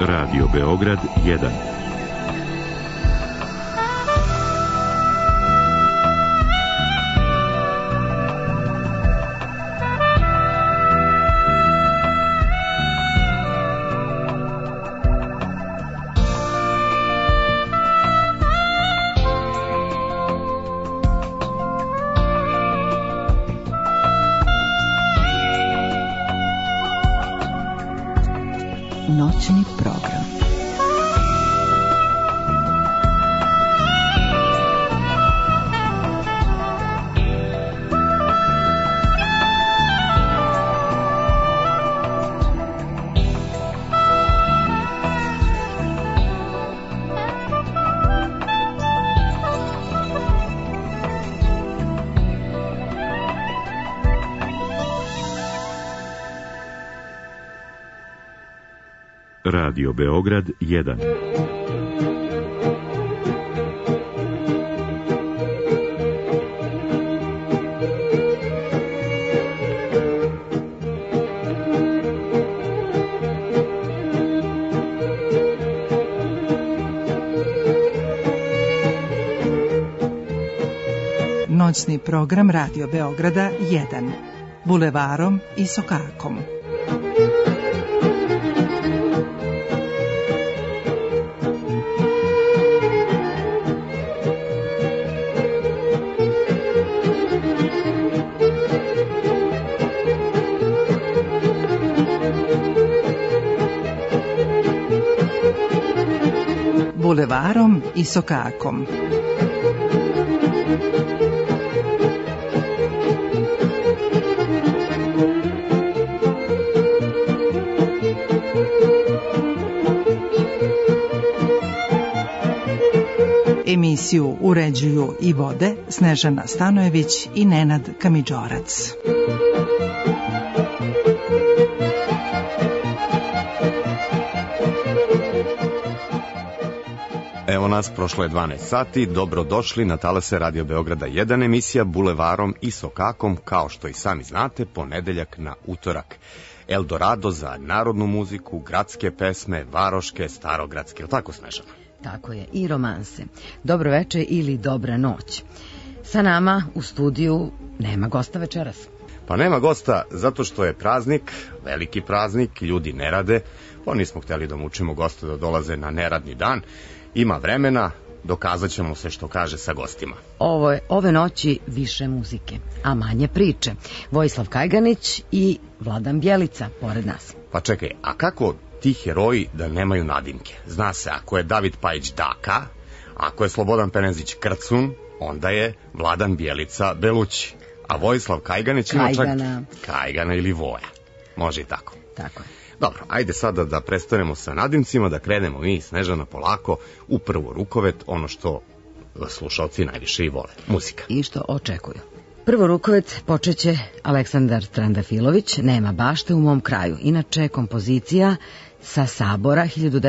Radio Beograd 1. Noćni program. Radio Beograd 1. Noćni program Radio Beograda 1. Bulevarom i Sokakom. Bulevarom i Sokakom. Emisiju uređuju i vode Snežana Stanojević i Nenad Kamidžorac. Evo nas, prošlo je 12 sati, dobrodošli na talase Radio Beograda 1, emisija Bulevarom i Sokakom, kao što i sami znate, ponedeljak na utorak. Eldorado za narodnu muziku, gradske pesme, varoške, starogradske, tako Snežana? Tako je, i romanse. Dobro veče ili dobra noć. Sa nama u studiju nema gosta večeras. Pa nema gosta zato što je praznik, veliki praznik, ljudi ne rade, pa nismo hteli da mučimo gosta da dolaze na neradni dan. Ima vremena, dokazat ćemo se što kaže sa gostima. Ove noći više muzike, a manje priče. Vojislav Kajganić i Vladan Bjelica pored nas. Pa čekaj, a kako ti heroji da nemaju nadimke? Zna se, ako je David Pajić Daka, ako je Slobodan Penezić Krcun, onda je Vladan Bjelica Belući. A Vojislav Kajganić ima čak Kajgana ili Voja. Može i tako. Tako je. Dobro, ajde sada da prestanemo sa nadimcima, da krenemo mi, Snežana, polako u prvo rukovet, ono što slušalci najviše i vole, muzika. I što očekuju. Prvo rukovet počeće Aleksandar Trandafilović, Nema bašte u mom kraju. Inače, kompozicija sa Sabora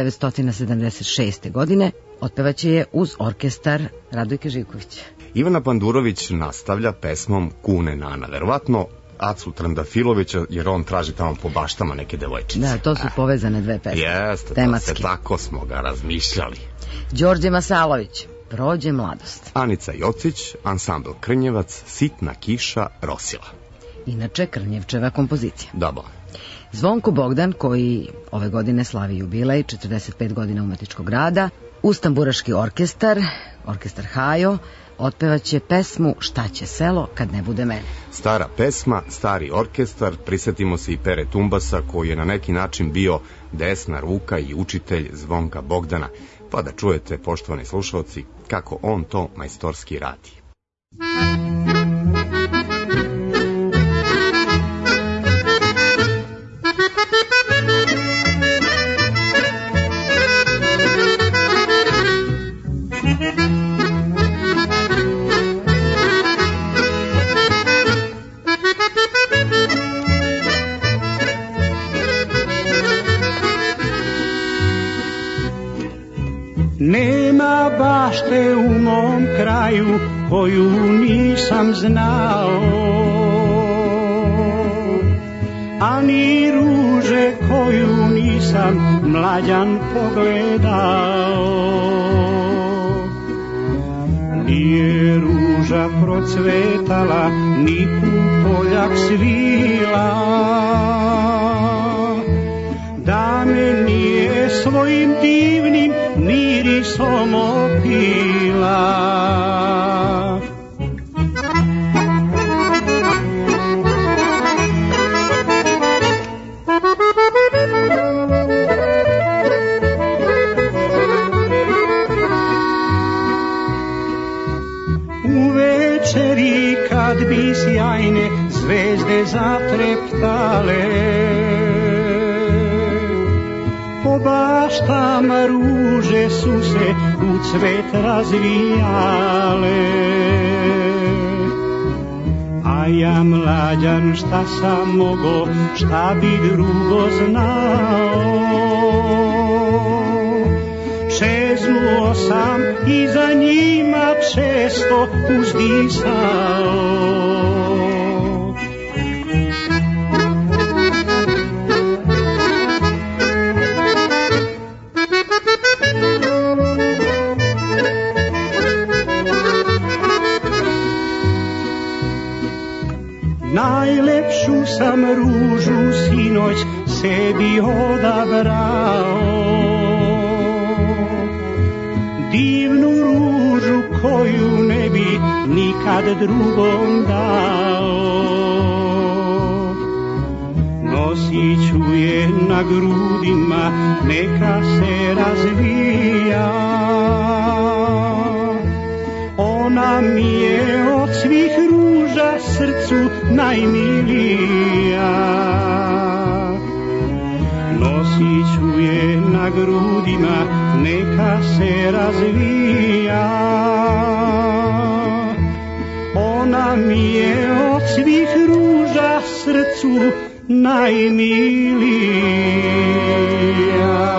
1976. godine, otpevaće je uz orkestar Radojke Živković. Ivana Pandurović nastavlja pesmom Kune Nana, verovatno Acu Trandafilovića, jer on traži tamo po baštama neke devojčice. Da, to su povezane dve pesme. Jeste, tematski. Tako smo ga razmišljali. Đorđe Masalović, Prođe mladost. Anica Jocić, ansambl Krnjevac, Sitna kiša, Rosila. Inače, Krnjevčeva kompozicija. Da. Zvonko Bogdan, koji ove godine slavi jubilej, 45 godina umetničkog rada, uz tamburaški orkestar, orkestar Hajo, otpevaće pesmu Šta će selo kad ne bude mene. Stara pesma, stari orkestar, prisjetimo se i Pere Tumbasa, koji je na neki način bio desna ruka i učitelj Zvonka Bogdana, pa da čujete, poštovani slušalci, kako on to majstorski radi. Nema bašte u mom kraju koju nisam znao, ani ruže koju nisam sam mlađan pogledao. Nije ruža procvetala, ni pupoljak svila, da me nije svojim divnim mirisom opila. Uvečeri kad bi sjajne zvezde zatreptale, po baštama ruže su se u cvet razvijale. A ja mlađan šta sam mogo, šta bi drugo znao, čeznuo sam i za njima često uzdisao. Najlepšu sam ružu sinoć sebi odabrao, divnu ružu koju ne bi nikad drugom dao. Nosit ću je na grudima, neka se razvija. Ona mi je od svih ruža srcu najmilija. Nosit ću je na grudima, neka se razvija. Ona mi je od svih ruža srcu najmilija.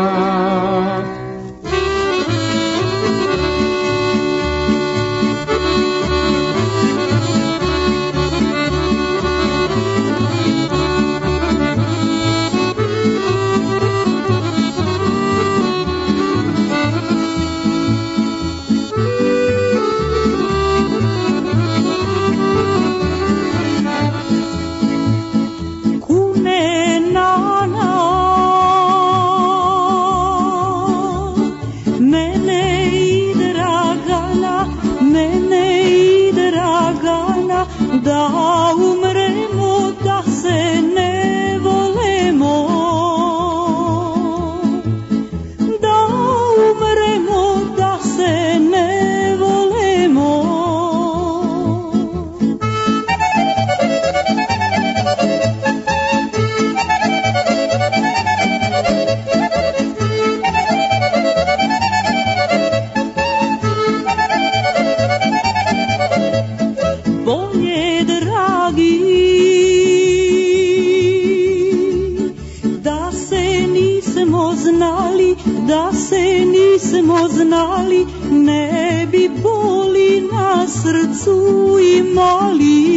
Da se nismo znali, ne bi boli na srcu imali.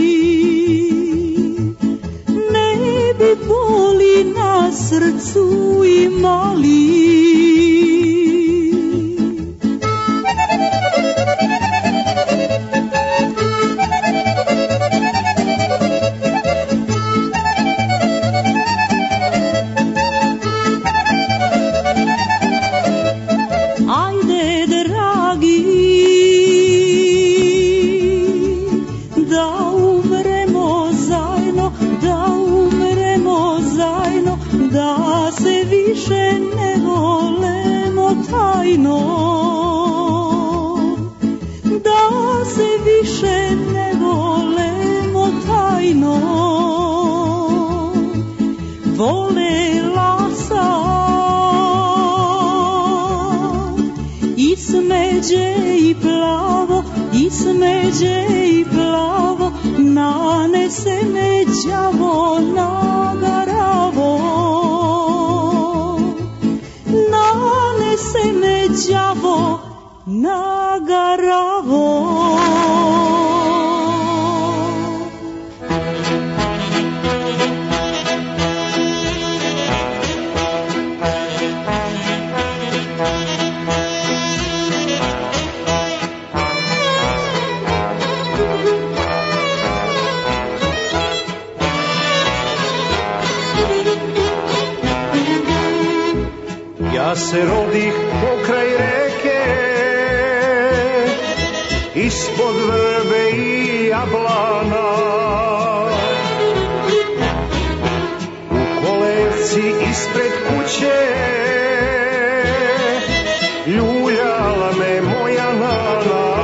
Ne bi boli na srcu imali. Smeđe i plavo, nanese me đavo na garavo. Nanese me đavo na garavo. da se rodih pokraj reke, ispod vrbe i jablana. U kolevci ispred kuće ljuljala me moja nana.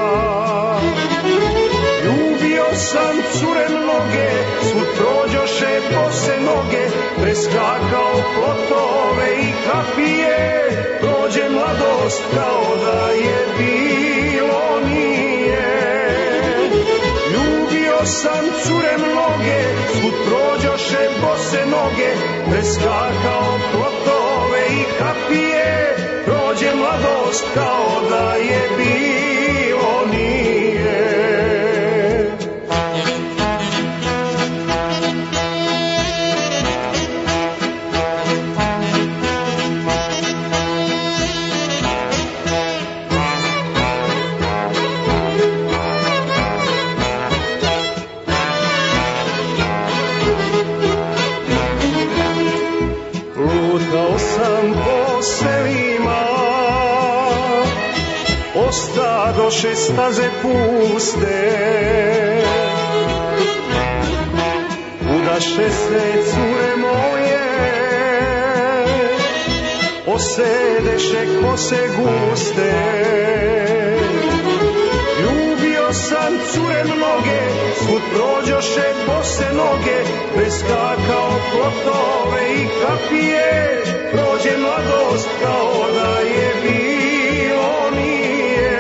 Ljubio sam cure mnoge, svud prođoše bose noge, preskakao plotove i kapije, prođe mladost kao da je bilo nije. Ljubio sam cure mnoge, svud prođoše bose noge, preskakao plotove i kapije, prođe mladost kao da je bilo nije. Lutao sam po selima, ostadoše staze puste, udaše se cure moje, osedeše kose guste. Ljubio sam cure mnoge, svud prođoše bose noge, preskakao plotove i kapije, prođe mladost kao da je bilo nije.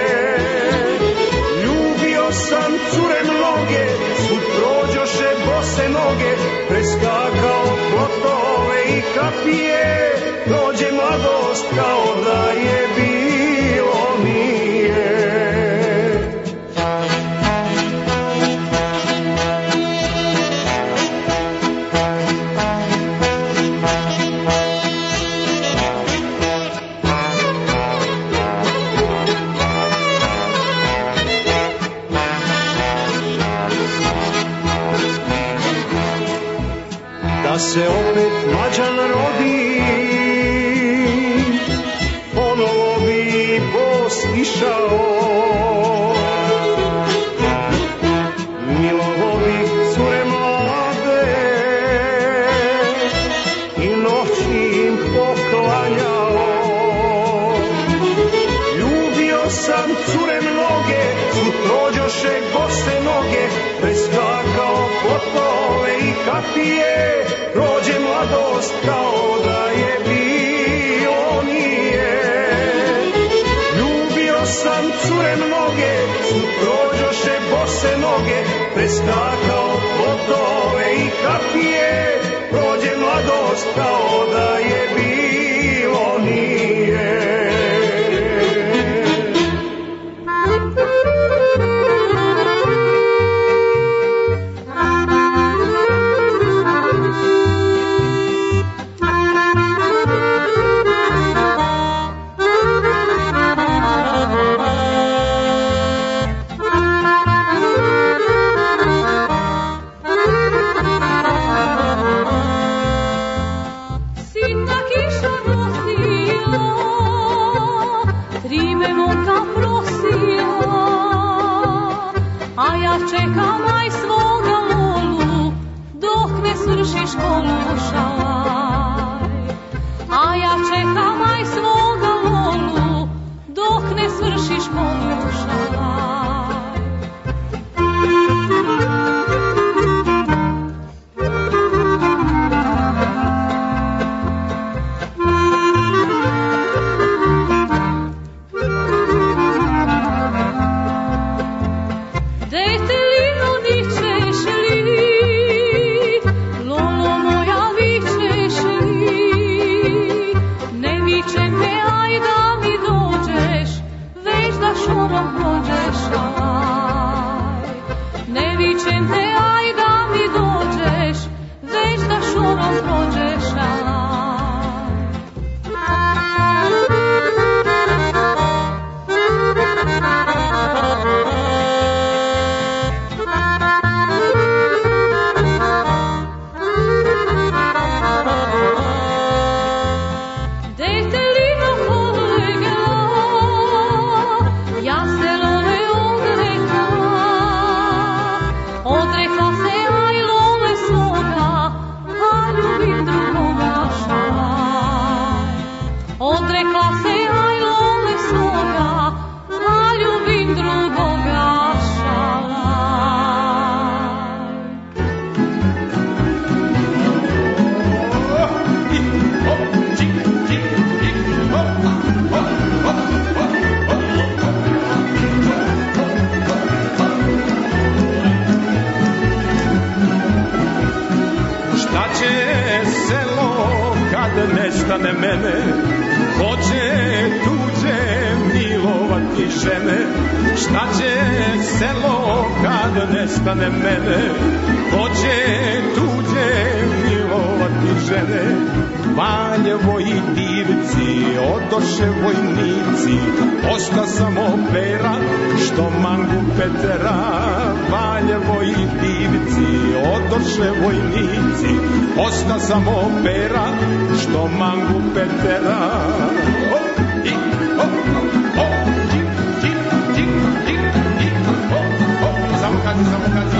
Ljubio sam cure mnoge, svud prođoše bose noge, preskakao plotove i kapije, prođe mladost kao da je bilo nije. Da se opet mlađan rodi, ponovo bi bos išao. Milovo bih cure mlade i noći im poklanjao. Ljubio sam cure mnoge, svud prođoše bose noge, preskakao plotove i kapije, prođe mladost kao da je bilo nije. Ljubio sam cure mnoge, svud prođoše bose noge, preskakao plotove i kapije, prođe mladost kao da je bilo nije. Lolo moja viče kad nestane mene, hoće tuđe milovati žene. Šta će selo kad nestane mene, hoće tuđe milovati žene. Valjevo i divci, odoše vojnici, osta samo pera što mangu Petera. Valjevo i divci, odoše vojnici, osta samo pera što mangu Petera. Samo kazi.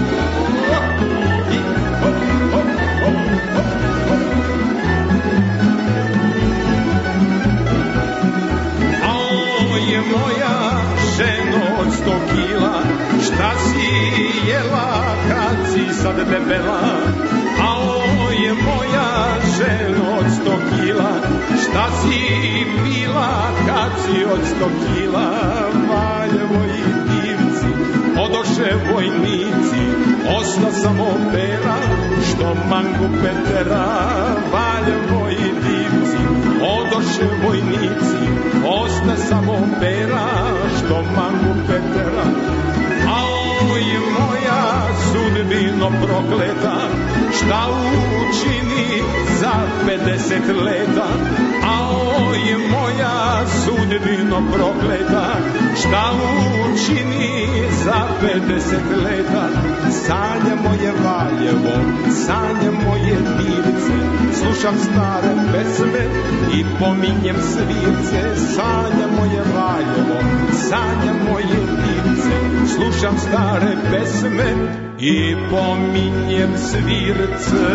Je moja ženo od 100 kila, šta si jela kad si sad debela? A o je moja ženo od 100 kila, šta si pila kad si od 100 kila? Valjevo i divci, odoše vojnici, osta samo pera što mangu Petera. Valjevo i divci, odoše vojnici, osta samo pera što mangu Petera. A oj moja sudbino prokleta, šta učini za 50 leta? A oj moja sudbino prokleta, šta učini za 50 leta? Sanja moje Valjevo, sanja moje divce, slušam stare pesme i pominjem svirce. Sanja moje Valjevo, sanja moje divce, slušam stare pesme i pominjem svirce.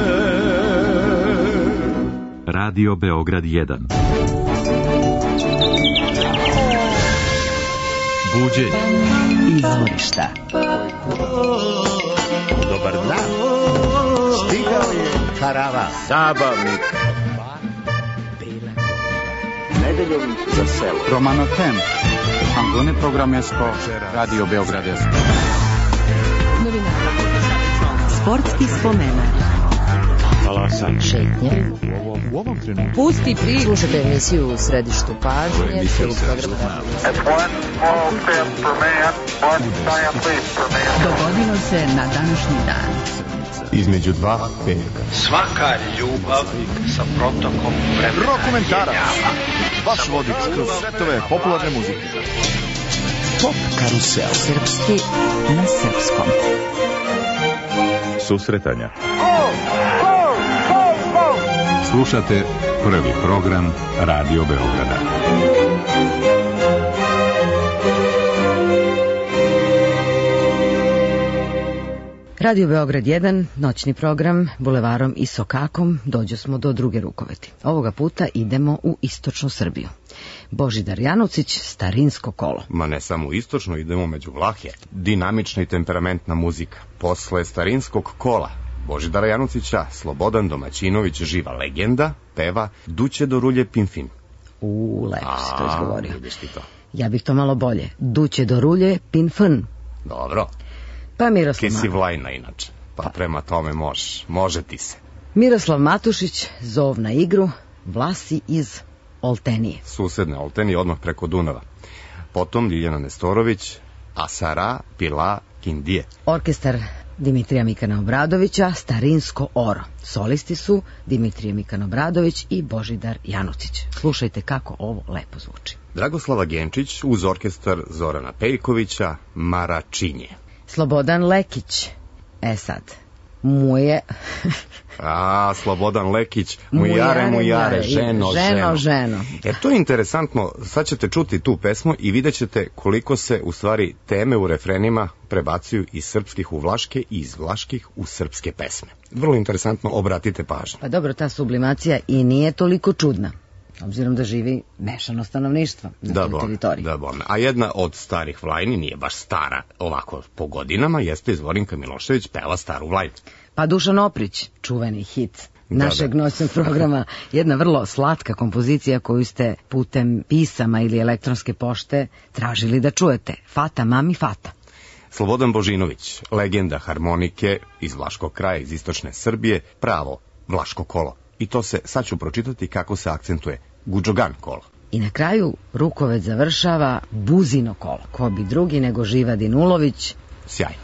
Radio Beograd 1. Buđenje. Izvorišta. Dobar dan. Stigao je karavan. Zabavnik. Nedeljom za selo. Romano Tem. Angone programesko. Radio Beograd 1. Sportski spomenak. Alasan. Šetnje. U ovom trenutku. Pusti pri. Slušajte emisiju u središtu pažnje. Dogodilo se na današnji dan. Između dva petka. Svaka ljubav sa protokom vremena. Rokomentara. Vaš vodič kroz svetove popularne muzike. Pop karusel. Srpski na srpskom. Susretanja. Slušate prvi program Radio Beograda. Radio Beograd 1, noćni program, bulevarom i sokakom, dođo smo do druge rukoveti. Ovoga puta idemo u istočnu Srbiju. Božidar Janucić, Starinsko kolo. Ma ne samo u istočno, idemo među Vlahe. Dinamična i temperamentna muzika. Posle Starinskog kola Božidara Janucića, Slobodan Domaćinović, živa legenda, peva Duće do rulje Pinfin. Lepo si to izgovorio. Ja bih to malo bolje. Duće do rulje Pinfin. Dobro. Pa Miroslav Ti si Vlajna inače, pa prema tome može ti se. Miroslav Matušić, zov na igru, Vlasi iz Oltenije. Susedne Oltenije, odmah preko Dunava. Potom Ljiljana Nestorović, Asara Pila Kindije. Orkestar Dimitrija Mikana Obradovića, Starinsko oro. Solisti su Dimitrije Mikan Obradović i Božidar Janucić. Slušajte kako ovo lepo zvuči. Dragoslava Genčić uz orkestar Zorana Pejkovića, Maračinje. Slobodan Lekić, sad, muje... Slobodan Lekić, mujare, ženo. To je interesantno, sad ćete čuti tu pesmu i vidjet ćete koliko se u stvari teme u refrenima prebacuju iz srpskih u vlaške i iz vlaških u srpske pesme. Vrlo interesantno, obratite pažnju. Pa dobro, ta sublimacija i nije toliko čudna, obzirom da živi mešano stanovništvo na toj teritoriji. A jedna od starih Vlajni, nije baš stara ovako po godinama, jeste Zvorinka Milošević, peva Staru Vlajnu. Pa Dušan Oprić, čuveni hit našeg noćnog programa, jedna vrlo slatka kompozicija koju ste putem pisama ili elektronske pošte tražili da čujete. Fata, mami, fata. Slobodan Božinović, legenda harmonike iz Vlaškog kraja, iz istočne Srbije, pravo Vlaško kolo. i to se, sad ću pročitati kako se akcentuje, Gudžogan kolo. I na kraju rukovec završava Buzino kolo. Ko bi drugi nego Živa Dinulović. Sjajno.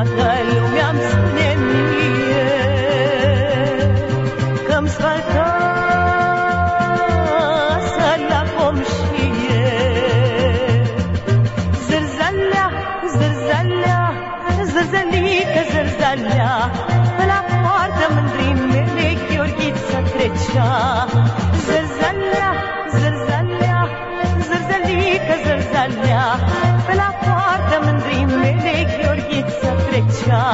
Toată lumea-mi spune mie că-mi sfătasă la pomșie. Zârzalea, zârzalea, zârzălică, zârzalea, pe la poartă mândrii mele Gheorghiță trecea. Zârzalea, zârzalea, zârzălică, zârzalea, pe la poartă mândrii mele Gheorghiță trecea.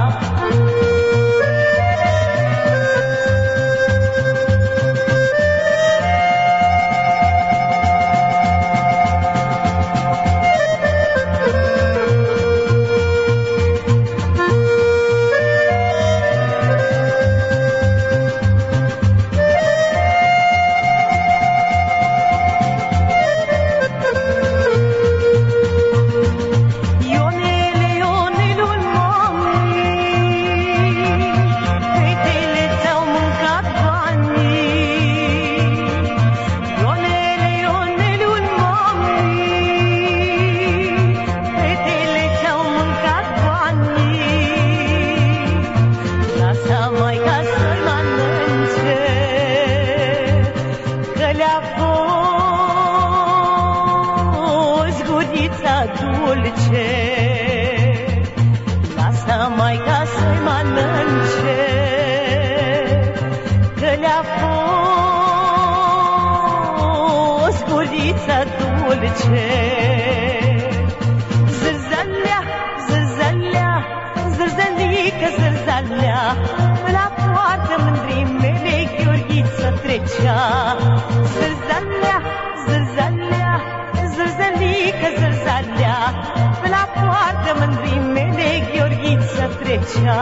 Zârzalea, zârzalea, zârzălică, zârzalea, pe la poartă mândrii mele Gheorghiță trecea. Zârzalea, zârzalea, zârzălică, zârzalea, pe la poartă mândrii mele Gheorghiță trecea.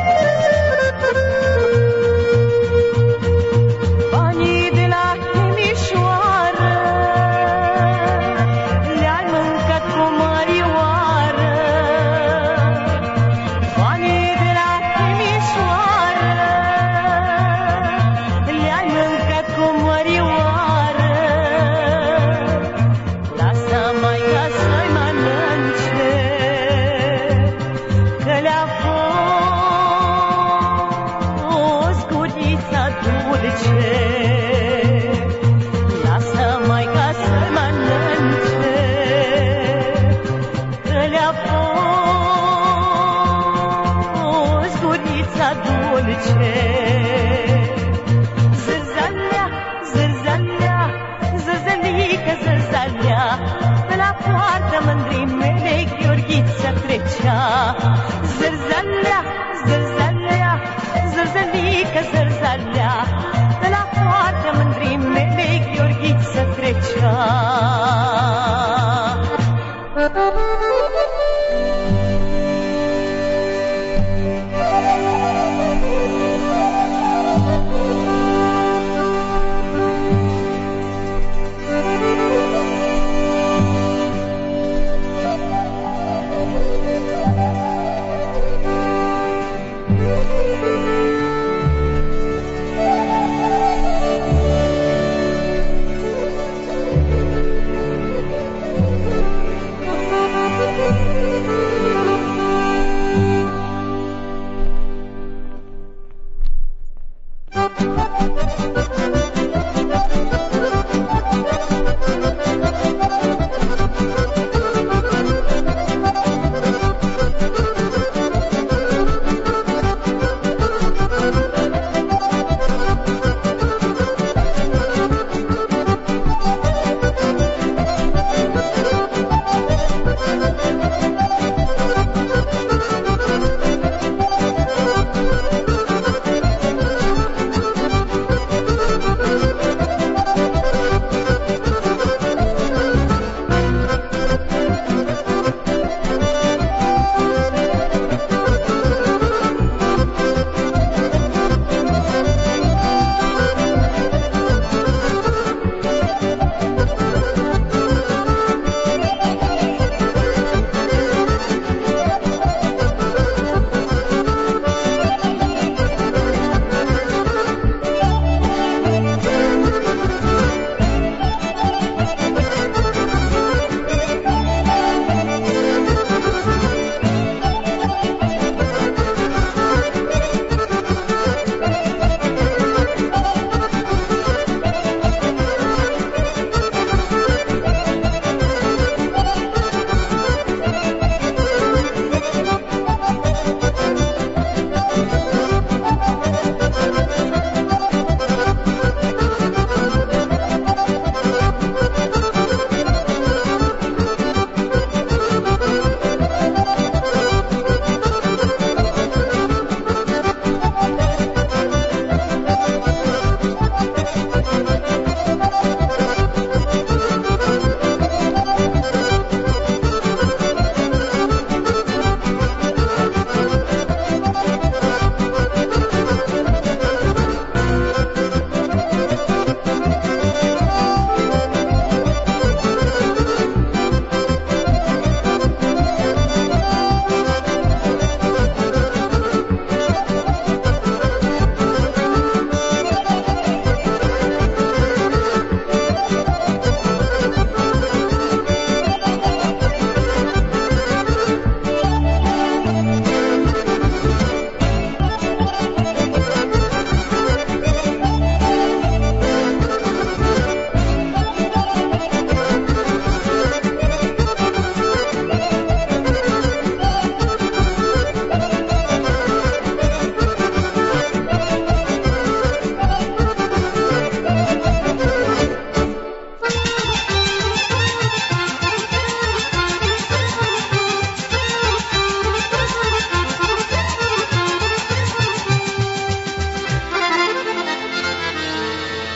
Banii de la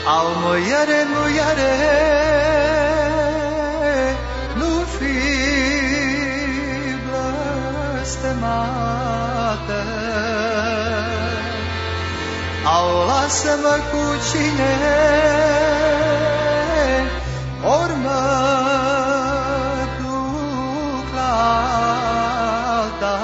Au muiere, muiere, nu fi blestemată. Au lasă-mă cu cine, ori mă duc la alta.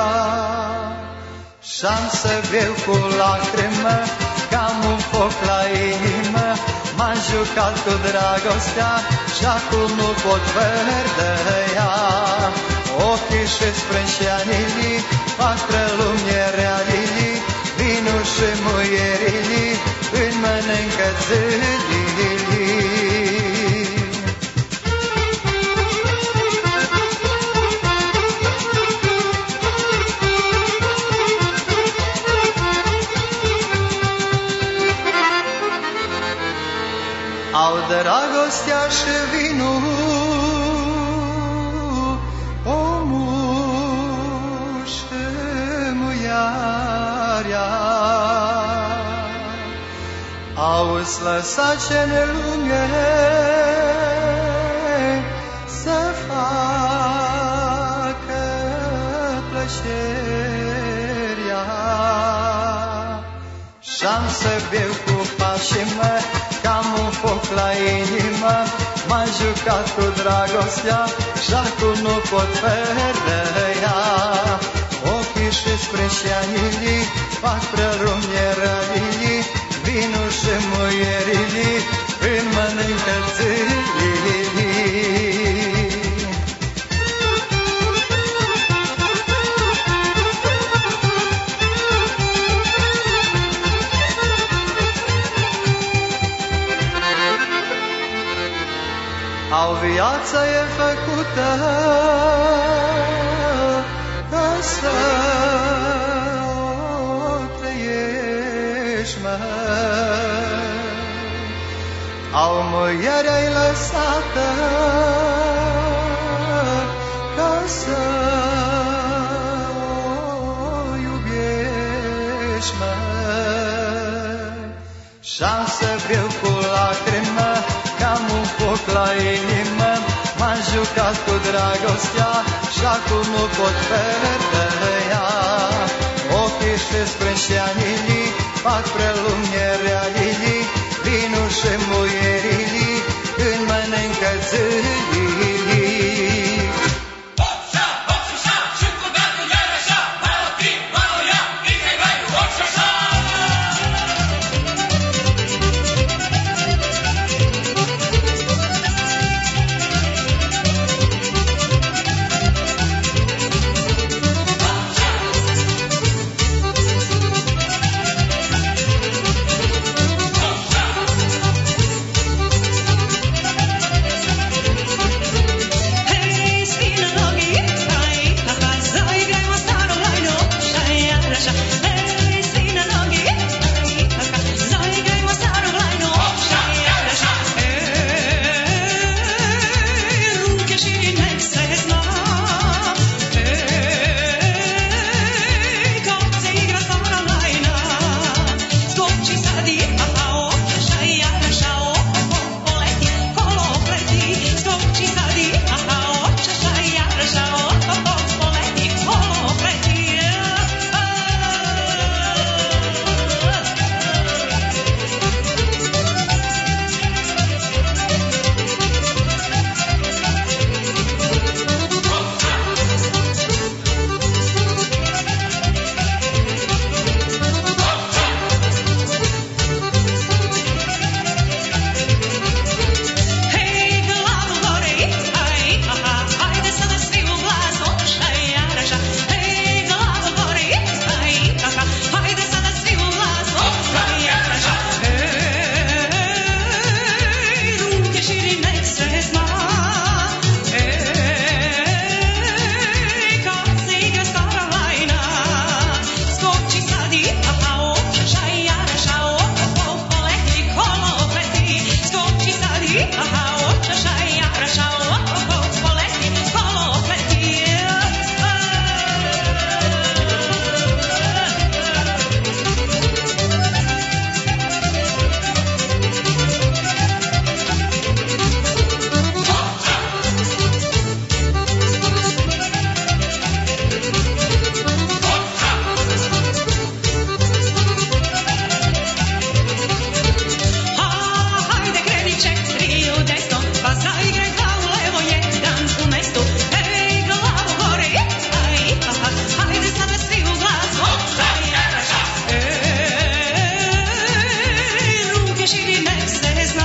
Și-am să viu cu lacrimă, cam un foc la inimă. M-am jucat cu dragostea și acum nu pot verdea. Ochii și sprânșeanilii fac prelumierea-lii, vinul și muierilii îmi mănâncă zilii. Au dragostea și vinul, omul și muiarea. Au-ți lăsat ce-n lume să facă plăcerea. Și-am să viu cu pașii mei, cam un foc la inimă. M-am jucat cu dragostea și acum nu pot verdea. Ochii și sprânșeanilii fac prelumierea-lii, vinul și muierilii îmi mănâncă zilii. Au viața e făcută ca să o trăiești, măi. Au muierea-i lăsată ca să o iubiești, măi. Și-am să viu cu lacrimă, cam un foc la inimă. M-am jucat cu dragostea și acum nu pot verdea. Ochii și sprânșeanilii fac prelumierea-lii, vinul și muierilii îmi mănâncă zilii. nek se zna.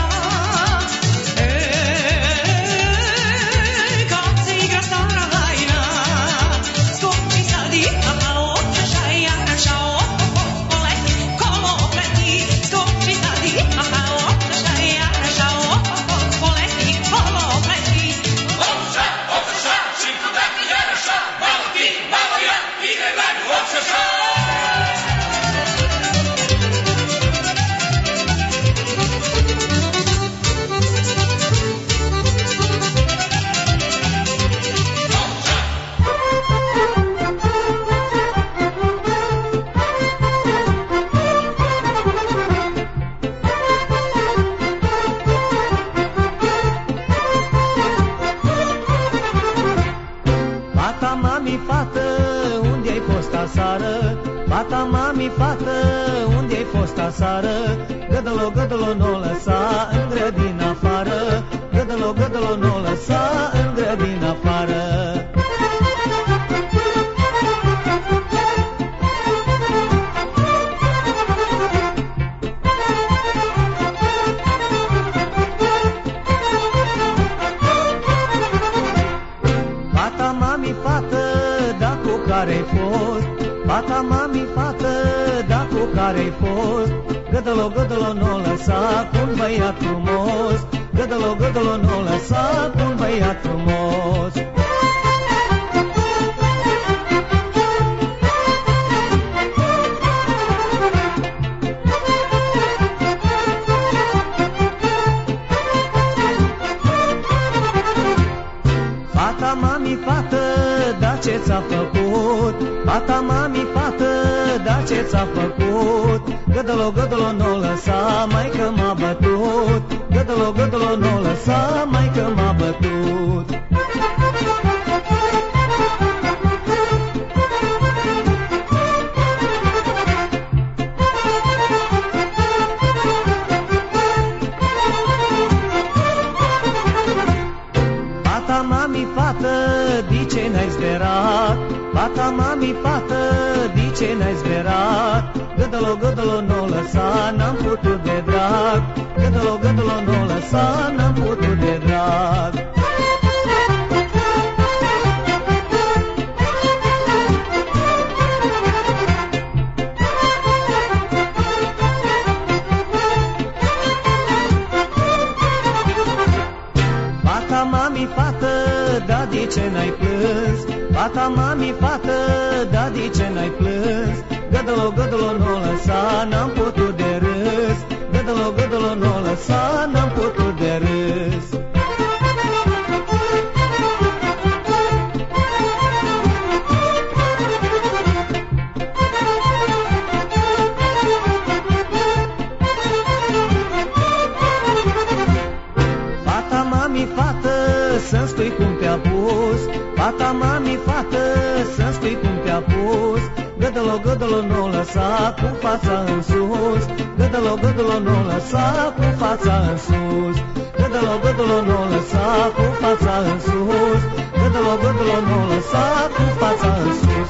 Kad se igra stara hajna, skoči sad i aha, otršaj, jarašao, poleti, kolo pleti. Skoči sad i aha, otršaj, jarašao, poleti, kolo pleti. Otršaj, činku dati jaraša, malo ti, malo ja, ide dalje, otršaj. Fata, mami, fată, unde-ai fost aseară? Fata, mami, fată, unde-ai fost aseară? Gădălo, gădălo, n-o lăsa în grădină afară. Gădălo, gădălo, n-o lăsa în grădină afară. Fata, mami, fată, da cu care-ai fost? Fata, mami, fată, da cu care-ai fost? Gădălo, gădălo, n-o lăsa cu un băiat frumos. Gădălo, gădălo, n-o lăsa cu un băiat frumos. Fata, mami, fată, da ce ți-a făcut? Fata, mami, fată, da ce ți-a făcut? Gădălo, gădălo, n-o lăsa, maică m-a bătut. Gădălo, gădălo, n-o lăsa, maică m-a bătut. Fata, mami, fată, de ce n-ai zberat? Fata, mami, fată, de ce n-ai zberat? Gădălo, gădălo, n-o lăsa, n-am putut de drag. Gădălo, gădălo, n-o lăsa, n-am putut de drag. Fata, mami, fată, da de ce n-ai plâns? Fata, mami, fată, da de ce n-ai plâns? Gădălo, gădălo, n-o lăsa, n-am putut de râs. Gădălo, gădălo, n-o lăsa, n-am putut de râs. Fata, mami, fată, să-mi spui cum te-a pus. Fata, mami, fată, să-mi spui cum te-a pus. Gădălo, gădălo, n-o lăsa cu fața în sus. Gădălo, gădălo, n-o lăsa cu fața în sus. Gădălo, gădălo, n-o lăsa cu fața în sus. Gădălo, gădălo, n-o lăsa cu fața în sus.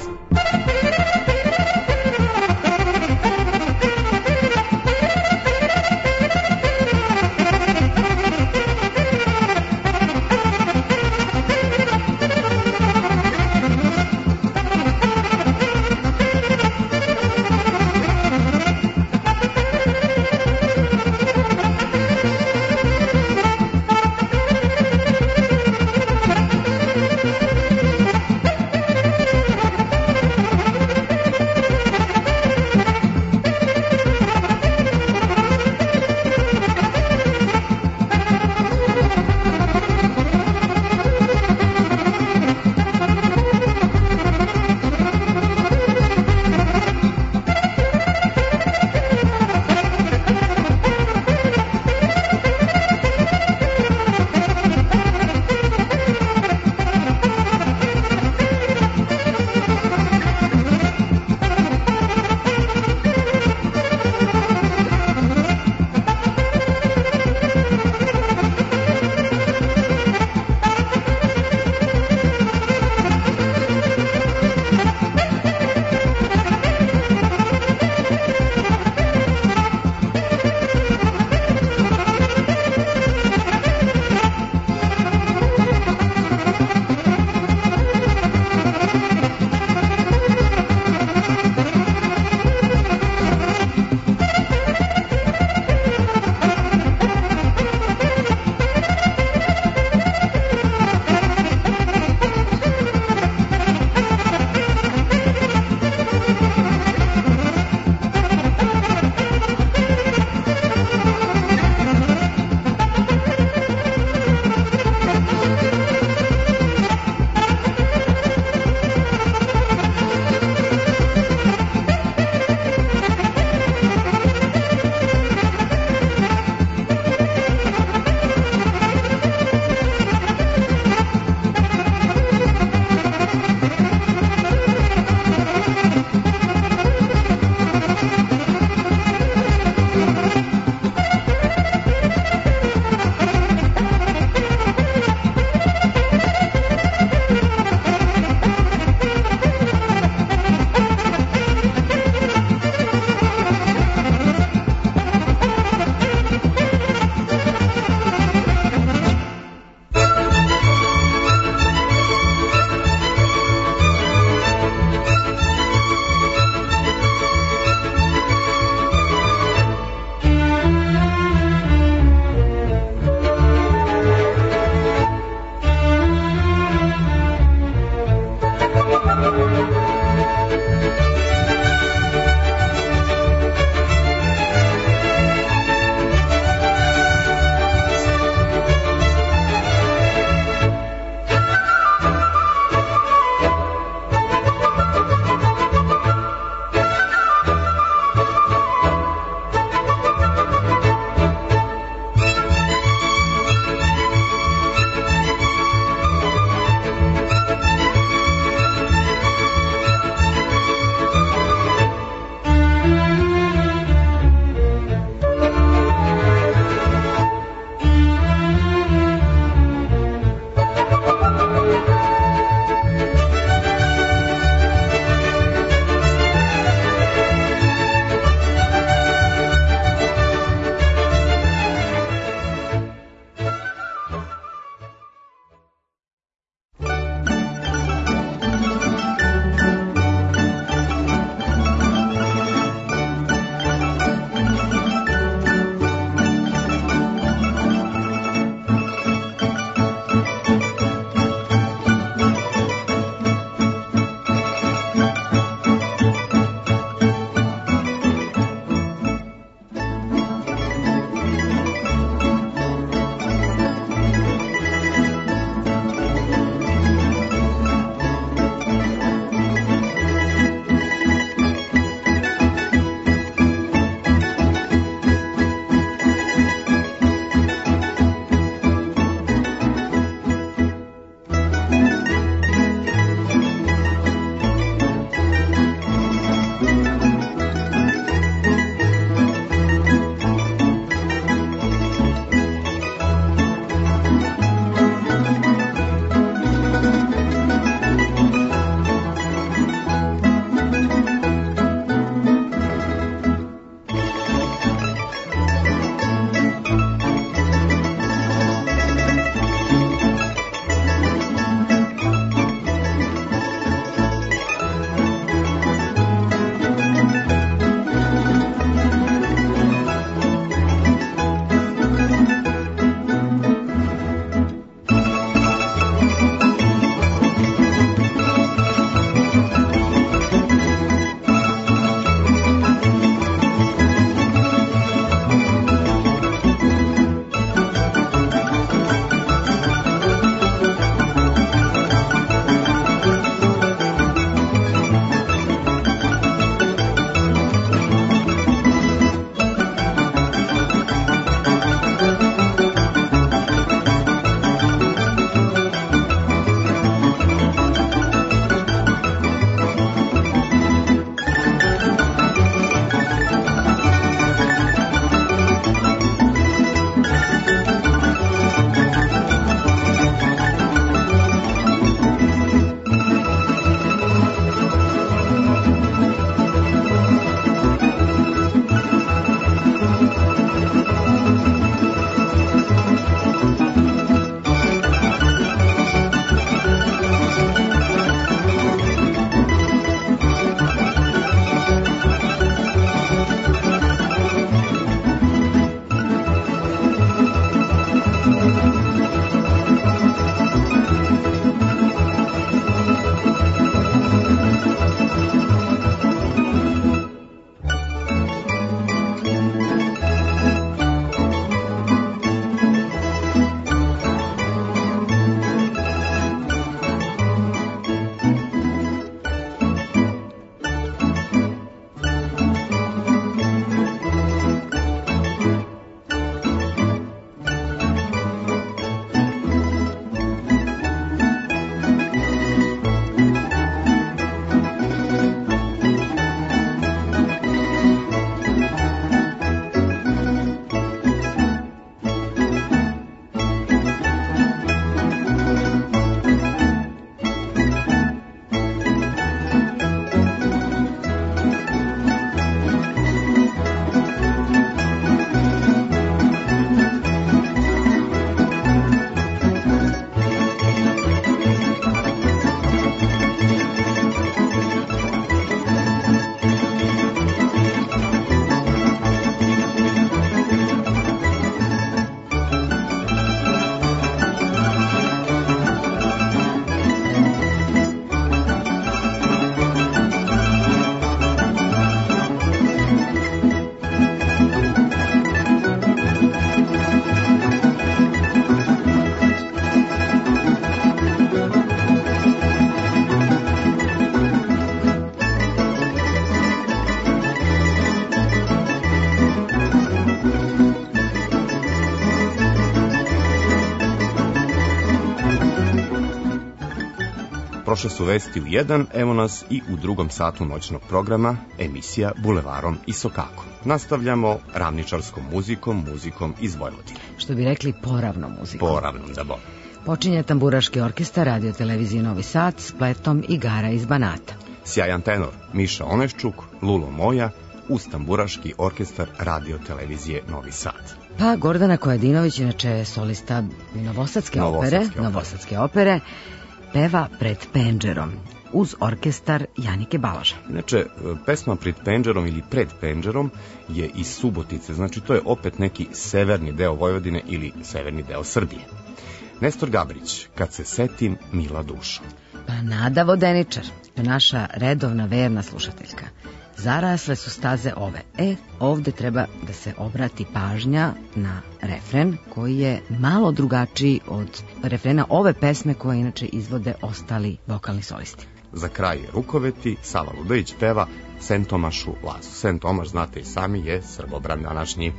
prošle su vesti u 1, evo nas i u drugom satu noćnog programa, emisija Bulevarom i Sokakom. Nastavljamo ravničarskom muzikom, muzikom iz Vojvodine. Što bi rekli, poravnom muzikom. Poravnom, da bom. Počinje Tamburaški orkestar Radio televizije Novi Sad s pletom igara iz Banata. Sjajan tenor Miša Oneščuk, Lulo Moja, uz Tamburaški orkestar Radio televizije Novi Sad. Pa Gordana Kojadinović, inače solista Novosadske opere, peva Pred penđerom uz orkestar Janike Balaža. Inače, pesma Pred penđerom ili Pred penđerom je iz Subotice, znači to je opet neki severni deo Vojvodine ili severni deo Srbije. Nestor Gabrić, Kad se setim, mila dušo. Pa Nada Vodeničar, naša redovna verna slušateljka. Zarasle su staze ove. Ovde treba da se obrati pažnja na refren koji je malo drugačiji od refrena ove pesme koje inače izvode ostali vokalni solisti. Za kraj rukoveti Sava Ludović peva Sent Tomašu Lazu. Sent Tomaš, znate i sami, je Srbobran današnji.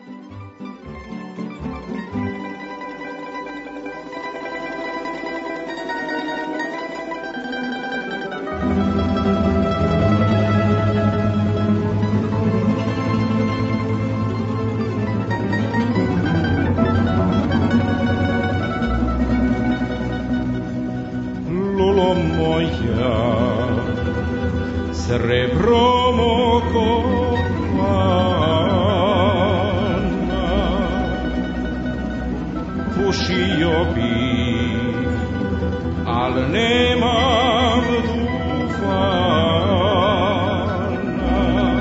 Srebrom okovana, pušio bih, al nemam duvana.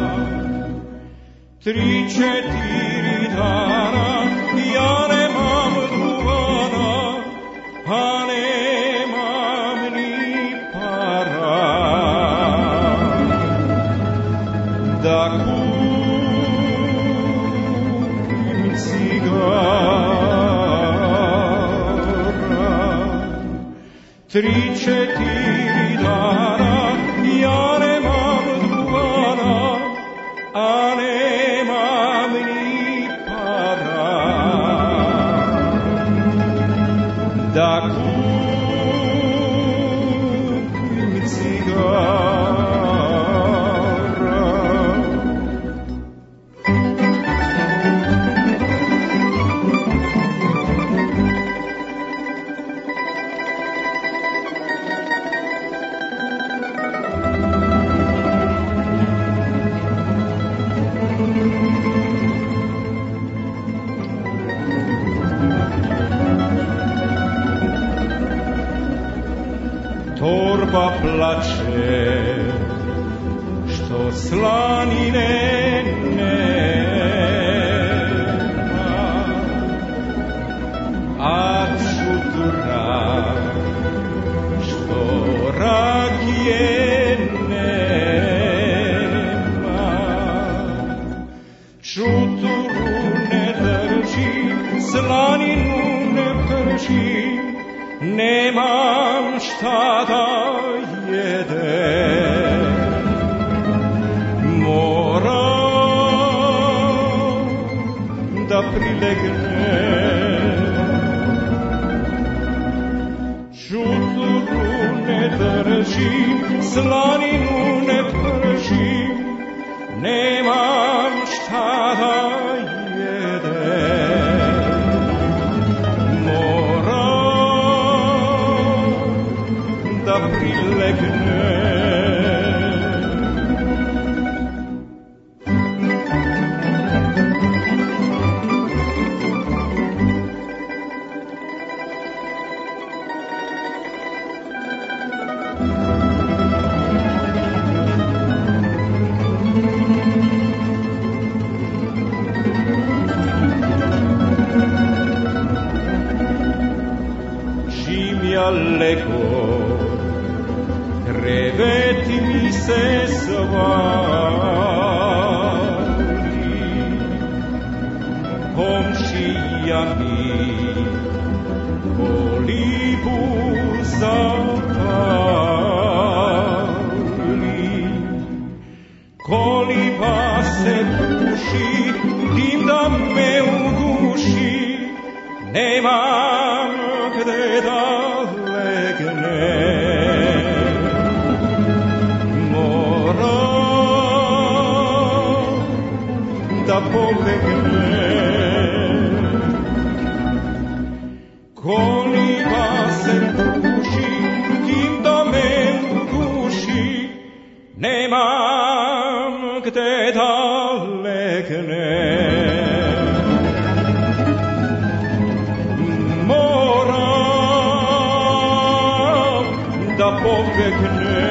3-4 dana ja nemam duvana, a nemam ni para. Da kupim cigara, 3-4 dana ja nemam duvana, a nemam ni para. Da kupim cigara. Torba plače, što slanine nema, a čutura, što rakije nema. Čuturu ne drži, slaninu ne prži, nemam šta da jedem, moram da prilegnem. Čuturu ne držim, slaninu ne pržim, nemam šta da jedem, da prilegne. Čim ja lego, creveti mi se svali, komšija mi kolibu zapali. Koliba se puši, dim da me uguši, nemam gde da legnem. pobegne. Koliba se puši, kim da me uguši, nemam gde da legnem. Da pobegne.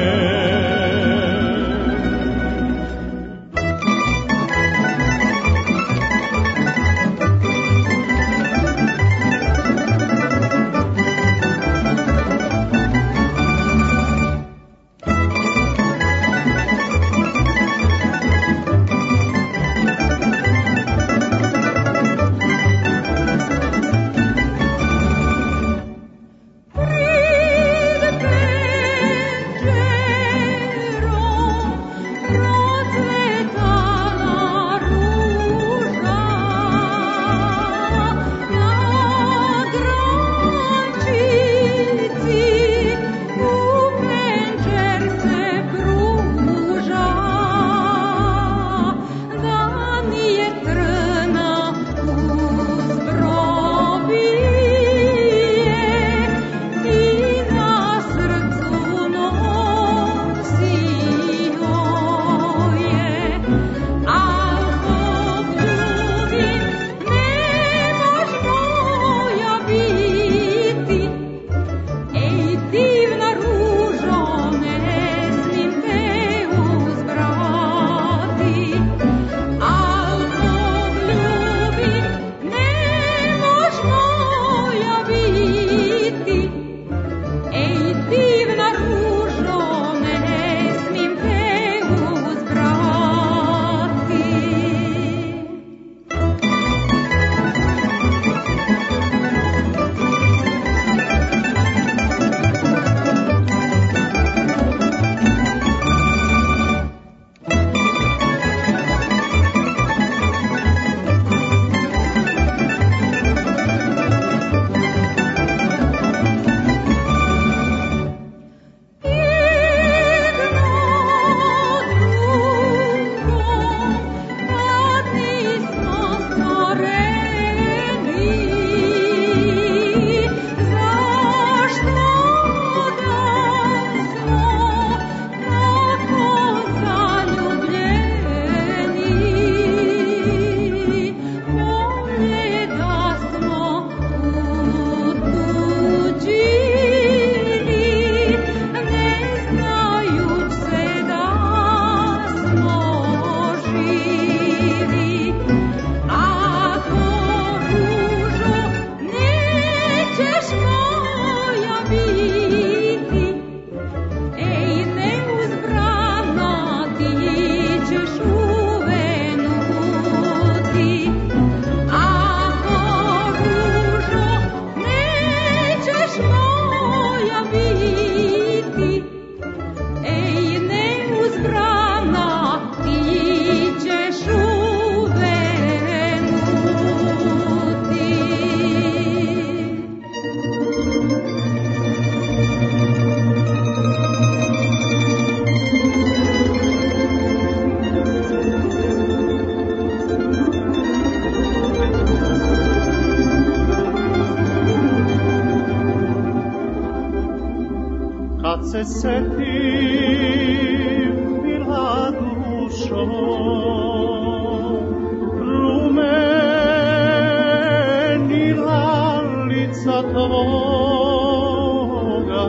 se setim mila dušo, rumenila lica tvoga,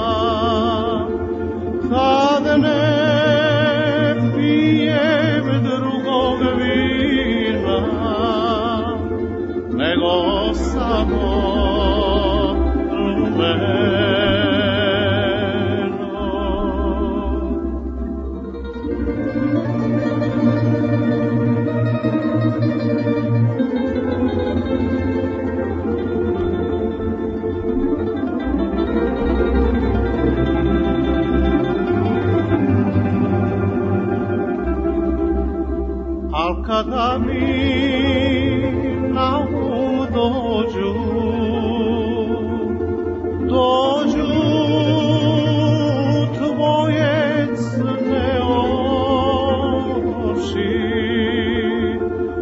kad ne pijem drugog vina, nego samo rumeno. Al kada mi na um dođu tvoje crne oči,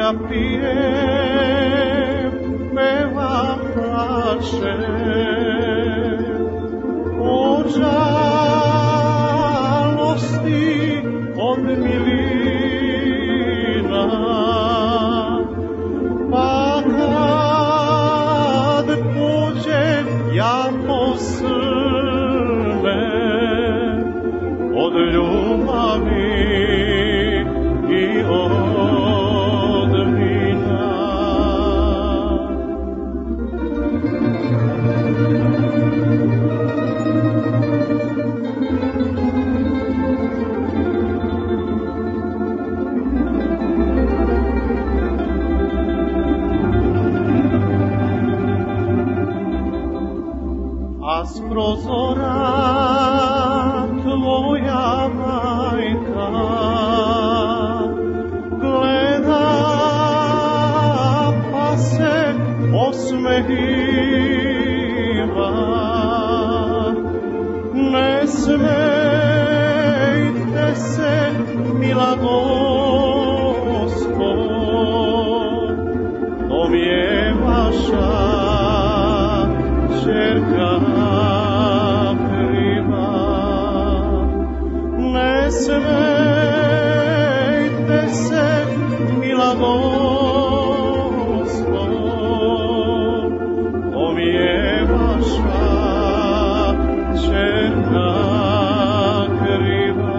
ja pijem, pevam, plačem, od žalosti, od milina, pa kad pođem ja po srne, od ljubavi i od vina. A s prozora tvoja majka gleda, pa se osmehiva. Ne smejte se, mila Gospod, to mi je vaša ćerka kriva. Ne smejte se, mila Gospod, to mi je vaša ćerka kriva.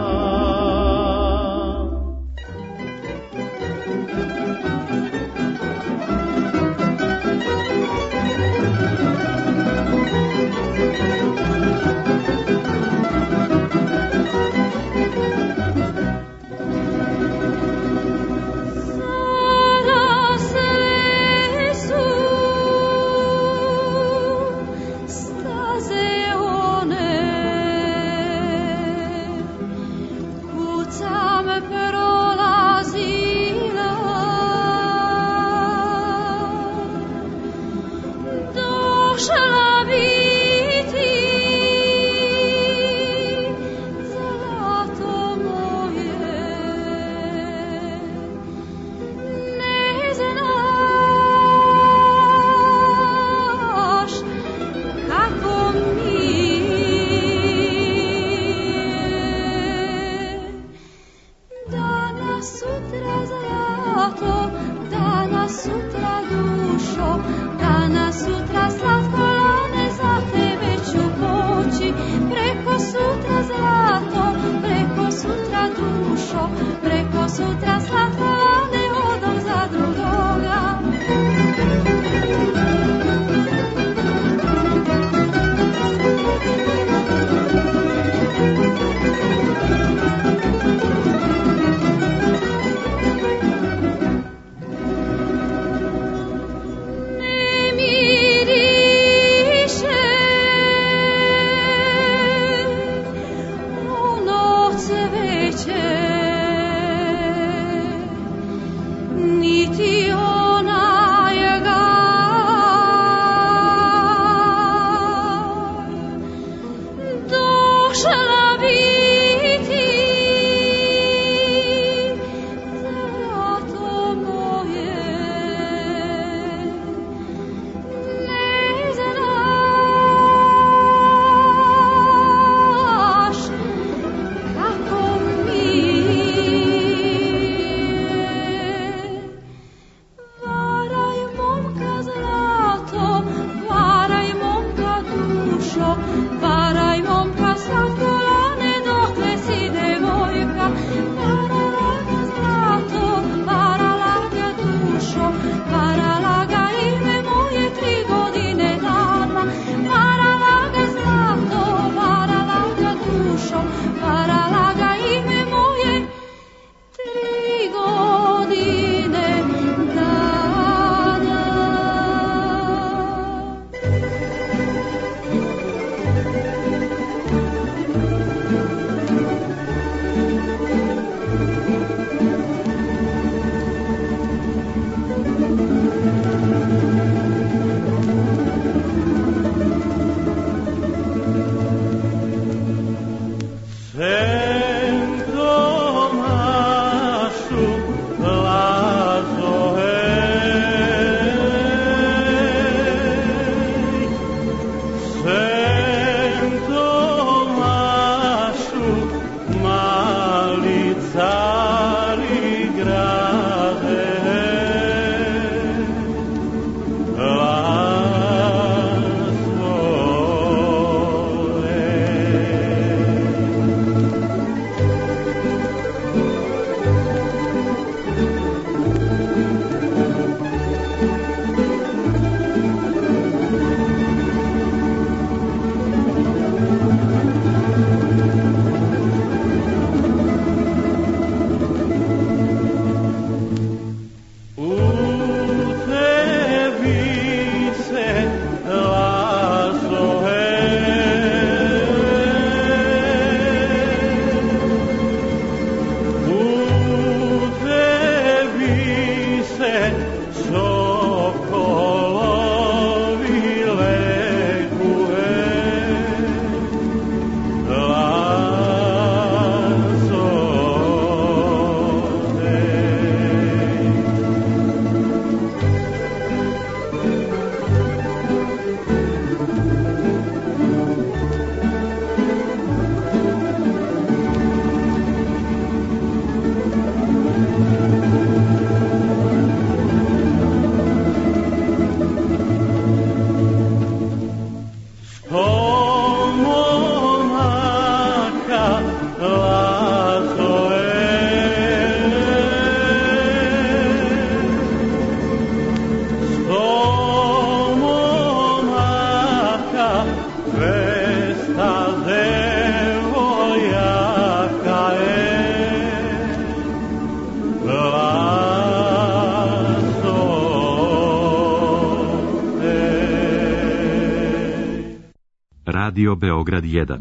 Radio Beograd 1.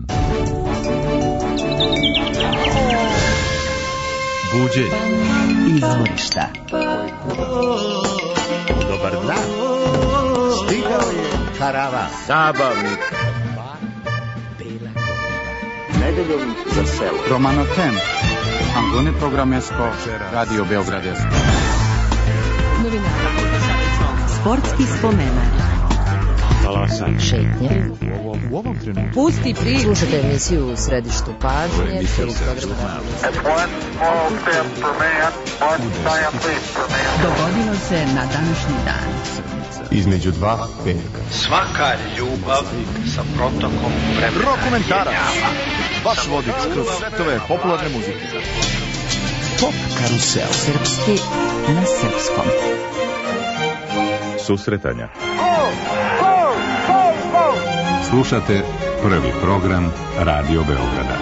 Buđenje. Izvorišta. Dobar dan. Stigao je karavan. Zabavnik. Nedeljom za selo. Romanotem. Angone programesko. Radio Beograd 1. Sportski spomenak. Šetnje. U ovom trenutku. Pusti priču. Slušajte emisiju u središtu pažnje. Dogodilo se na današnji dan. Između dva petka. Svaka ljubav sa protokom vremena. Rokomentarac. Vaš vodič kroz svetove popularne muzike. Pop karusel. Srpski na srpskom. Susretanja. Slušate prvi program Radio Beograda.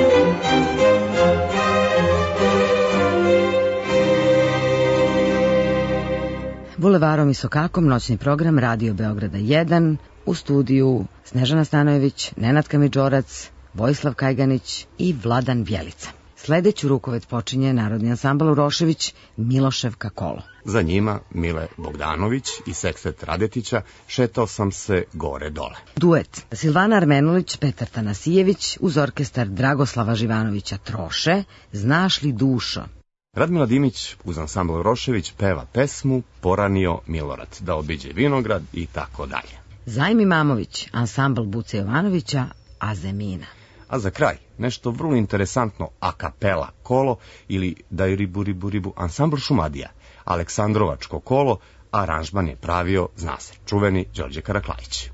Bulevarom i Sokakom, noćni program Radio Beograda 1, u studiju Snežana Stanojević, Nenad Kamidžorac, Vojislav Kajganić i Vladan Bjelica. Sledeću rukovet počinje Narodni ansambl Urošević, Miloševka kolo. Za njima Mile Bogdanović i Sekstet Radetića Šetao sam se gore dole. Duet Silvana Armenulić, Petar Tanasijević uz orkestar Dragoslava Živanovića Troše, Znaš li dušo? Radmila Dimić uz ansambl Urošević peva pesmu Poranio Milorad, da obiđe vinograd i tako dalje. Zajm Imamović, ansambl Buce Jovanovića, Azemina. A za kraj, nešto vrlo interesantno, a kapela kolo ili Dajriburibu ansambl Šumadija, Aleksandrovačko kolo, aranžman je pravio, zna se, čuveni Đorđe Karaklajić.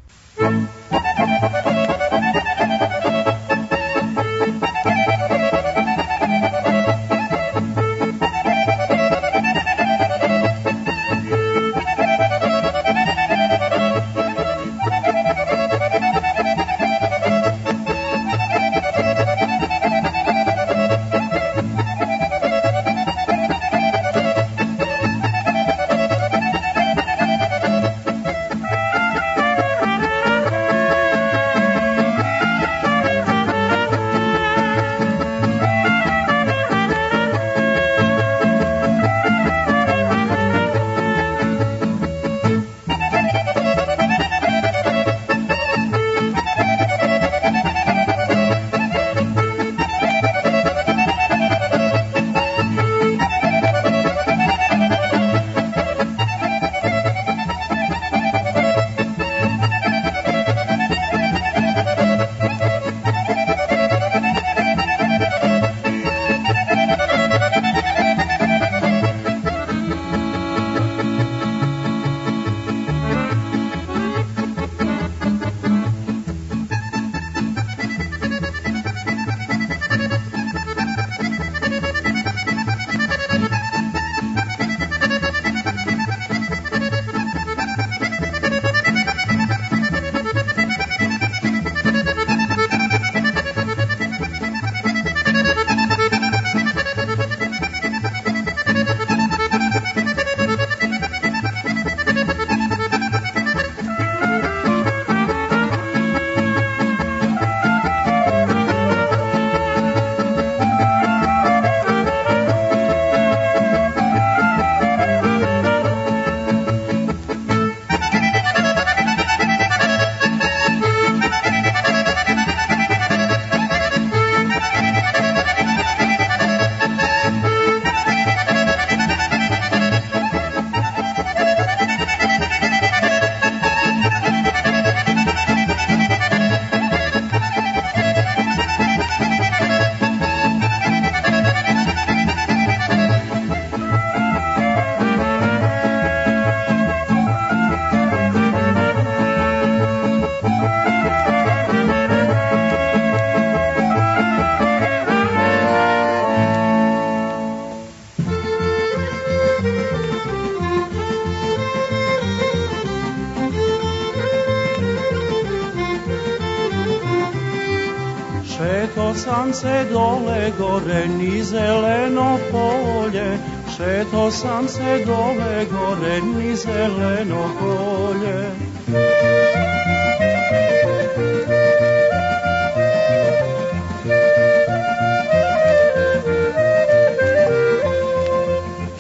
Šeto sam se dole gore ni zeleno polje, šeto sam se dole gore ni zeleno polje.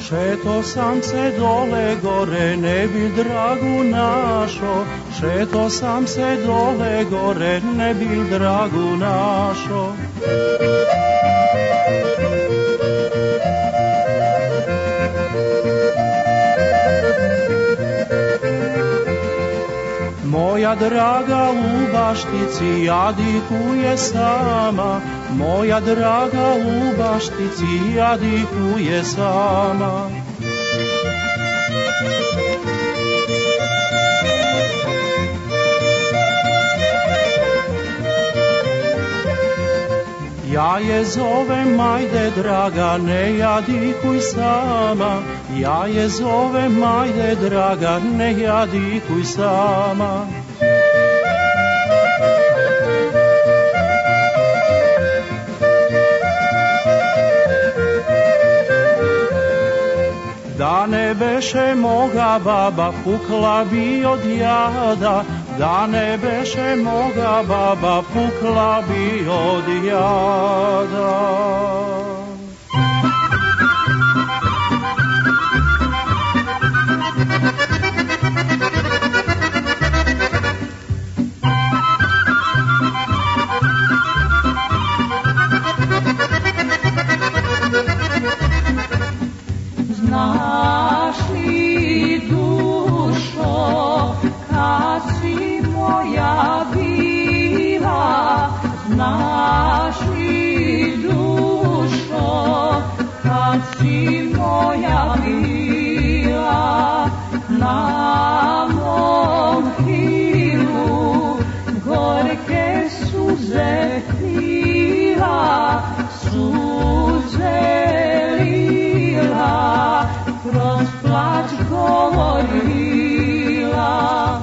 Šeto sam se dole gore, ne bi dragu našo. Šeto sam se dole gore, ne bi dragu našo. Moja draga u baštici jadikuje sama, moja draga u baštici jadikuje sama. Ja je zovem, ajde draga, ne jadikuj sama. Ja je zovem, ajde draga, ne jadikuj sama. Da ne beše moga baba, pukla bi od jada. Da ne beše moga baba, pukla bi od jada. Znaš li, dušo, kad si moja bila, znaš li, dušo, kad si moja bila, na mom hilu gorke suze lila, suze lila, kroz plać govorila.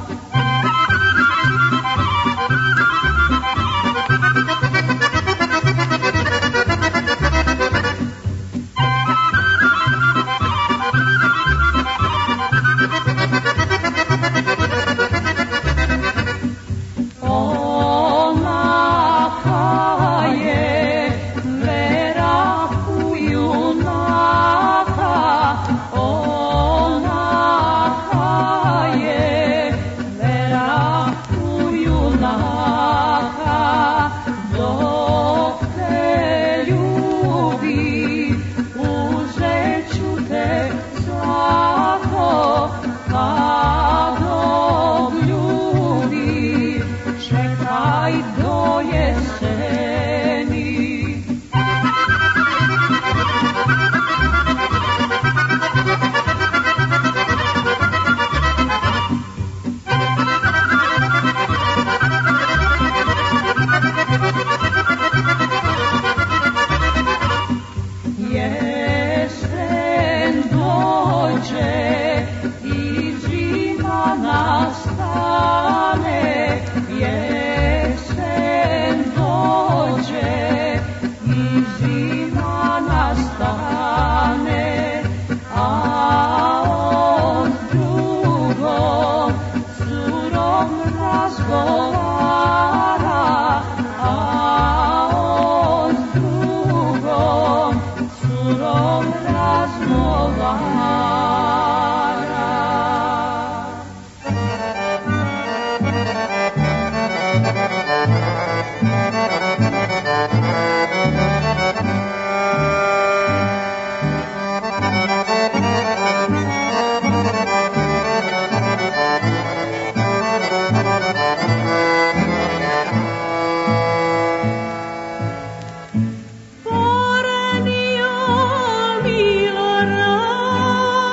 Poranio Milorad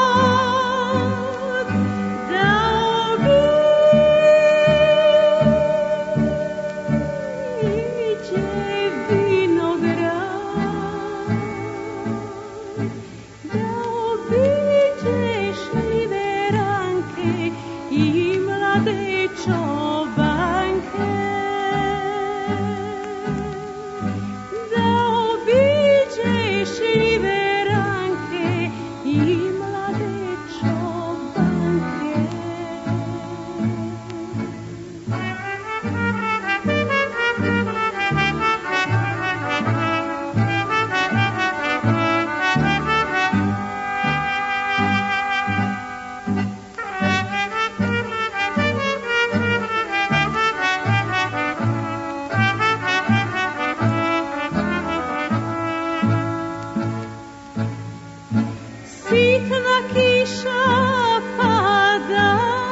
sitna kiša pada,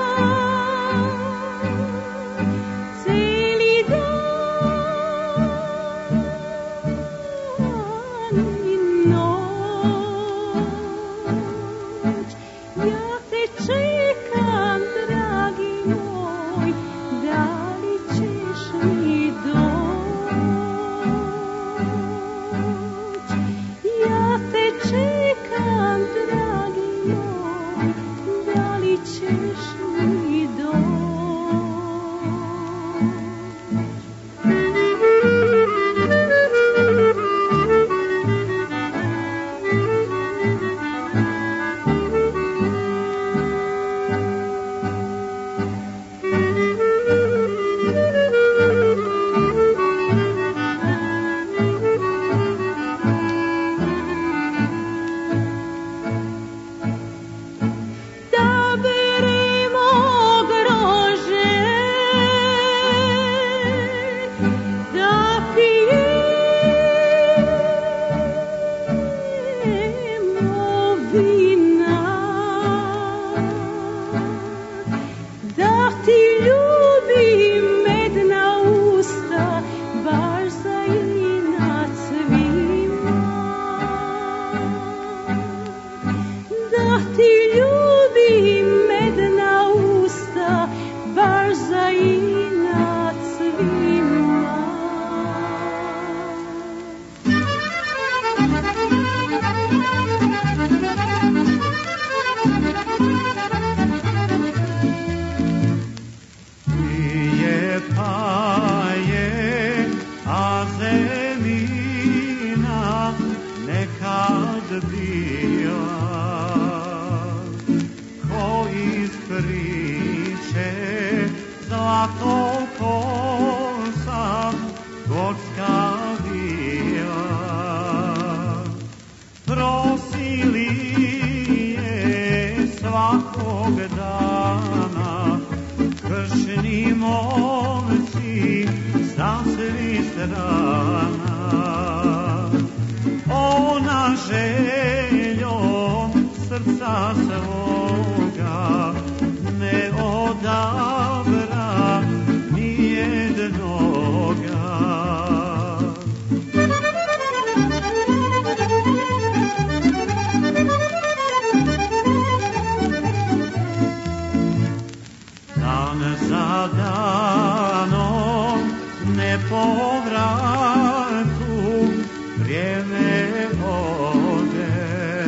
celi dan i noć. Ja te čekam, dragi moj, da li ćeš mi doći? Ja te čekam, dragi moj, da li ćeš mi doći? Da beremo grože, da pijemo vina, da ti ljubim medna usta, baš za inat svima. Da ti ljubim medna usta, baš za inat svima. Pije paje, a zemina nekad bila, ko iz priče zlato kosa gorska bila. Prosili je svakog dana kršni momci sa svih strana. Ona željom srca svoga ne odabra nijednoga. Dan za danom ne povratu vrijeme ode,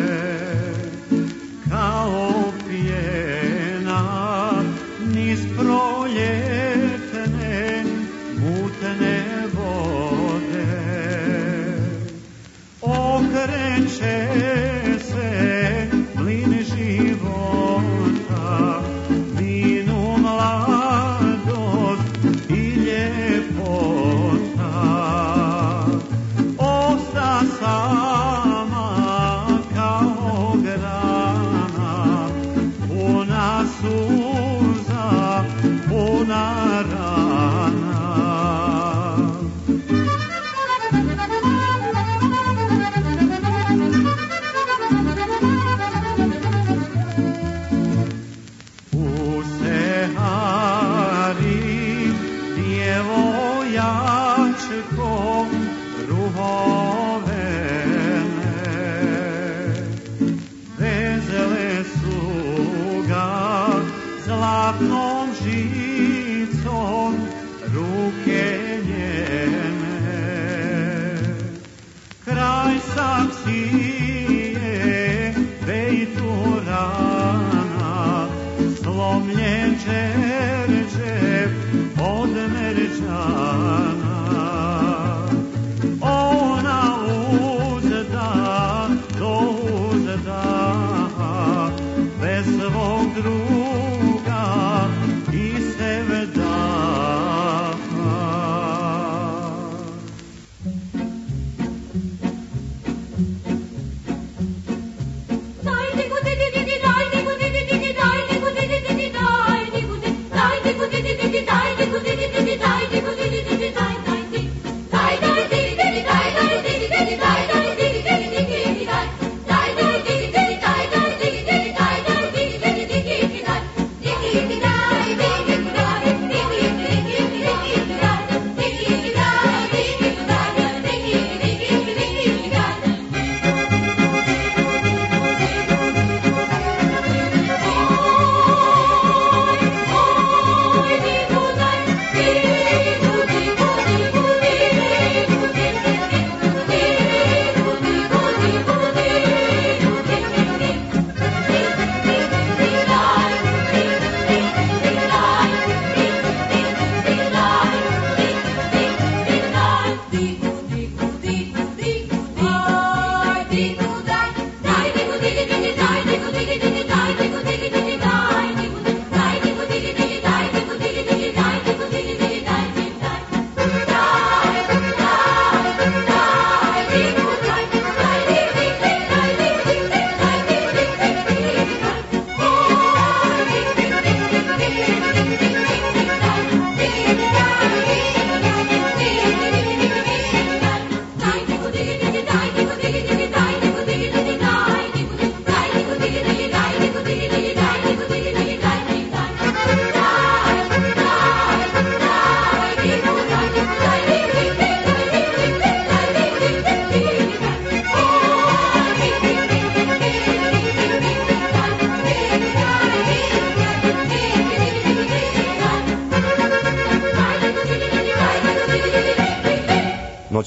kao pjena niz proljetne mutne vode. Okreće se plin života, vinu mladost i ljepota. Osta sama kao grana, puna suza, puna rana.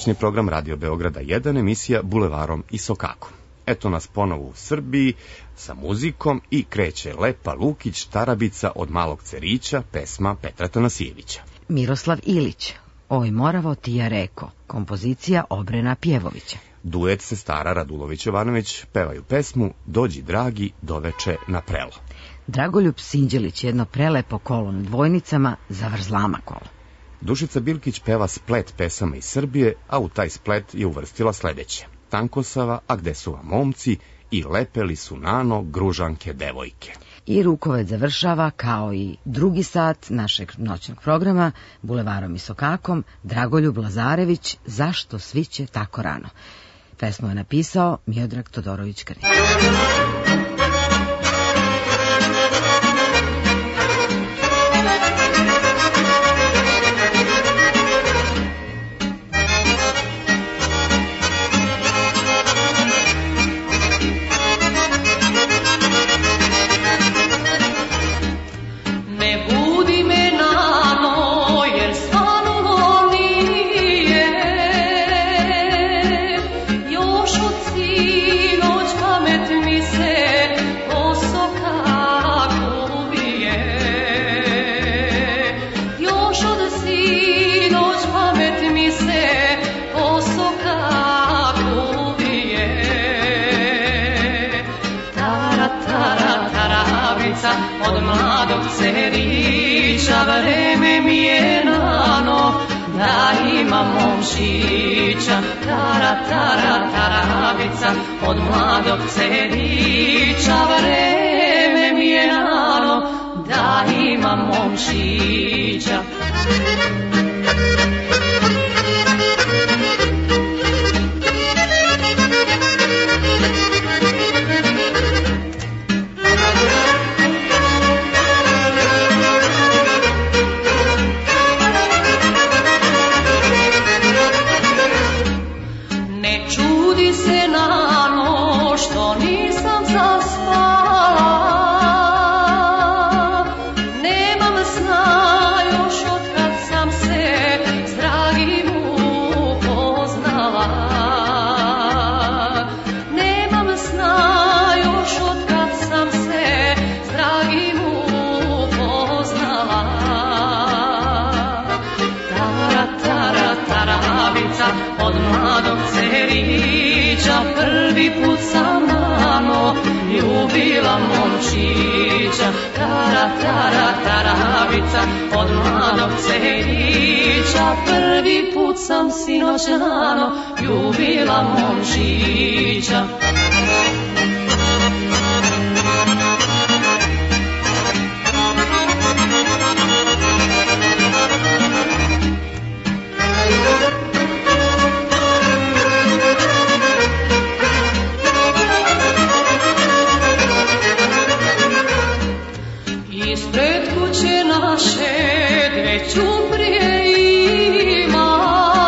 noćni program Radio Beograda 1, emisija Bulevarom i Sokakom. Eto nas ponovo u Srbiji sa muzikom i kreće Lepa Lukić, Tarabica od malog Cerića, pesma Petra Tanasijevića. Miroslav Ilić, Oj moravo ti ja reko, kompozicija Obrena Pjevovića. Duet sestara Radulović-Jovanović pevaju pesmu Dođi dragi doveče na prelo. Dragoljub Sinđelić, jedno prelepo kolo na dvojnicama, zavrzlama kolo. Dušica Bilkić peva splet pesama iz Srbije, a u taj splet je uvrstila sledeće: Tankosava, a gde su vam momci, i lepeli su nano Gružanke devojke. I Rukovec završava, kao i drugi sat našeg noćnog programa, Bulevarom i Sokakom, Dragoljub Lazarević, Zašto sviće tako rano. Pesmu je napisao Miodrag Todorović-Krin. Od mladog Cerića vreme mi je nano, da imam momčića. Tara, tara, taravica, od mladog Cerića vreme mi je nano, da imam momčića. Od mladog Cerića prvi put sam nano ljubila momčića. Tara, tara, taravica, od mladog Cerića prvi put sam sinoć nano ljubila momčića. Ispred kuće naše dve ćumprije ima,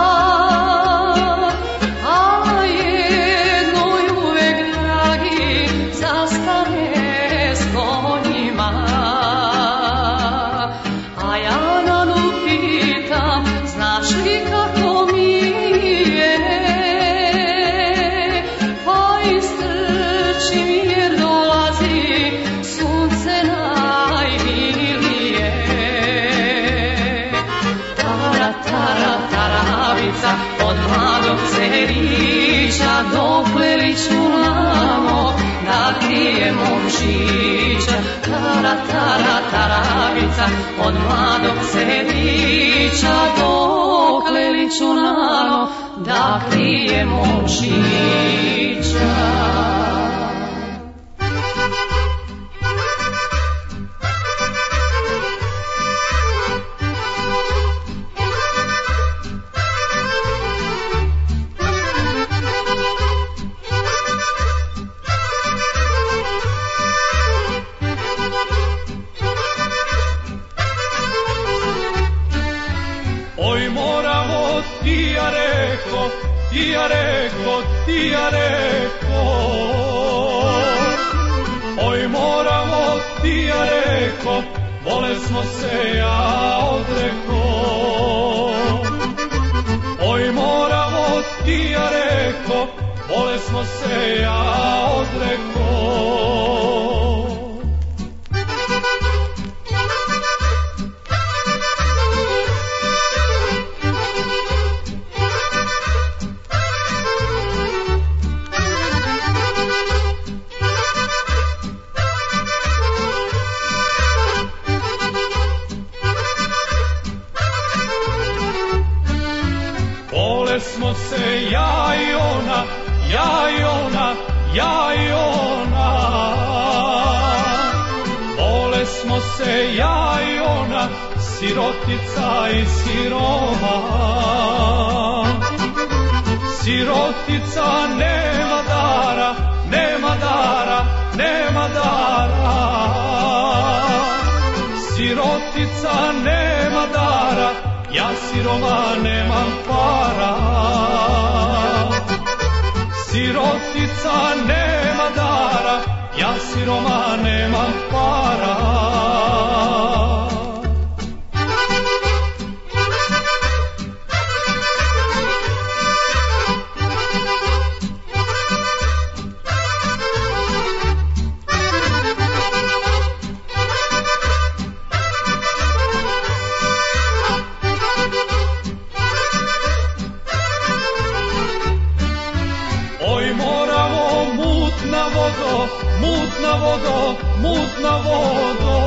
a jednoj uvek dragi zastane s konjima. A ja nanu pitam, znaš li kako mi je, pa istrčim jer dolazi sunce na od mladog Cerića dokle li ću namo da krije momčića. Tara, tara, taravica, od mladog Cerića dokle li ću namo da krije momčića. Ti ja reko, oj moramo, ti ja reko, bolesno se ja odreko. Oj moramo, bolesno se ja odreko. Bolesmo se ja i ona, ja i ona, ja i ona. Bolesmo se ja i ona, sirotica i siroma. Sirotica nema dara, nema dara, nema dara. Sirotica nema dara, ja siroma nemam para. Sirotica nema dara, ja siroma nemam para. Mutna vodo, mutna vodo.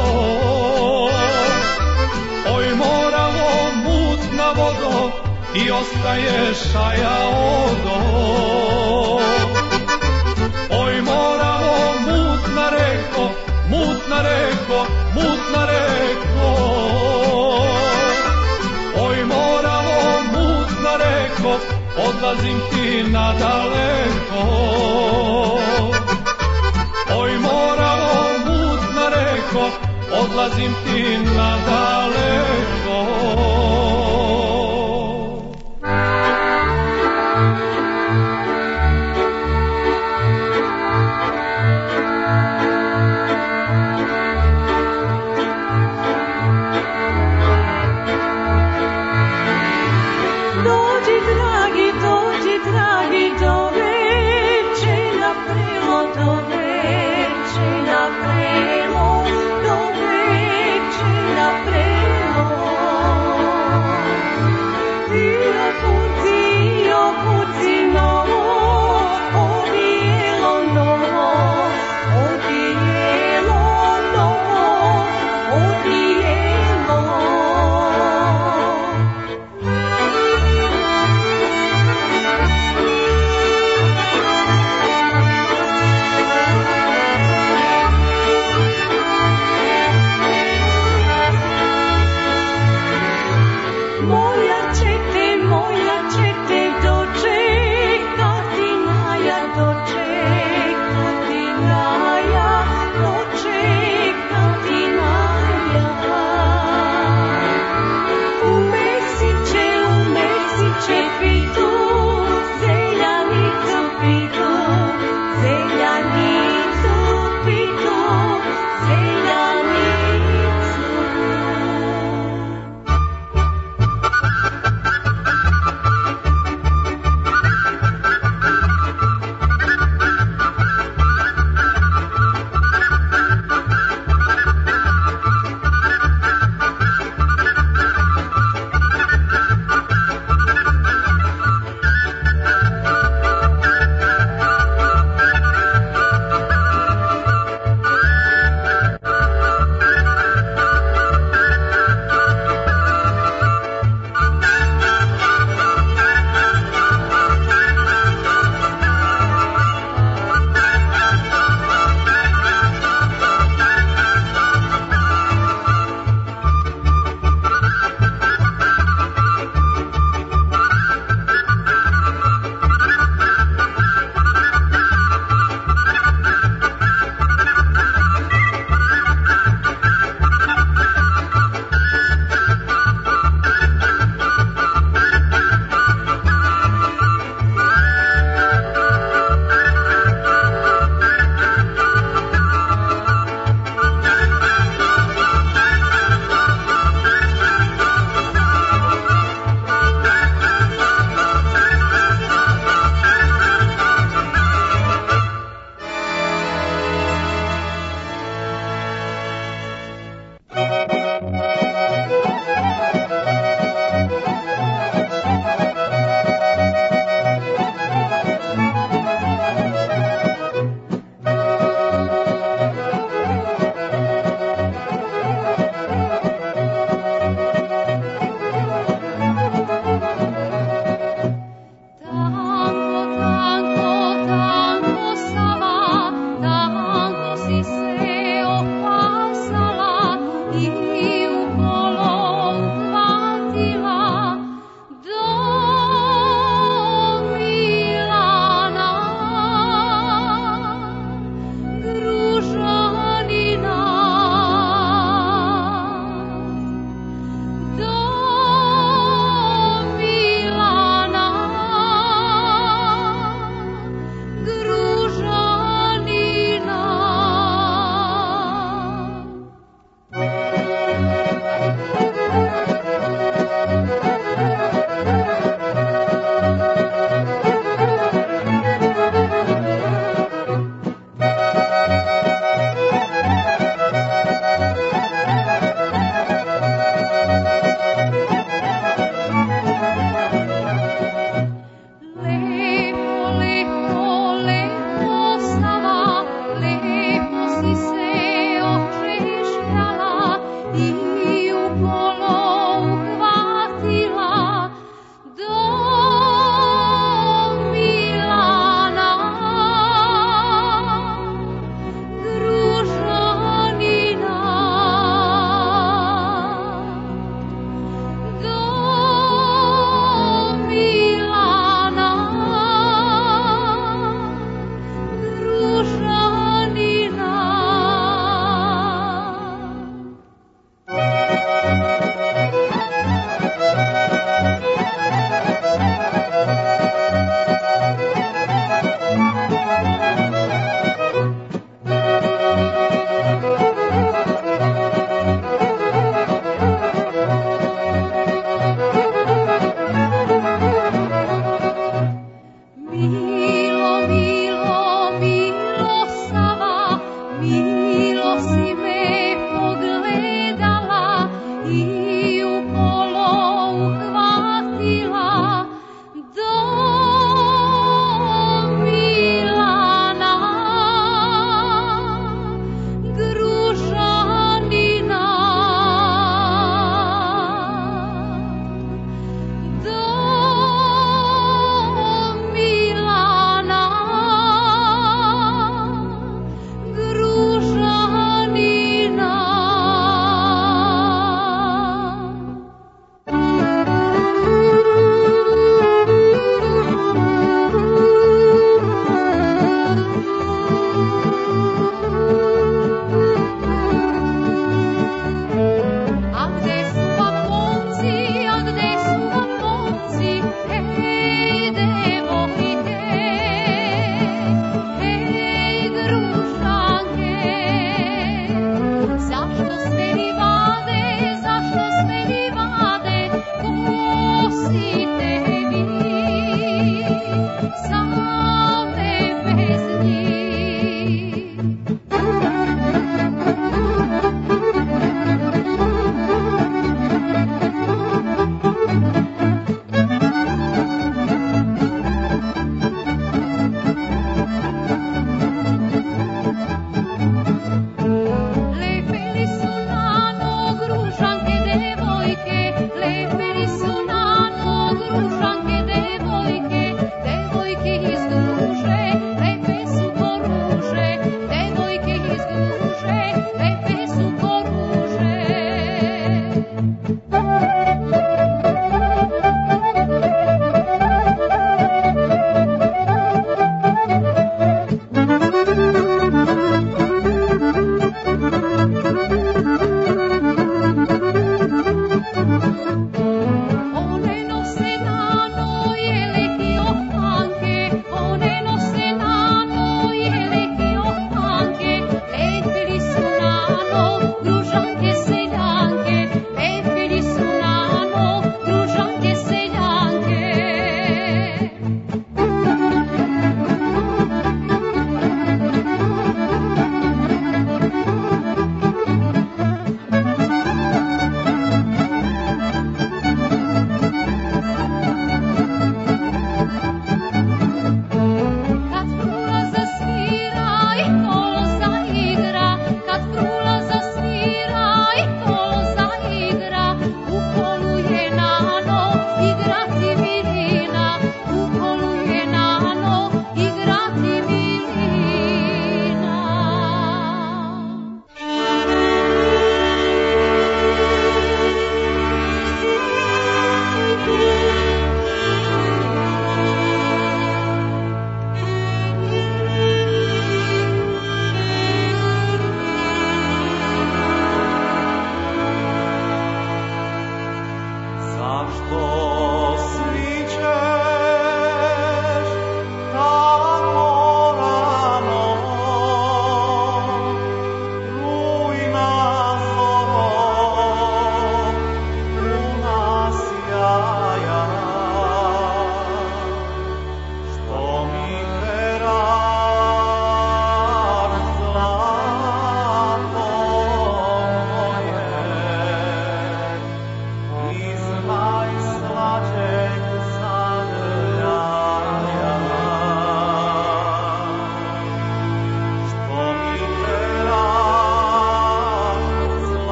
Oj Moravo, mutna vodo, ti ostaješ, a ja odo. Oj Moravo, mutna reko, mutna reko, mutna reko. Oj Moravo, mutna reko, odlazim ti nadaleko. Oj Moravo, mutna reko, odlazim ti nadaleko. Dođi dragi, do veče na prelo, do veče na prelo, do veče na prelo.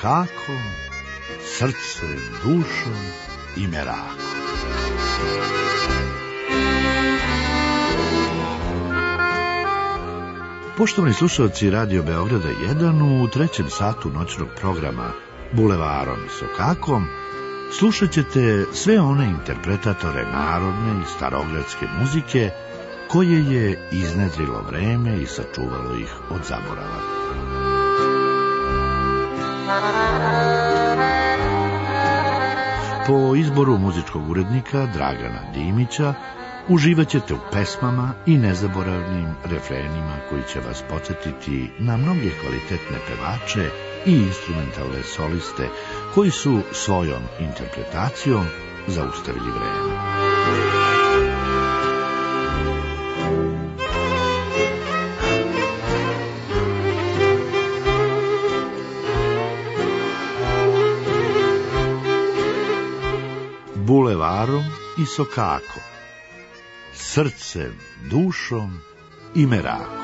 sokakom, srcem, dušom i merakom. Poštovani slušalci Radio Beograda 1, u trećem satu noćnog programa Bulevarom i sokakom slušat ćete sve one interpretatore narodne i starogradske muzike koje je iznedrilo vreme i sačuvalo ih od zaborava. Po izboru muzičkog urednika Dragana Dimića uživat ćete u pesmama i nezaboravnim refrenima koji će vas podsjetiti na mnoge kvalitetne pevače i instrumentalne soliste koji su svojom interpretacijom zaustavili vreme. Bulevarom i sokakom, srcem, dušom i merakom.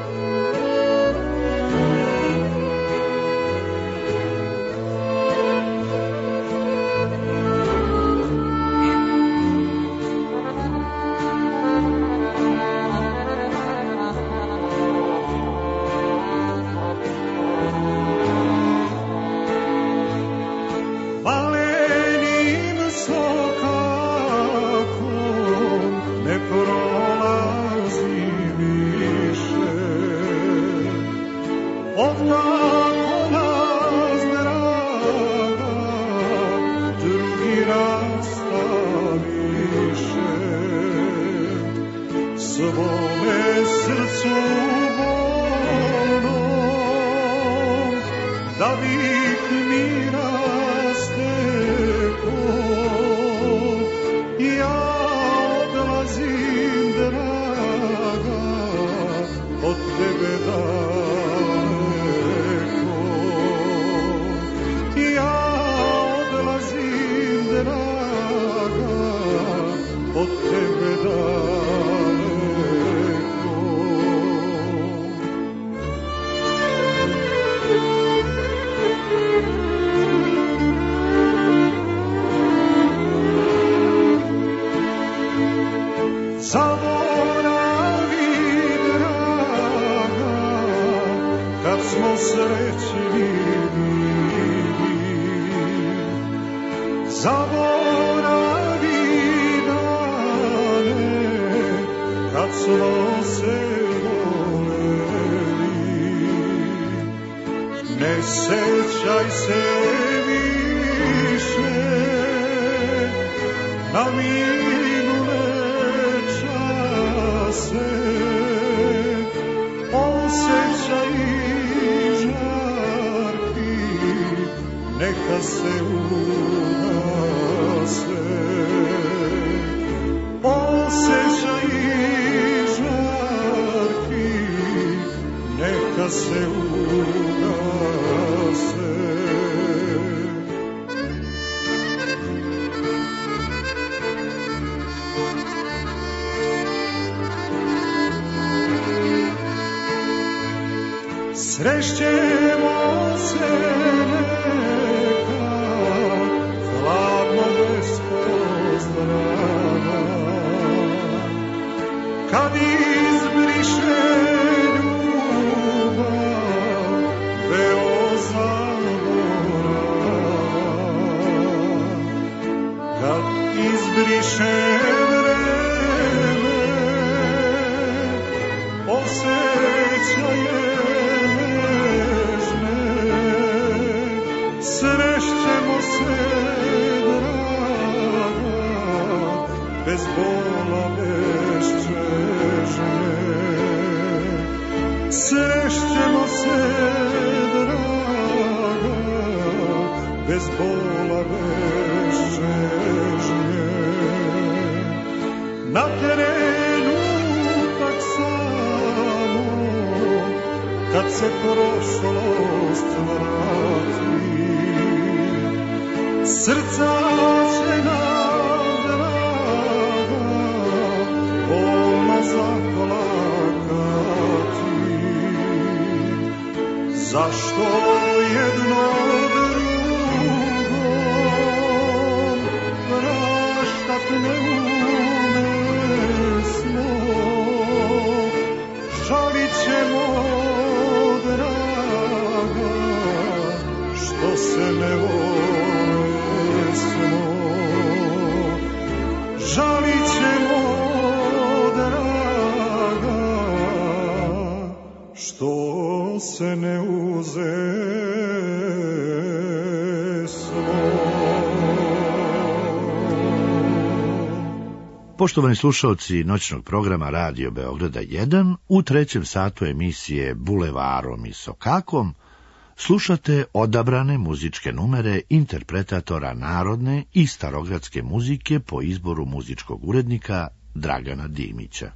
Srećemo se neka, hladno bez pozdrava, kad izbriše ljubav, veo zaborava, kad izbriše vreme, osjećaje srećemo se, draga, bez bola, bez čežnje. Srećemo se, draga, bez bola, bez čežnje. Na trenutak samo, kad se prošlost vrati, srca će nam, draga, bolno zaplakati. Zašto jedno drugo ne umesmo, žalit ćemo, draga, što se ne volesmo. Žalit ćemo, draga, što se ne uzesmo. Poštovani slušalci noćnog programa Radio Beograda 1, u trećem satu emisije Bulevarom i Sokakom slušate odabrane muzičke numere interpretatora narodne i starogradske muzike po izboru muzičkog urednika Dragana Dimića.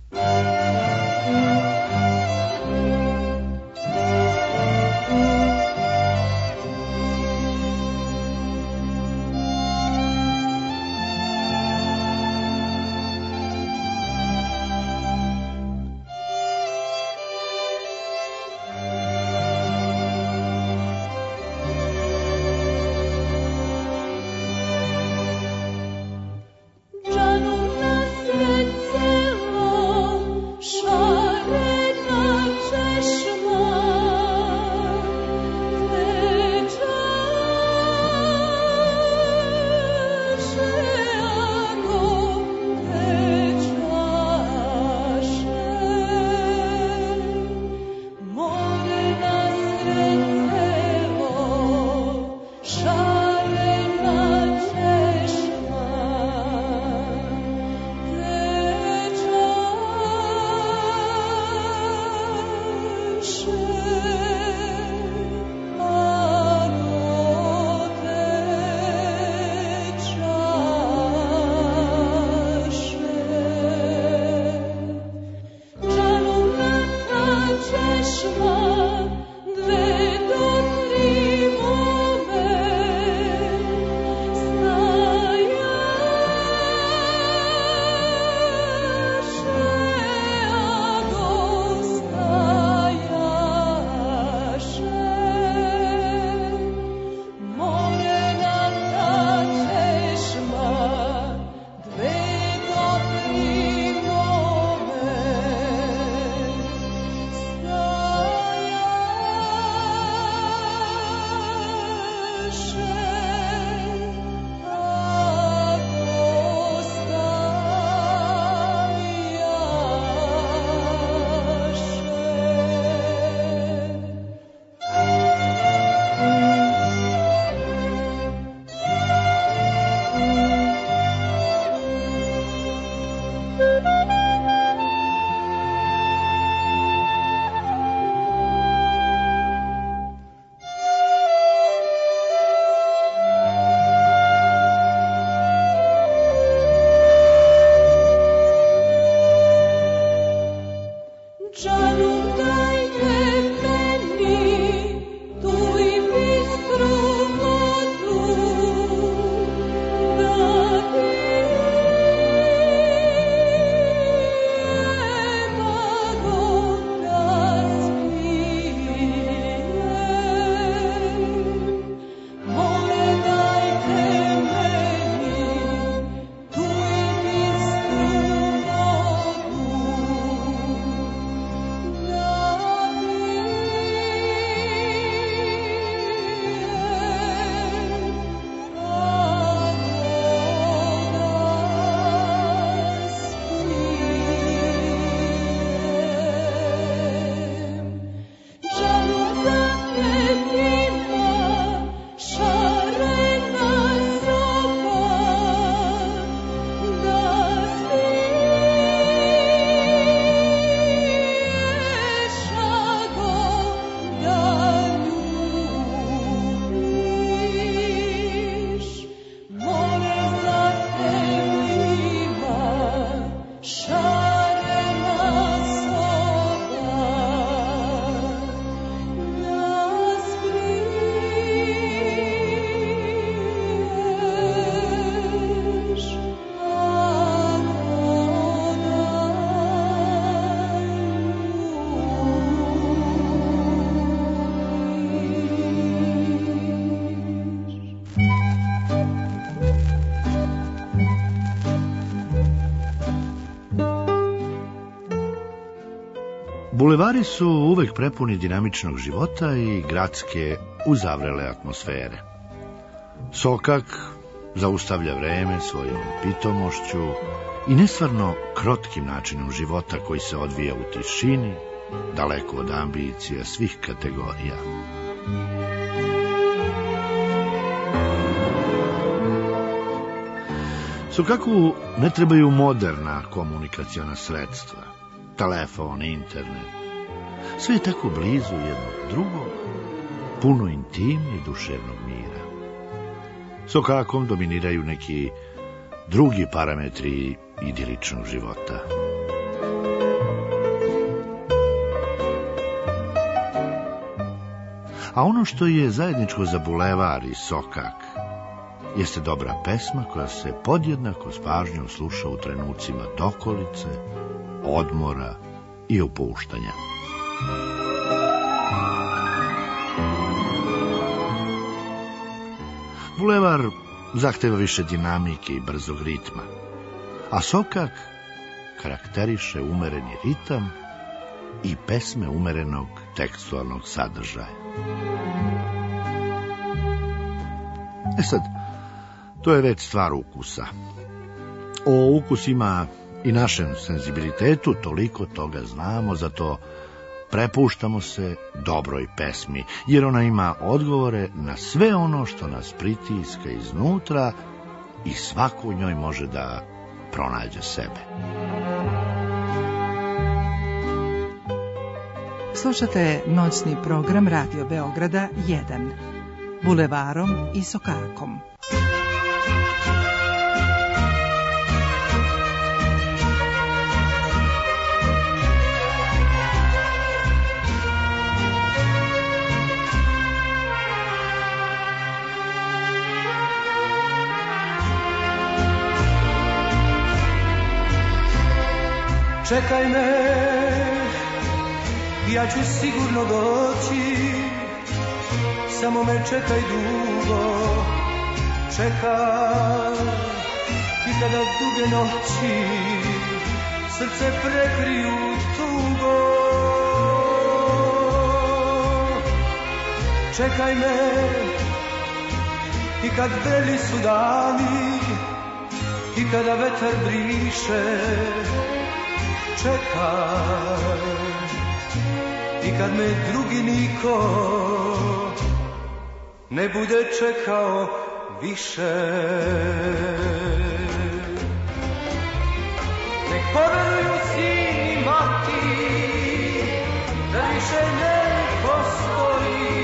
Bulevari su uvek prepuni dinamičnog života i gradske uzavrele atmosfere. Sokak zaustavlja vreme svojom pitomošću i nestvarno krotkim načinom života koji se odvija u tišini, daleko od ambicija svih kategorija. Sokaku ne trebaju moderna komunikaciona sredstva, telefon, internet. Sve je tako blizu jednog drugog, puno intime i duševnog mira. Sokakom dominiraju neki drugi parametri idiličnog života. A ono što je zajedničko za bulevar i Sokak jeste dobra pesma koja se podjednako s pažnjom sluša u trenucima dokolice, odmora i opuštanja. Bulevar zahteva više dinamike i brzog ritma, a Sokak karakteriše umereni ritam i pesme umerenog tekstualnog sadržaja. Sad, to je već stvar ukusa. O ukusima i našem senzibilitetu toliko toga znamo, zato prepuštamo se dobroj pesmi, jer ona ima odgovore na sve ono što nas pritiska iznutra i svako u njoj može da pronađe sebe. Slušate noćni program Radio Beograda 1, Bulevarom i Sokakom. Čekaj me, ja ću sigurno doći, samo me čekaj dugo, čekaj i kada duge noći srce prekriju tugo. Čekaj me i kad beli su dani i kada vetar briše, čekaj i kad me drugi niko ne bude čekao više. Nek poveruju sin i mati da više ne postoji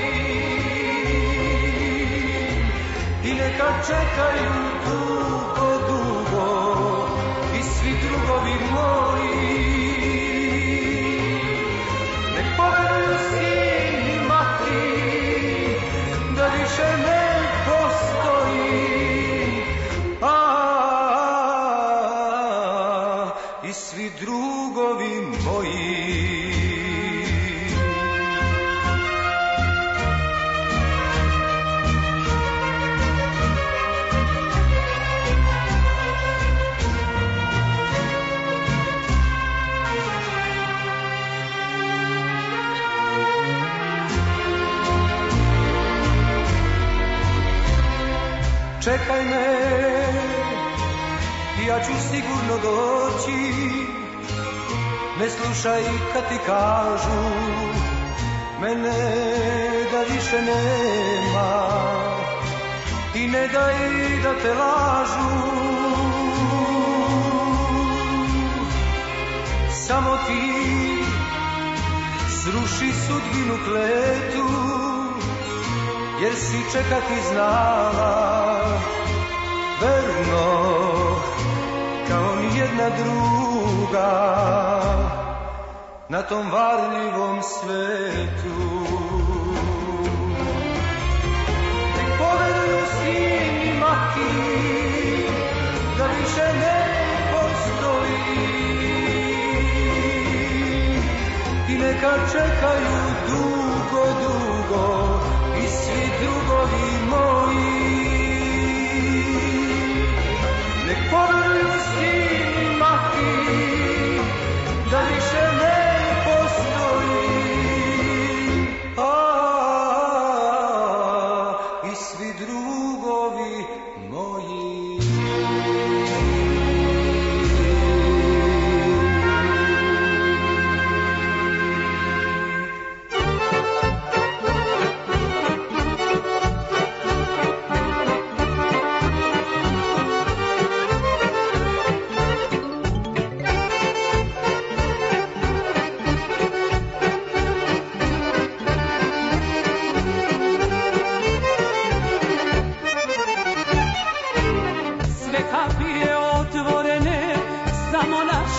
i neka čekaju dugo, dugo i svi drugovi moji. Više ne postoji, i svi drugovi moji. Čekaj me, ja ću sigurno doći, ne slušaj kad ti kažu mene da više nema i ne daj da te lažu. Samo ti sruši sudbinu kletu, jer si čekati znala verno kao nijedna druga na tom varljivom svetu. Nek poveruju sin i mati da više ne postoji i neka čekaju dugo, dugo i svi drugovi moji. Nek poveruju sin i mati da više ne postoji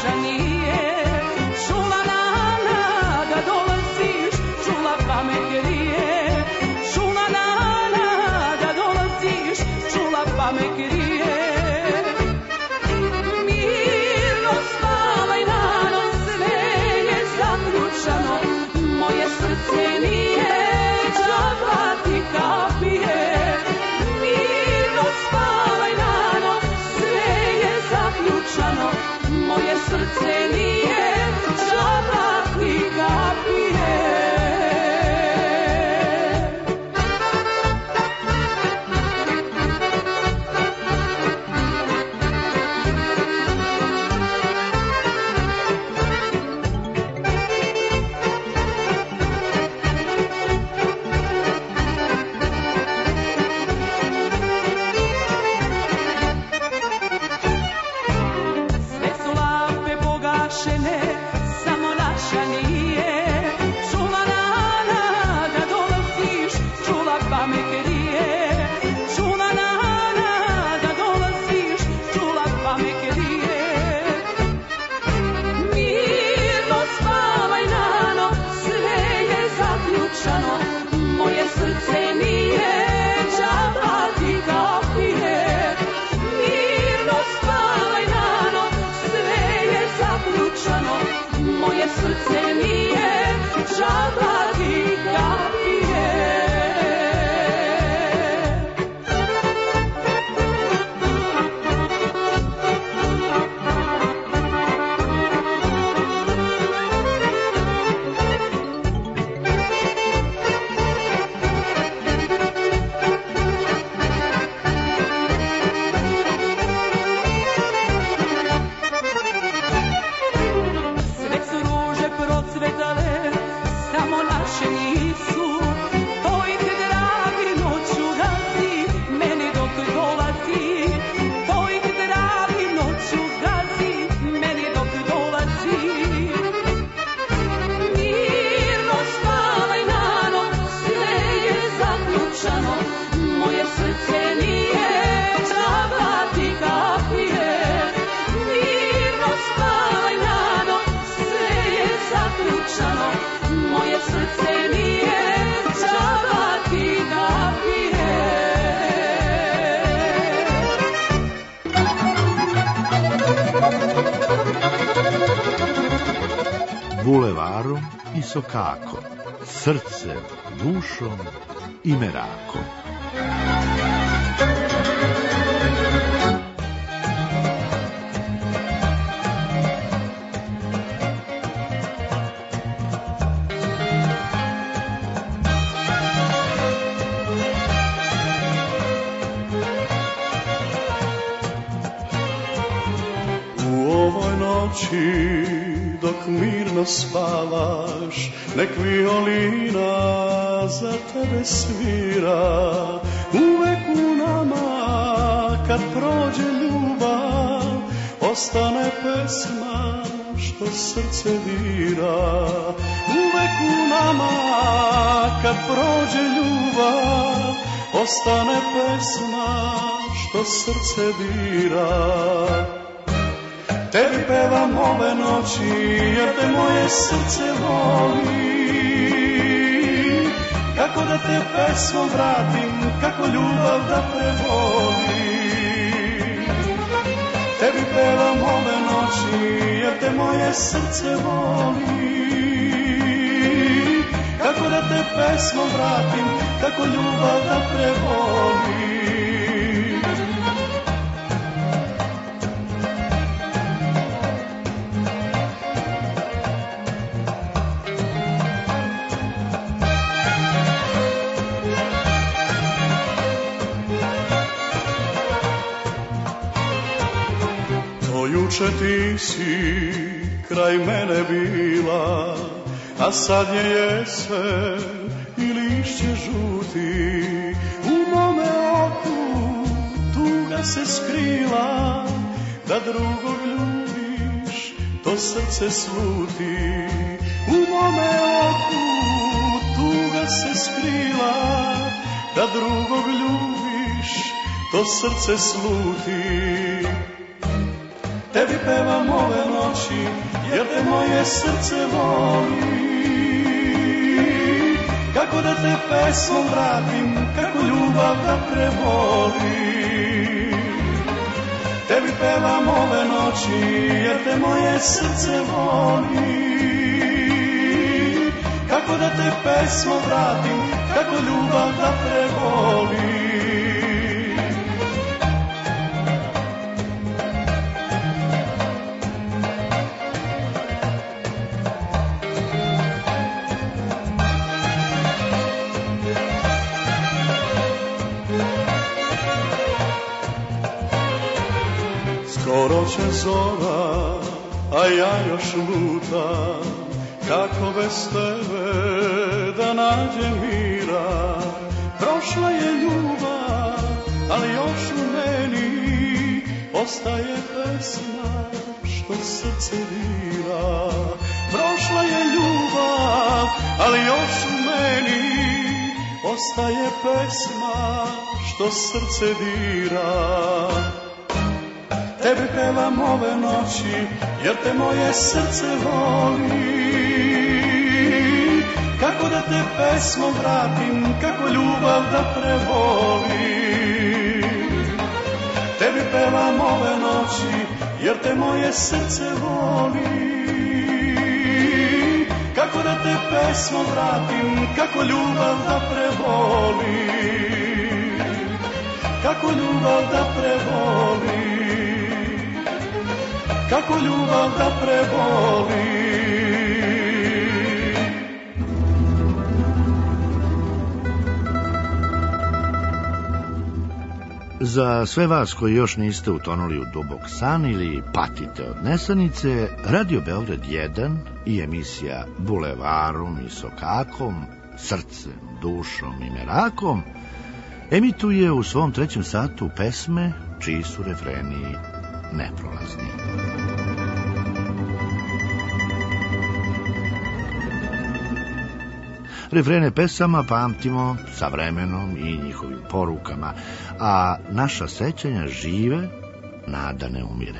naša nije. Čula nana da dolaziš, čula pa me krije. Čula nana da dolaziš, čula pa me krije. Mirno spavaj nano, sve je zaključano, moje srce nije džaba ti kapije. Mirno spavaj nano, sve je zaključano, moje srce nije džaba ti kapije. Sve su lampe pogašene, samo naša nije. Čula nana da dolaziš, čula pa me krije. Čula nana da dolaziš, čula pa me krije. Mirno spavaj nano, sve je zaključano, moje srce nije džaba ti kapije. Mirno spavaj nano, sve je zaključano, moje srce nije džaba ti kapije. Sve su ruže procvetale, samo naše nisu. To ih dragi noću gazi, meni dok dolazi. To ih dragi noću gazi, meni dok dolazi. Mirno spavaj nano, sve je zaključano, moje srce nije džaba ti kapije. Mirno spavaj nano, sve je zaključano, moje srce nije džaba ti kapije. Bulevarom i sokakom, srcem, dušom i merakom. U ovoj noći dok mirno spavaš, nek violina za tebe svira. Uvek u nama kad prođe ljubav, ostane pesma što srce dira. Uvek u nama kad prođe ljubav, ostane pesma što srce dira. Tebi pevam ove noći jer te moje srce voli. Kako da te pesmom vratim, kako ljubav da preboli. Tebi pevam ove noći jer te moje srce voli. Kako da te pesmom vratim, kako ljubav da preboli. Juče ti si kraj mene bila, a sad je jesen i lišće žuti. U mome oku tuga se skrila, da drugog ljubiš, to srce sluti. U mome oku tuga se skrila, da drugog ljubiš, to srce sluti. tebi pevam ove noći, jer te moje srce voli. Kako da te pesmom vratim, kako ljubav da preboli. Tebi pevam ove noći, jer te moje srce voli. Kako da te pesmom vratim, kako ljubav da preboli. Skoro će zora, a ja još lutam, kako bez tebe da nađem mira. Prošla je ljubav, ali još u meni ostaje pesma što srce dira. Prošla je ljubav, ali još u meni ostaje pesma što srce dira. Tebi pevam ove noći, jer te moje srce voli. Kako da te pesmom vratim, kako ljubav da preboli. Tebi pevam ove noći, jer te moje srce voli. Kako da te pesmom vratim, kako ljubav da preboli. Kako ljubav da preboli. Kako ljubav da preboli. Za sve vas koji još niste utonuli u dubok san ili patite od nesanice, Radio Beograd 1 i emisija Bulevarom i Sokakom, Srcem, dušom i merakom emituje u svom 3. satu pesme čiji su refreni neprolazni. Refrene pesama pamtimo sa vremenom i njihovim porukama, a naša sećanja žive, nada ne umire.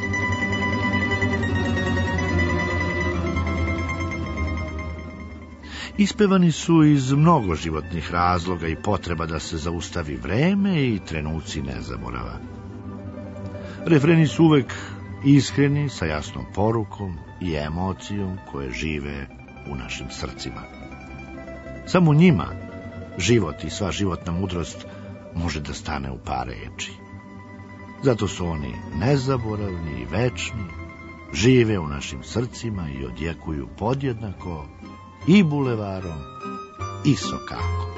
Ispevani su iz mnogo životnih razloga i potreba da se zaustavi vreme i trenuci nezaborava. Refreni su uvek iskreni, sa jasnom porukom i emocijom koje žive u našim srcima. Samo njima život i sva životna mudrost može da stane u par reči. Zato su oni nezaboravni i večni, žive u našim srcima i odjekuju podjednako i bulevarom i sokakom.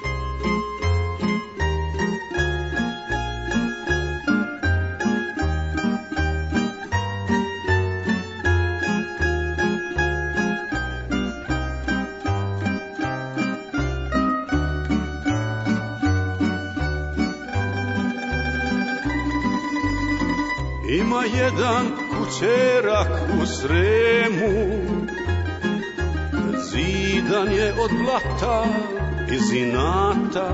Ima jedan kućerak u Sremu, zidan je od blata i zinata,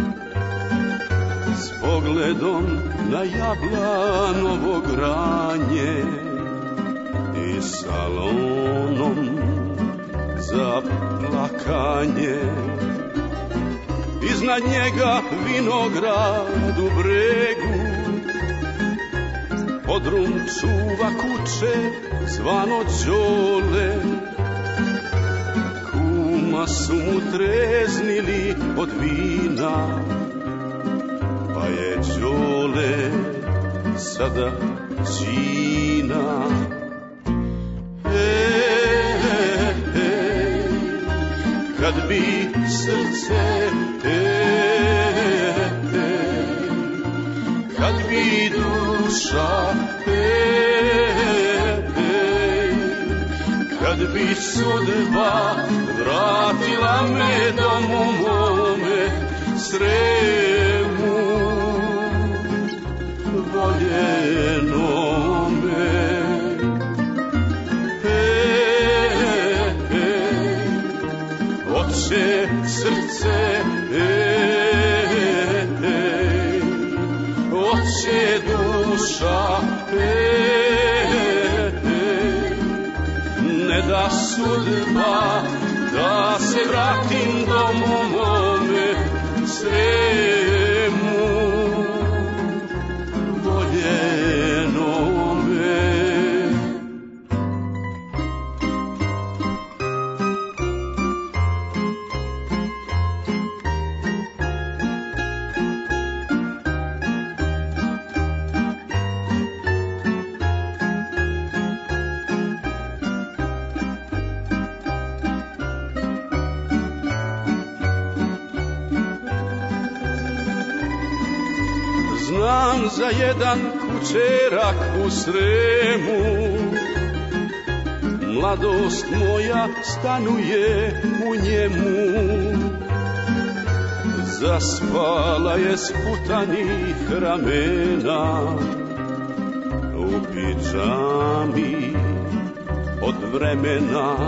s pogledom na Jablanovo granje i salonom za plakanje. Iznad njega vinograd u bregu, podrum čuva kuće zvano Đole. Kuma su mu treznili od vina, pa je Đole sada čina. Kad bi srce, kad bi duša, kad bi sudba vratila me domu mome Sremu voljenome. Oče srce, oče duša, ne da sudba da se vratim domu mome Sremu voljenome. Znam za jedan kućerak u Sremu, mladost moja stanuje u njemu. Zaspala je sputanih ramena u pidžami od vremena.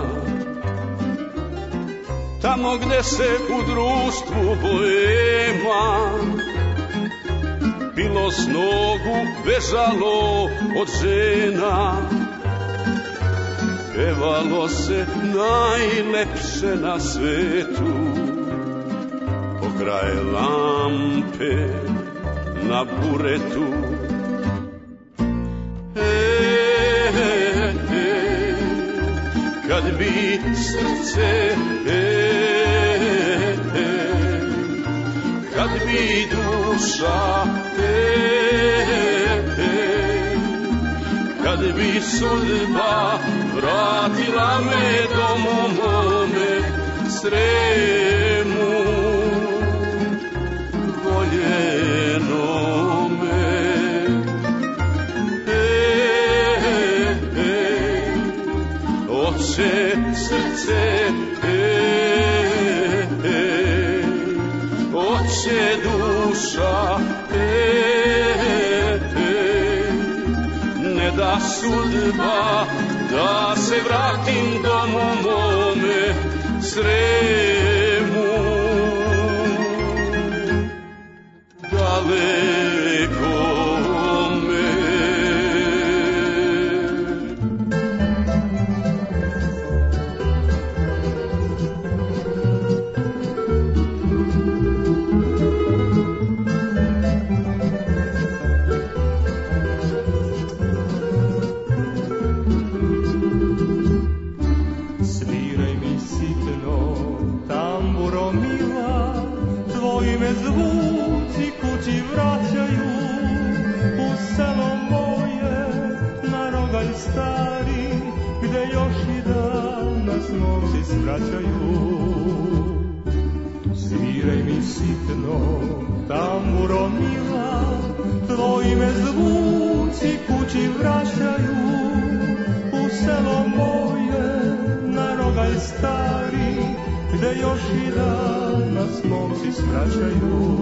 Tamo gde se u društvu boema bilo s nogu bežalo od žena, pevalo se najlepše na svetu, pokraj lampe na buretu. Kad bi srce, kad bi duša, kad bi sudba vratila me domu mome Sremu voljenome. Oče srce, oče duša, ne da sudba da se vratim domu mome Sremu dalekome. Zvuci kući vraćaju u selo moje na rogalj stari, gde još i danas momci svraćaju. Sviraj mi sitno tamburo mila, tvoji me zvuci kući vraćaju u selo moje na rogalj stari, gde još i danas momci svraćaju.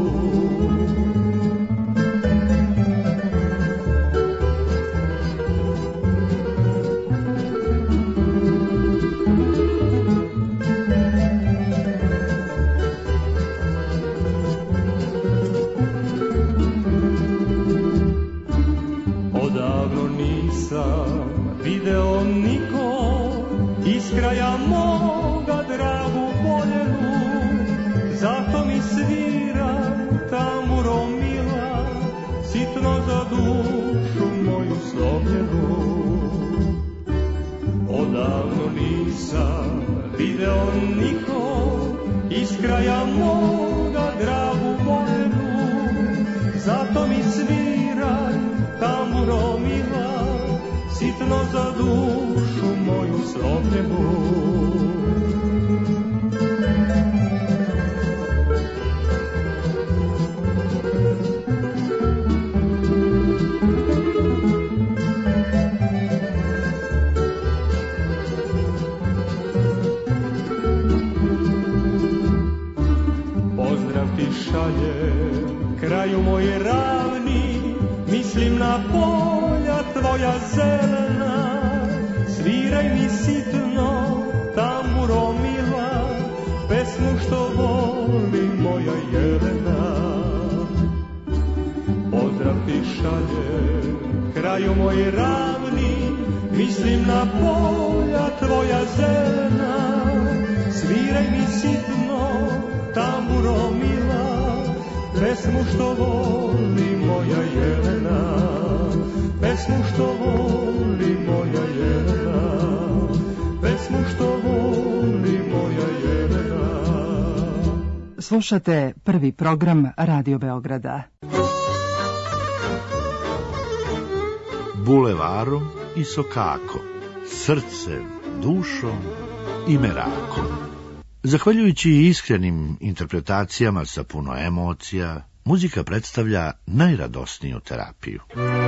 Odavno nisam video niko iz kraja moga dragu voljenu, zato mi svira tamburo mila, sitno za dušu moju slomljenu. Odavno nisam video niko iz kraja moga dragu voljenu, zato mi svira tamburo mila, sitno za dušu moju slomljenu. Pozdrav ti šalje kraju moje ravni, mislim na polja tvoja zelena. Sviraj mi sitno tamburo mila, pesmu što voli moja Jelena. Pozdrav ti šalje kraju moje ravni, mislim na polja tvoja moja zelena, sviraj mi sitno, tamburo mila, pesmu što voli moja Jelena, pesmu što voli moja Jelena, pesmu što voli moja Jelena. Slušate prvi program Radio Beograda. Bulevarom i sokakom, srcem, dušom i merakom. Zahvaljujući iskrenim interpretacijama sa puno emocija, muzika predstavlja najradosniju terapiju.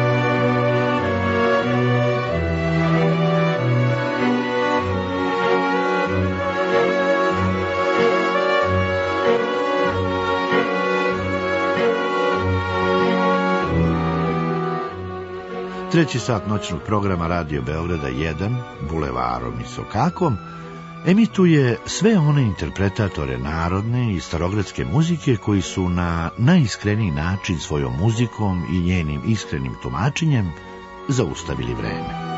Treći sat noćnog programa Radio Beograda 1, Bulevarom i sokakom, emituje sve one interpretatore narodne i starogradske muzike koji su na najiskreniji način svojom muzikom i njenim iskrenim tumačenjem zaustavili vreme.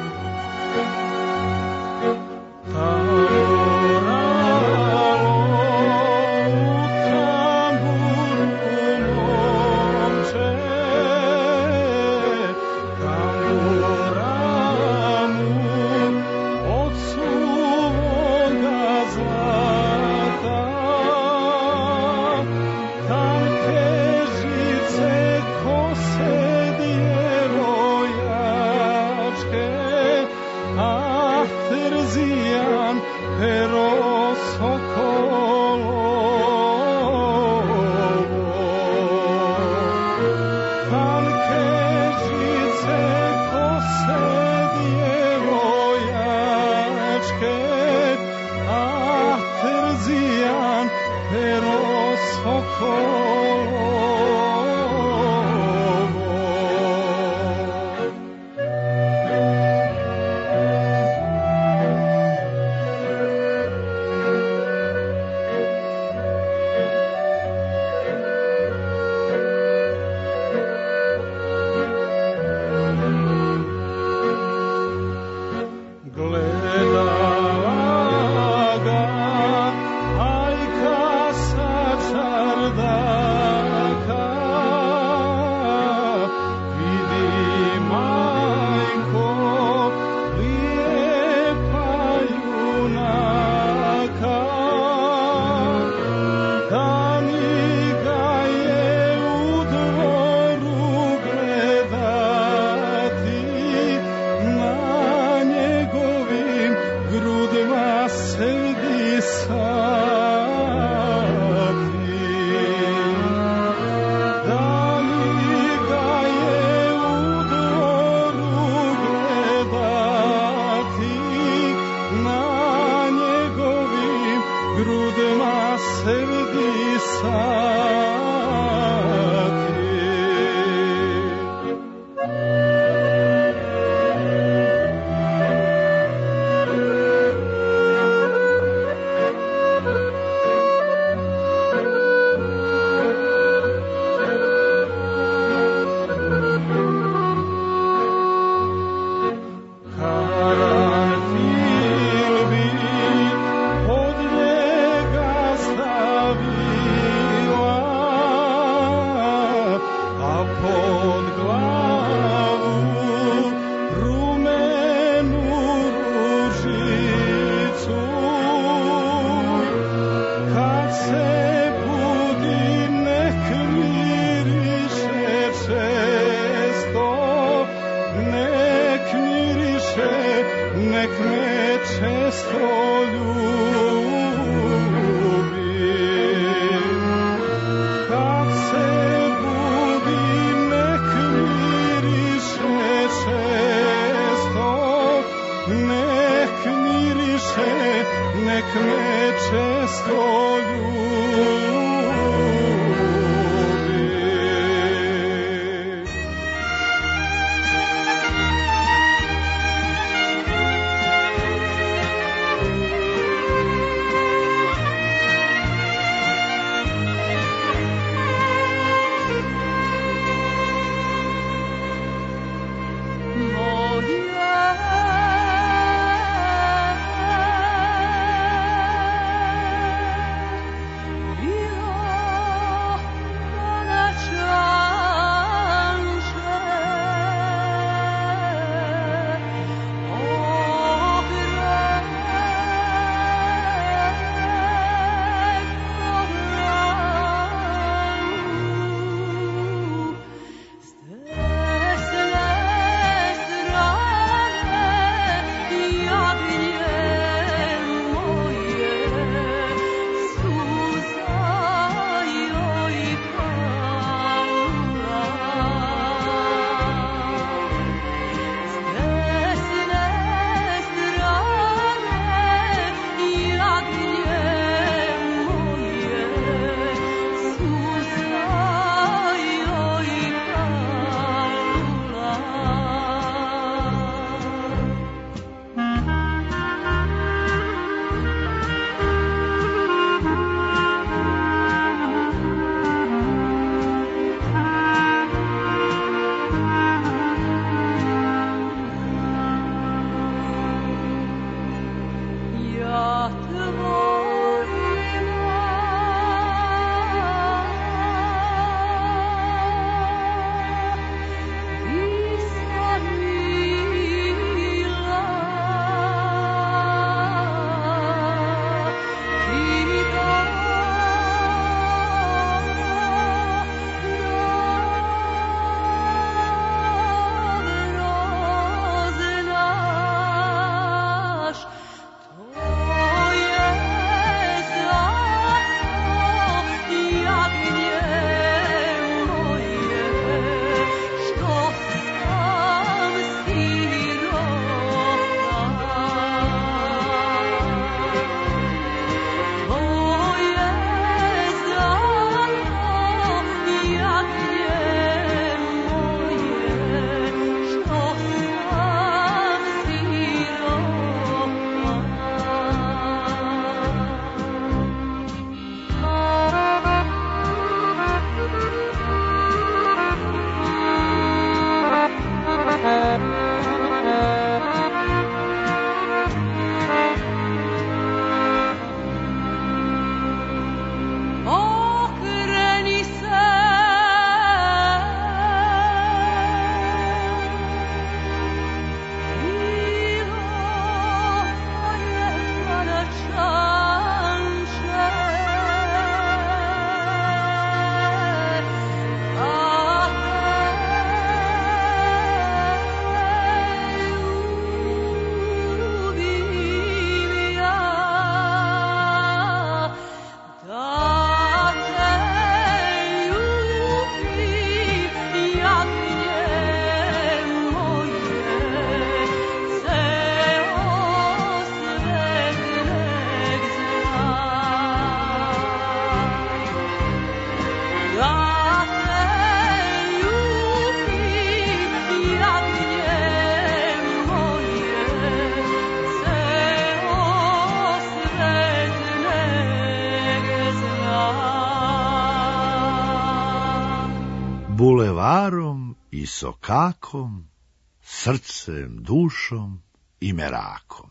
bulevarom i sokakom, srcem, dušom i merakom.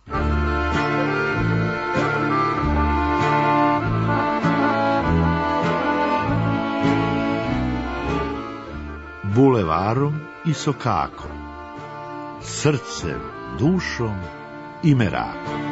Bulevarom i sokakom, srcem, dušom i merakom.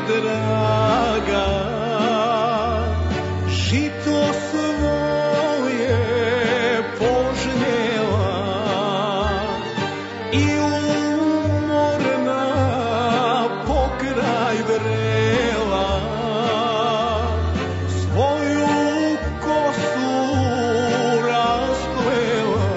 draga, žito svoje požnjela i umorna pokraj vrela svoju kosu rasplela.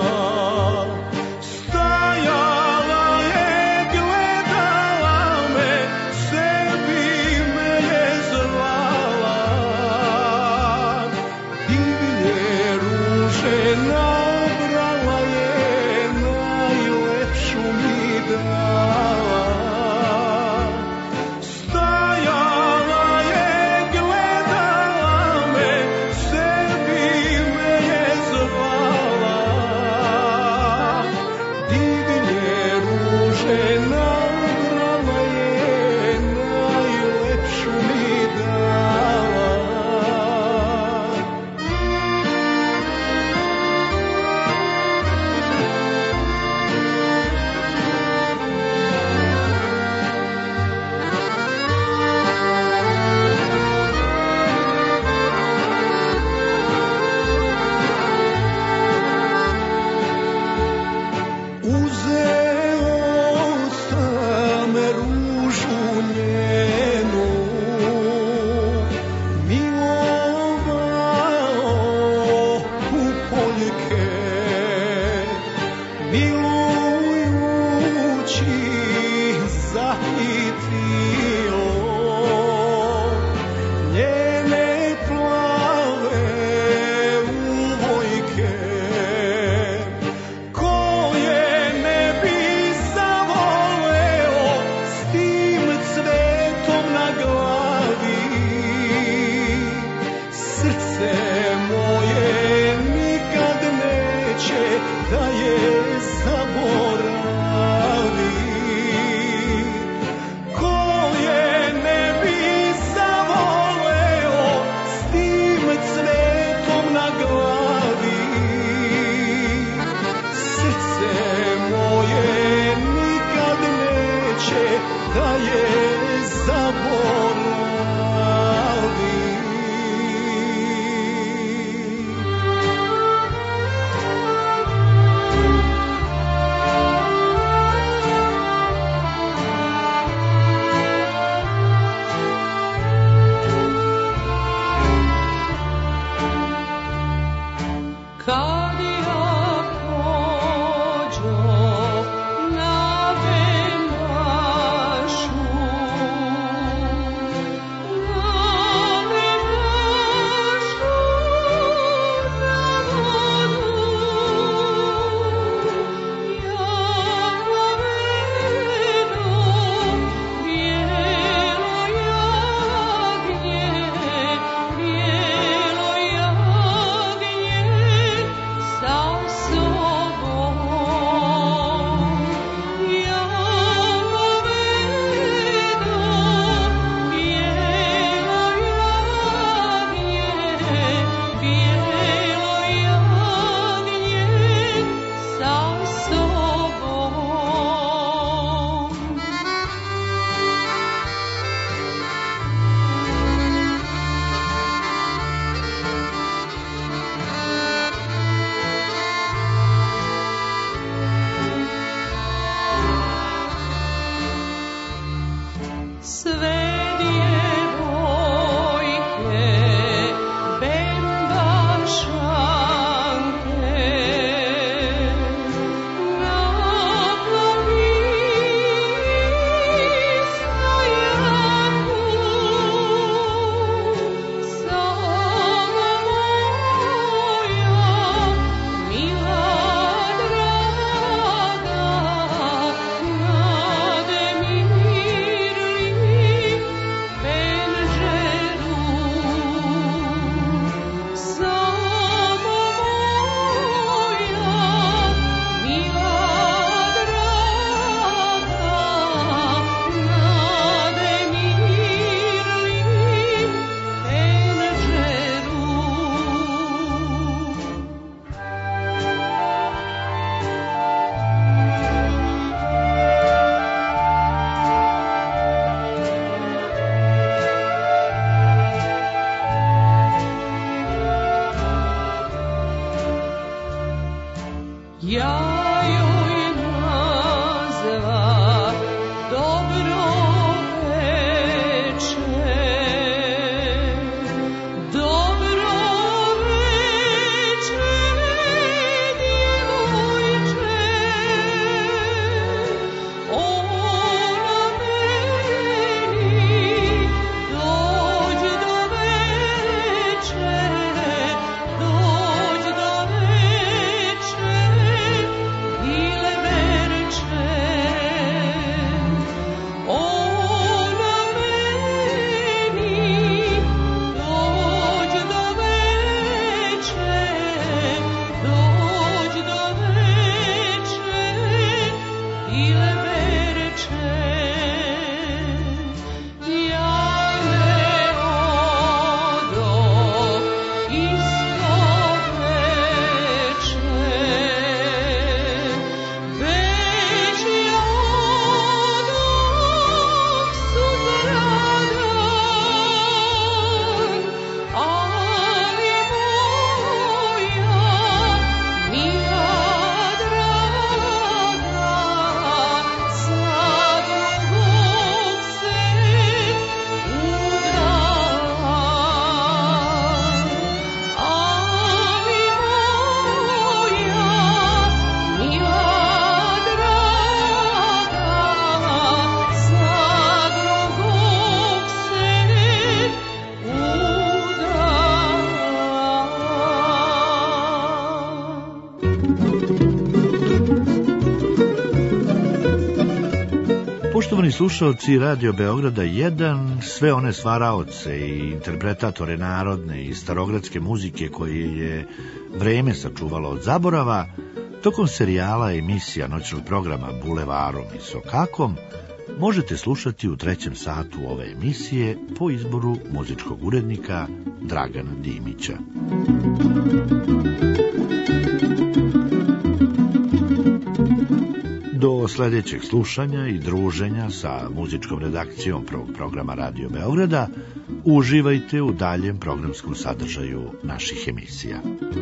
Stajala je, gledala me, sebi me je zvala. Divlje ruže nabrala je, najlepšu mi dala. Stajala je, gledala me, sebi me je zvala. Divlje ruže nabrala je, najlepšu mi dala. Uzeo sam ružu njenu, milovao u poljke, milujući zahitio njene plave uvojke, koje ne bi zavoleo s tim cvetom na glavi. Srce moje nikad neće da je zaboravi, koje ne bi zavoleo s tim cvetom na glavi. Srce moje nikad neće da je zaboravi. Kad ja pođo na vemašu, slušalci Radio Beograda 1, sve one stvaraoce i interpretatore narodne i starogradske muzike koje je vreme sačuvalo od zaborava, tokom serijala emisija noćnog programa Bulevarom i Sokakom možete slušati u trećem satu ove emisije po izboru muzičkog urednika Dragana Dimića. Do sljedećeg slušanja i druženja sa muzičkom redakcijom prvog programa Radio Beograda uživajte u daljem programskom sadržaju naših emisija.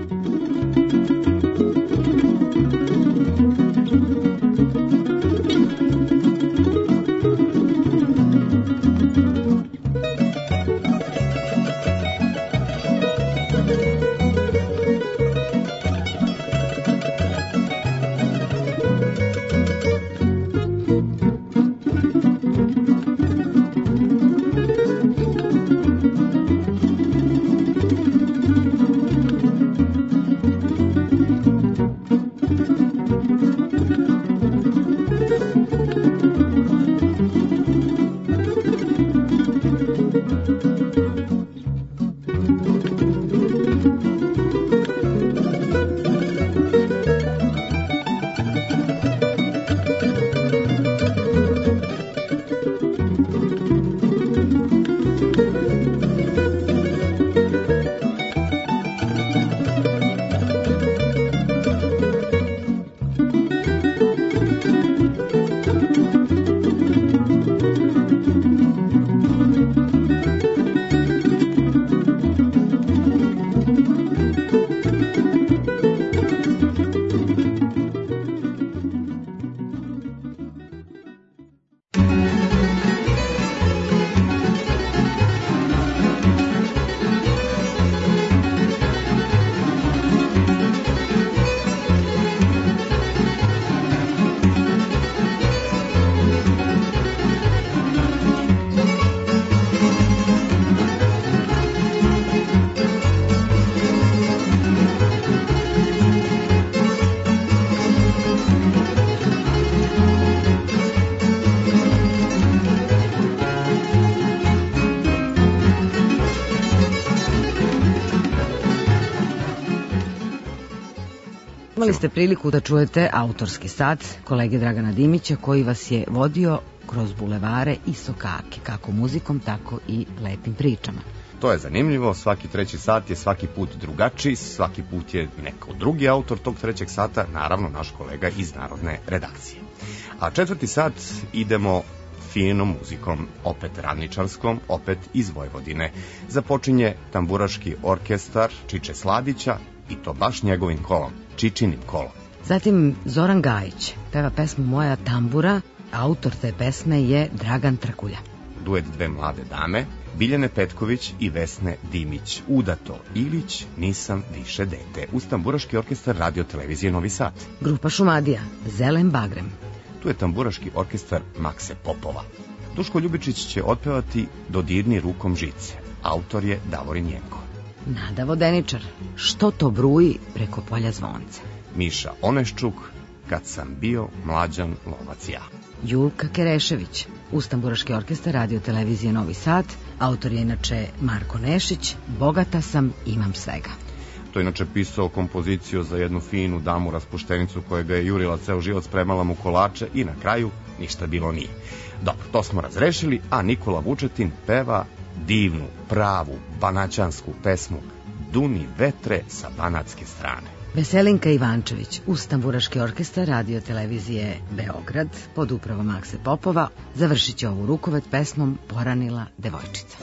Imali ste priliku da čujete autorski sat kolege Dragana Dimića koji vas je vodio kroz bulevare i sokake, kako muzikom, tako i lepim pričama. To je zanimljivo, svaki treći sat je svaki put drugačiji, svaki put je neko drugi autor tog trećeg sata, naravno naš kolega iz Narodne redakcije. A četvrti sat idemo finom muzikom, opet ravničarskom, opet iz Vojvodine. Započinje tamburaški orkestar Čiče Sladića i to baš njegovim kolom, Čičinim kolom. Zatim Zoran Gajić peva pesmu Moja tambura, autor te pesme je Dragan Trkulja. Duet dve mlade dame, Biljane Petković i Vesne Dimić. Udato Ilić, Nisam više dete, uz tamburaški orkestar Radio Televizije Novi Sad. Grupa Šumadija, Zelen Bagrem. Tu je tamburaški orkestar Makse Popova. Duško Ljubičić će otpevati Dodirni rukom žice. Autor je Davorin Jenko. Nada Vodeničar, Što to bruji preko polja zvonce. Miša Oneščuk, Kad sam bio mlađan lovac ja. Julka Kerešević, uz tamburaški orkestar Radio Televizije Novi Sad. Autor je inače Marko Nešić, Bogata sam, imam svega. To je inače pisao kompoziciju za jednu finu damu raspuštenicu koja ga je jurila ceo život, spremala mu kolače i na kraju ništa bilo nije. Dobro, to smo razrešili, a Nikola Vučetin peva divnu, pravu, banaćansku pesmu Duni vetre sa banatske strane. Veselinka Ivančević, uz tamburaški orkestar Radio Televizije Beograd pod upravom Makse Popova, završit će ovu rukovet pesmom Poranila devojčica.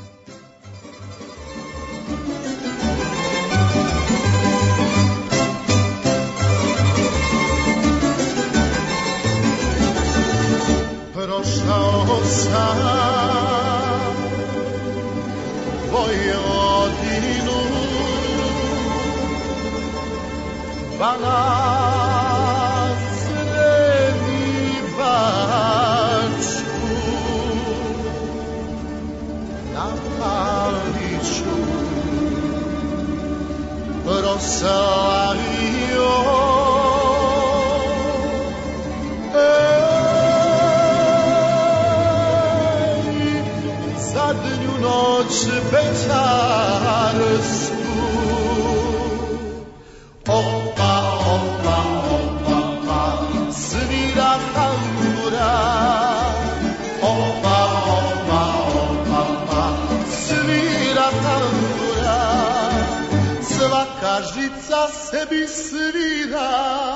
Prošao sam Vojvodinu, Banat, Srem i Bačku, na Paliću proslavio špećarsku. Opa, opa, opa, opa, svira tambura. Opa, opa, opa, opa, svira tambura. Svaka žica sebi svira.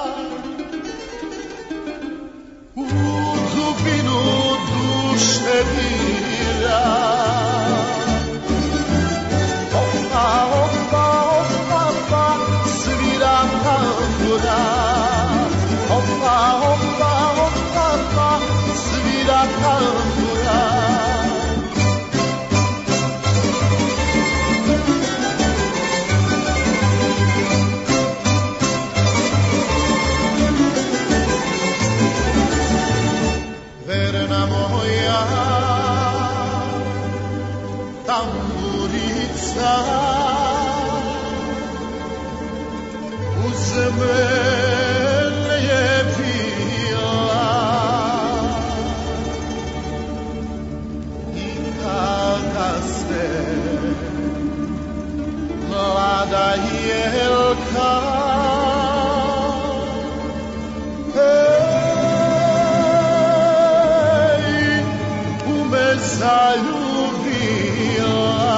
U dubinu duše dira. Opa, opa, opa, opa, svira tambura. Opa, opa, opa, opa, svira tambura. Verna moja tamburica, uz mene je bila i kada se mlada jelka zaljubila.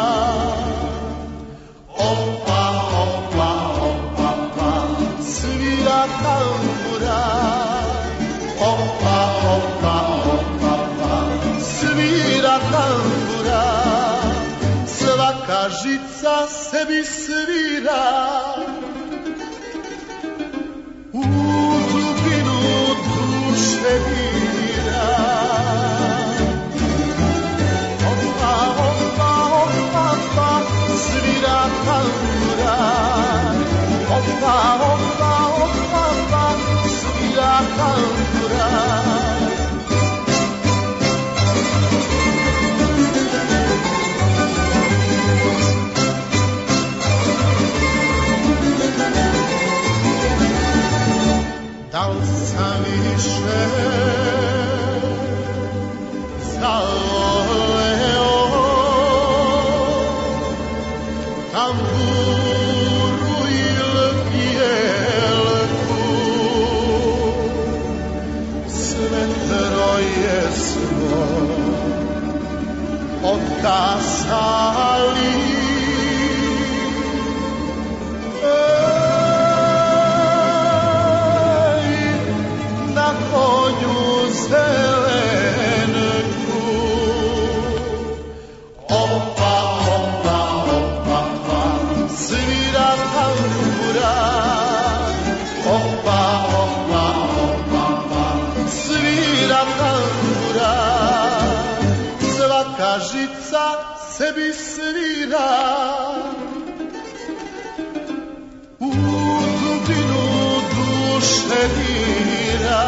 Opa, opa, opa, opa, svira tambura. Opa, opa, opa, opa, svira tambura. Svaka žica sebi svira. U dubinu duše dira. Svira tambura. Opa, opa, opa, opa, svira tambura. Da li sam više zavoleo tamburu ili pjelku? Sve troje smo otkasali. Na konju zelenku. Opa, opa, opa, opa, svira tambura. Opa, opa, opa, opa, svira tambura. Svaka žica sebi svira. U dubinu duše dira.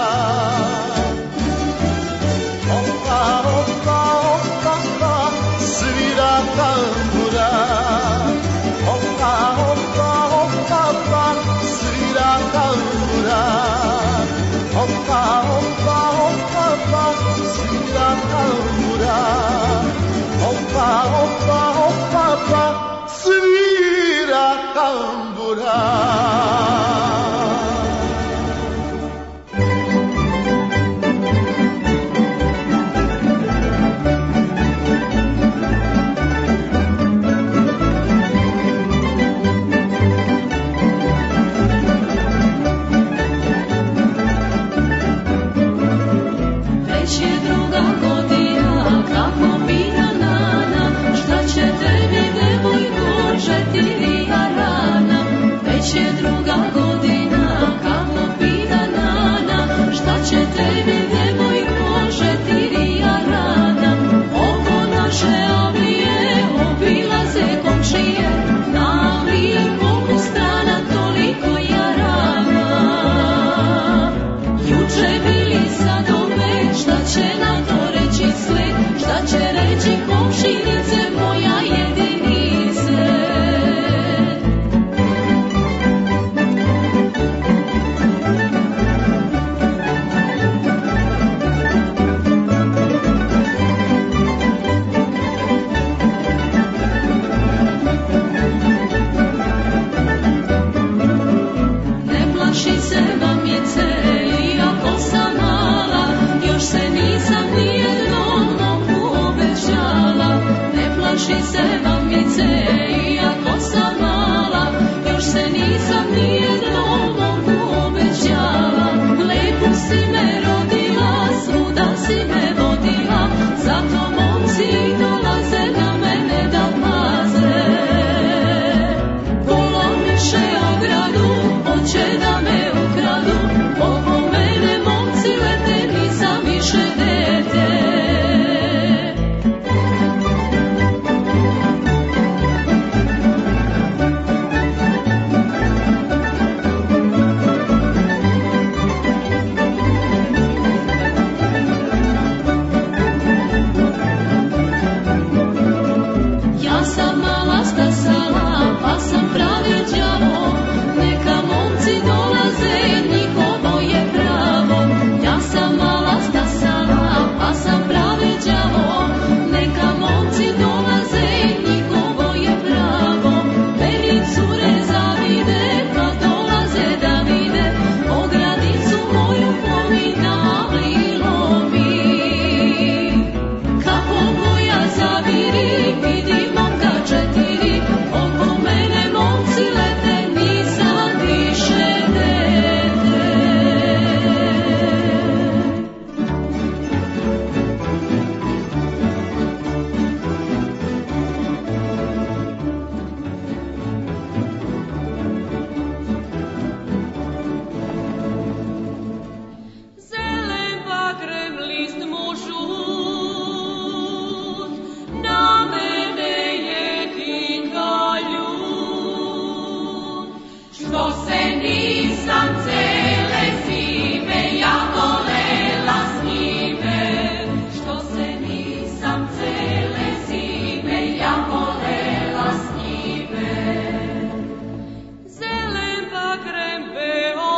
Opa, opa, opa, opa, svira tambura. Opa, opa, opa, opa, svira tambura. Opa, opa, opa, opa, svira tambura. Opa, opa, opa, opa, svira tambura. Će plaši se mamice, iako sam mala, još se nisam nijednom mogu obećala. Lepo si me rodila, svuda si me vodila, zato momci dolaze na mene da paze. Polomiše ogradu, hoće da me ukradu, oko mene momci lete, nisam više dete. Ja sam mala stasala, pa sam pravi đavo, neka momci dolaze, njihovo je pravo. Ja sam mala stasala, pa sam pravi đavo, neka momci dolaze, njihovo je pravo. Meni cure zavide, pa dolaze da vide, ogradicu moju pominali lomi. Kako moja zaviri, vidi momka četiri, oko mene momci lete, nisam više dete. Zelen bagrem list mu žut, na mene je kika ljut. Što se nisam cele zime ja volela s njime, što se nisam cele zime ja volela s njime. Zelen bagrem beo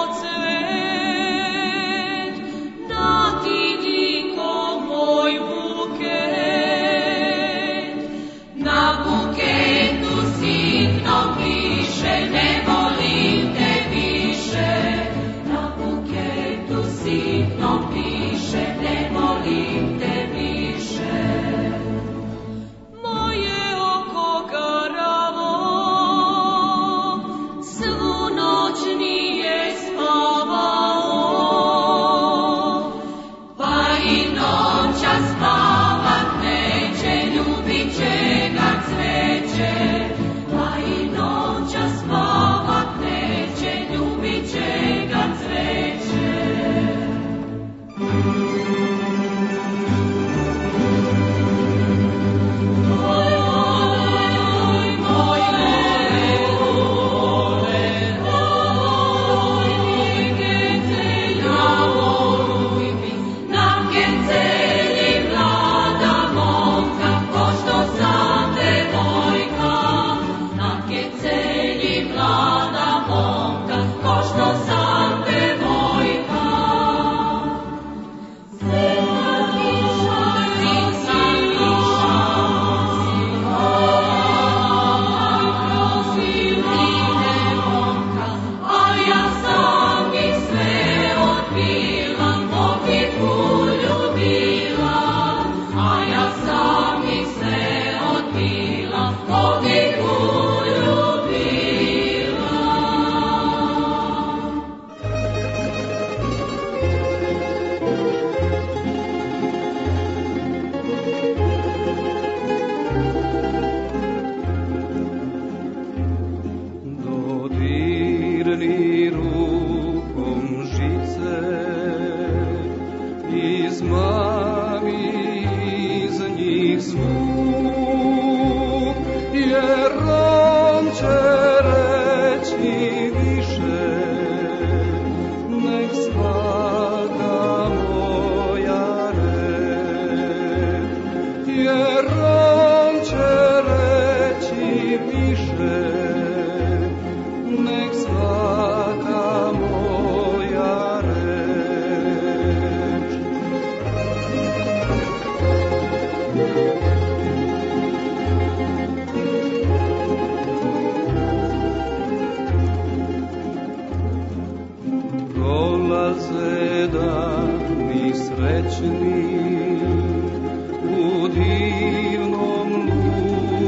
cvet, da ti diko moj buket. Na buketu sitno piše, ne volim te više. Na buketu sitno piše, ne volim te više. Moje oko garavo, svu noć nije spavao, pa i noća spavat neće, ljubit će ga cveće. Pa i noća spavat neće, ljubit će ga cveće. Moj nikete ja voluj mi, na kecelji mlada momka, ko što sam devojka. Na kecelji mlada momka, ko što sam devojka. Zimna kiša, zimna kiša, ide momka, a ja sam ih sve odbila, mogi poljubila. A ja sam ih sve odbila, mogi poljubila. Dodirni rukom žice, izmami iz njih zvuk, jer on će reći više, nek svaka moja reč. Jer on će reći više, nek svaka moja reč. Dolaze dani srećni u divnom luku,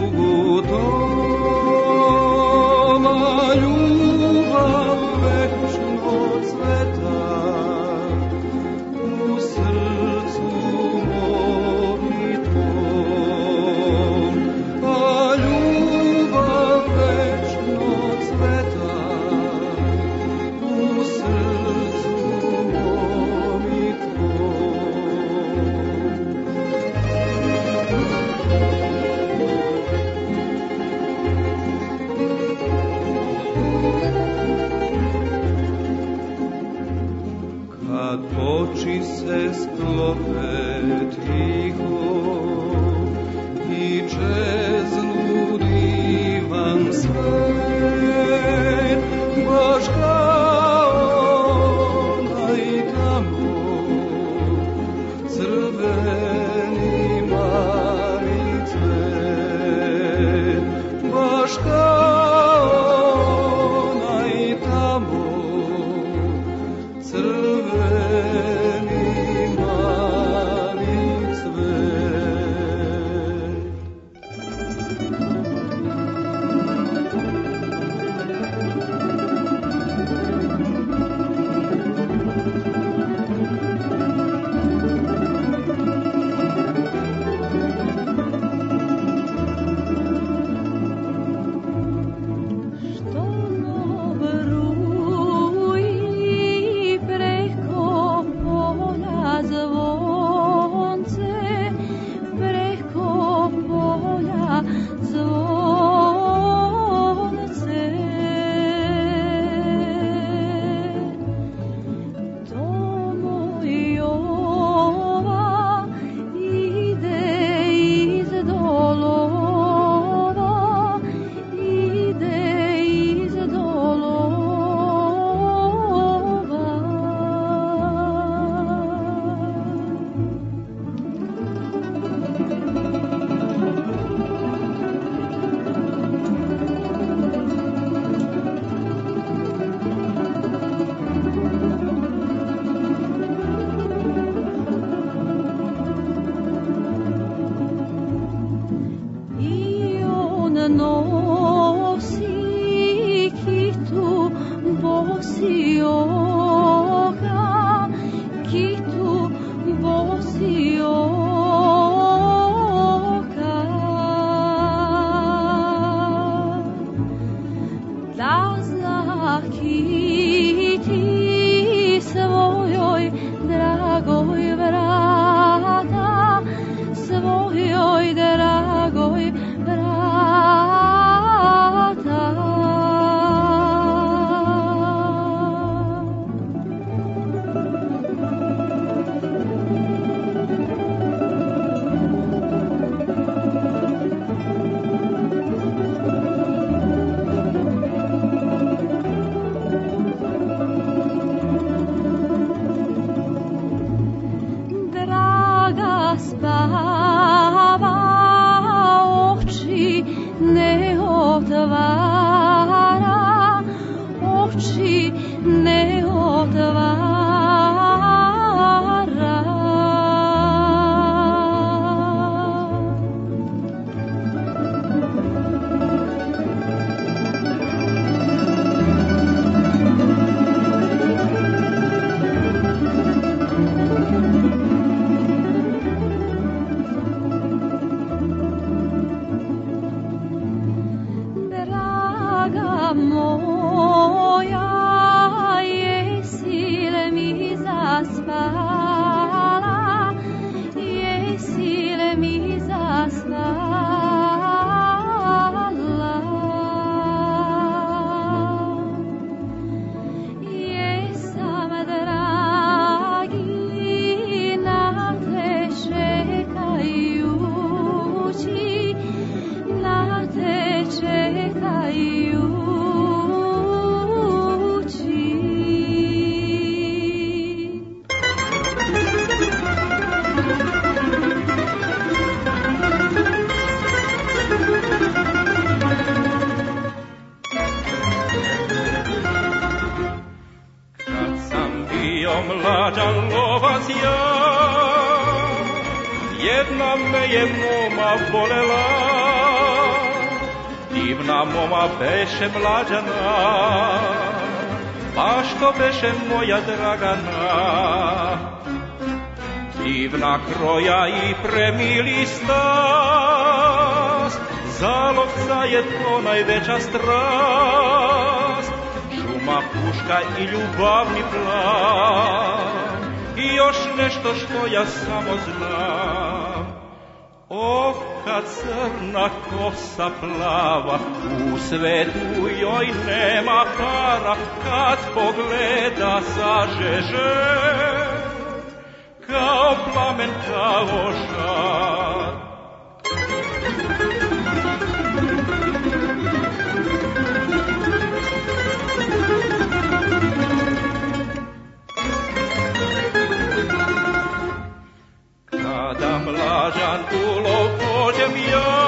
tiho i čeznu divan svet, baš kao onaj tamo crveni mali cvet, baš kao onaj tamo crveni mali cvet. Što nobruji preko polja zvonce, preko polja zvonce. To moj ova ide iz dolova, ide iz dolova. I on nosi kitu bosioga, kitu bosioga. Da zakiti svojoj dragoj vrata, svojoj dragoj vrata. Draga spava, oči ne otvara, oči ne otvara. Draga moja, jesi li mi zaspala, jesi li mi zaspala? Jesam, dragi, na te čekajući, na te čekajući. Kad sam bio mlađan lovac ja, jedna me je moma volela, divna moma beše mlađana, baš to beše moja Dragana. Divna kroja i premili stas, zalog za je to najveća strast, šuma, puška i ljubavni plan, i još nešto što ja samo znam. Oh, kad crna kosa plava, u svetu joj nema para, kad pogleda zažeže. kao plamen, kao žar. Kada mlađan u lov pođem ja,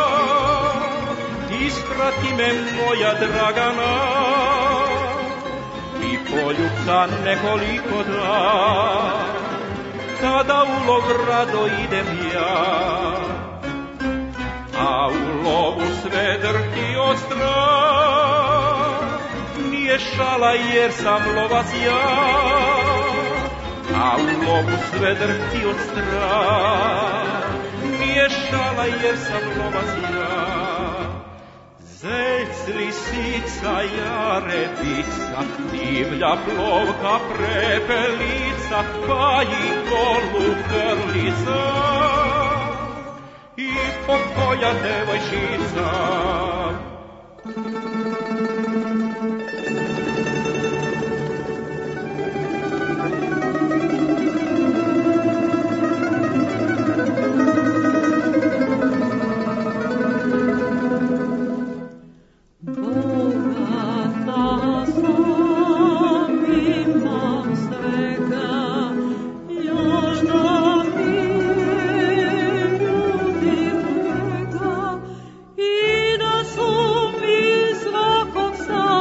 isprati me moja Dragana, i poljubca nekoliko da, kada u lov rado idem ja. A u lovu sve drhti od strah, nije šala jer sam lovac ja. A u lovu sve drhti od strah, nije šala jer sam lovac ja. Zec, lisica, jarebica, divlja plovka, prepelica, pa i golub grlica i pokoja devojčica. I da su mi svakog sa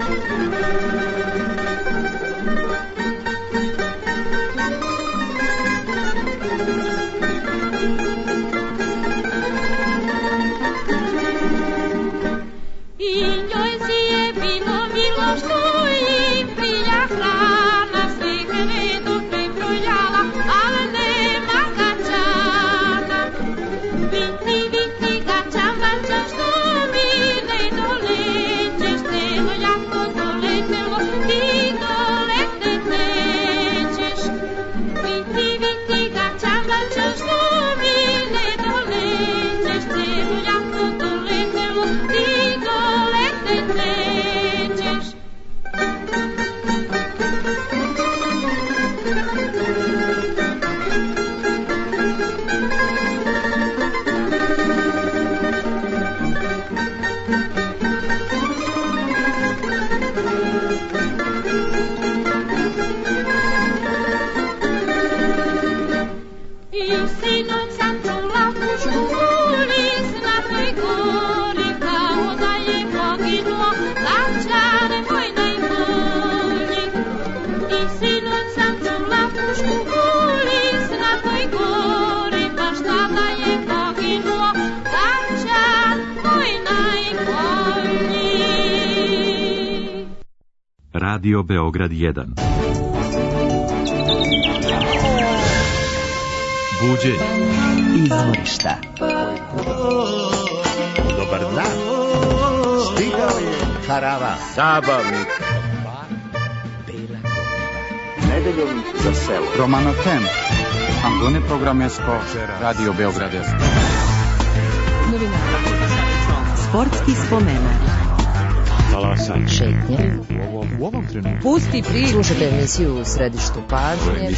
Radio Beograd 1. Buđenje. Izvorišta. Dobar dan. Stigao je karavan. Zabavnik. Nedeljom za selo. Romano Tem. Angone programesko. Radio Beograd 1. Sportski spomenak. Šetnje. U ovom trenutku. Pusti priču. Slušajte emisiju u središtu pažnje.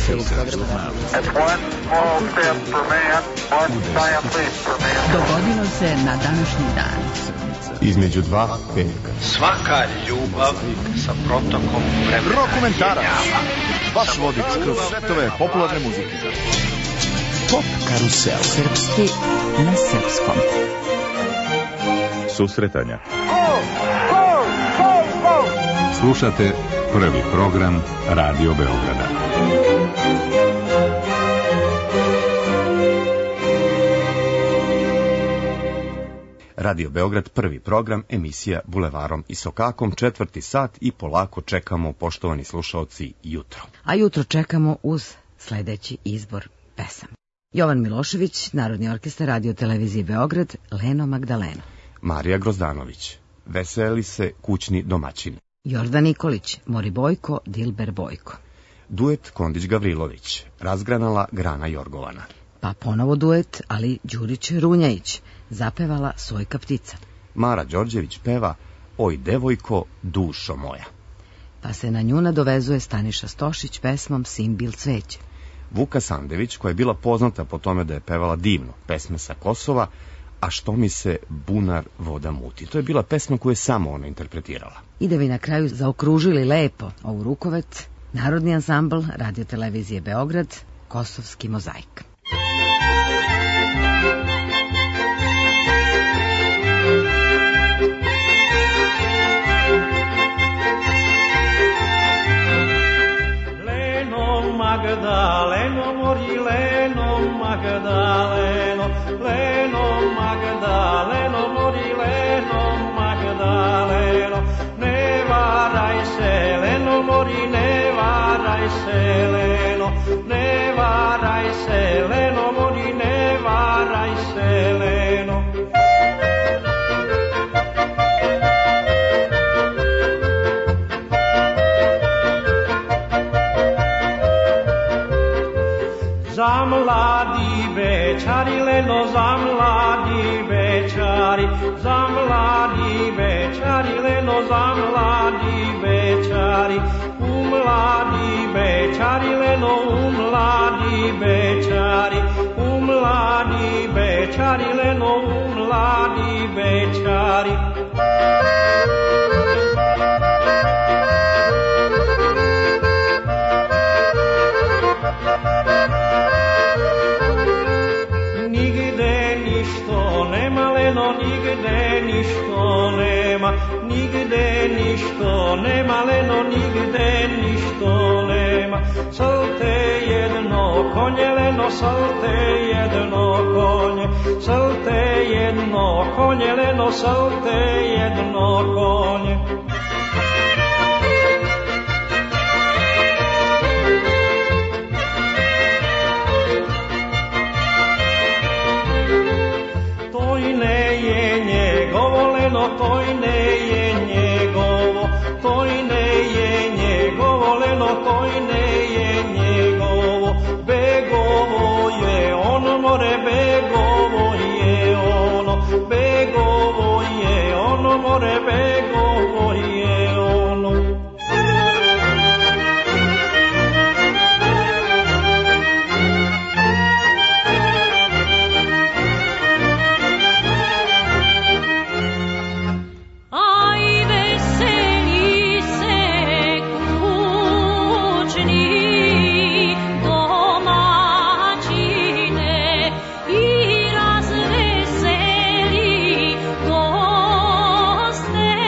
Dogodilo se na današnji dan. Između dva petka. Svaka ljubav sa protokom vremena. Rokomentarac. Vaš vodič kroz svetove popularne muzike. Pop karusel. Srpski na srpskom. Susretanja. Slušate prvi program Radio Beograda. Radio Beograd, prvi program, emisija Bulevarom i Sokakom, 4. sat i polako čekamo, poštovani slušaoci, jutro. A jutro čekamo uz sledeći izbor pesama. Jovan Milošević, Narodni orkestar Radio Televizije Beograd, Leno Magdaleno. Marija Grozdanović, Veseli se kućni domaćini. Jordan Nikolić, Mori Bojko, Dilber Bojko. Duet Kondić Gavrilović, Razgranala grana Jorgovana. Pa ponovo duet, ali Đurić Runjajić, zapevala Sojka ptica. Mara Đorđević peva Oj devojko, dušo moja. Pa se na nju nadovezuje Staniša Stošić pesmom Simbil cveće. Vuka Sandević, koja je bila poznata po tome da je pevala divno pesme sa Kosova, A što mi se bunar voda muti. To je bila pesma koju je samo ona interpretirala. I da bi na kraju zaokružili lepo ovu rukovet, Narodni ansambl Radio Televizije Beograd, Kosovski mozaik. Magdaleno, mori Leno, Magdaleno, Leno, Magdaleno, mori Leno, Magdaleno, ne varaj se, Leno, mori, ne varaj se, Leno, ne varaj se, Leno, mori, ne varaj se, Leno. Za mladi bečari, Leno, za mladi bečari, za mladi bečari, Leno, za mladi bečari, u mladi bečari, Leno, u mladi bečari, u mladi bečari, Leno, u mladi bečari. Nigde ništo nema leno nigde ništo nema. Salte jedno konje leno, salte jedno konje, salte jedno konje leno, salte jedno konje. To i ne je njegovo, to i ne je njegovo, leno, to i ne je njegovo. Begovo je ono more, begovo je ono, begovo je ono more, begovo je ono. I razveseli goste.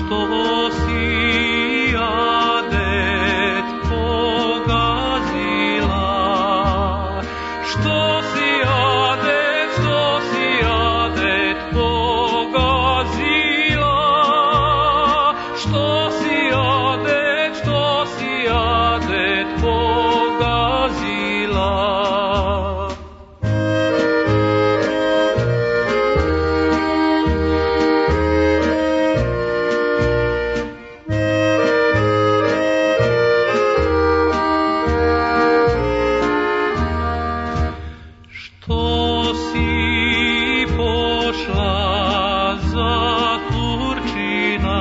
što si adet pogazila, što si adet pogazila, što si adet pogazila. Što si pošla za Turčina,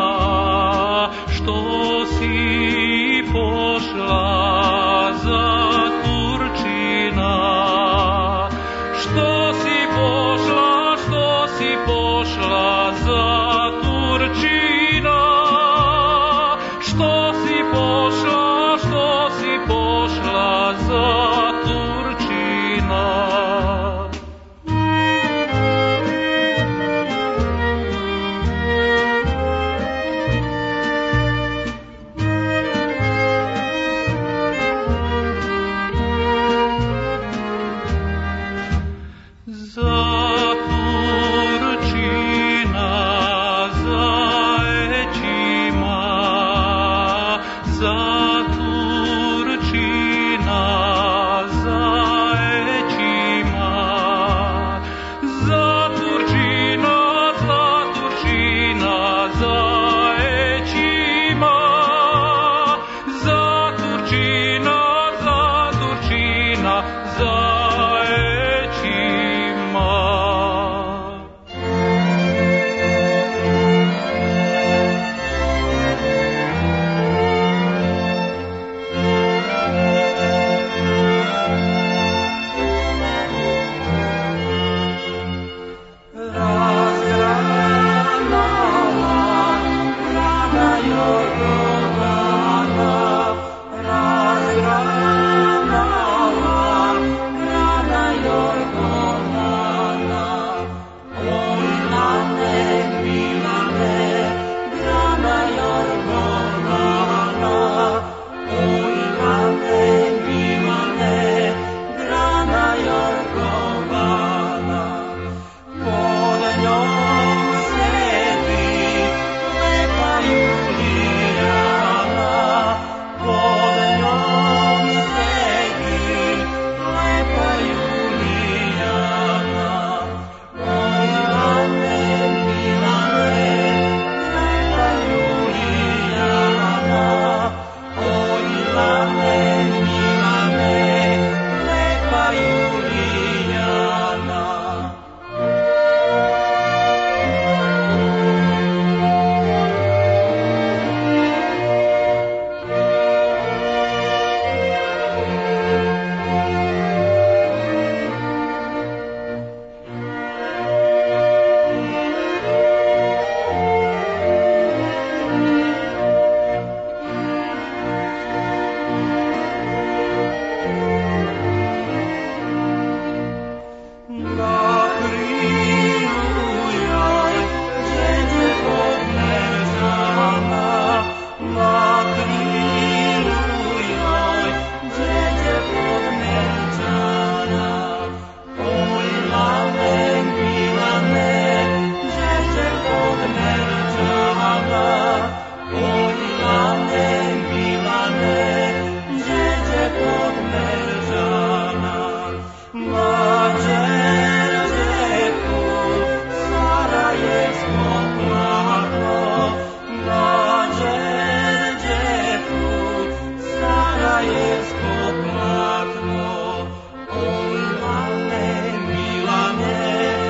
što si pošla za Turčina, što si pošla za Turčina, što si pošla za Turčina. Za Turčina, za Ećima, za Turčina, za Ećima, za Turčina, za Turčina, za Ećima, za Turčina, za Turčina, za Ećima.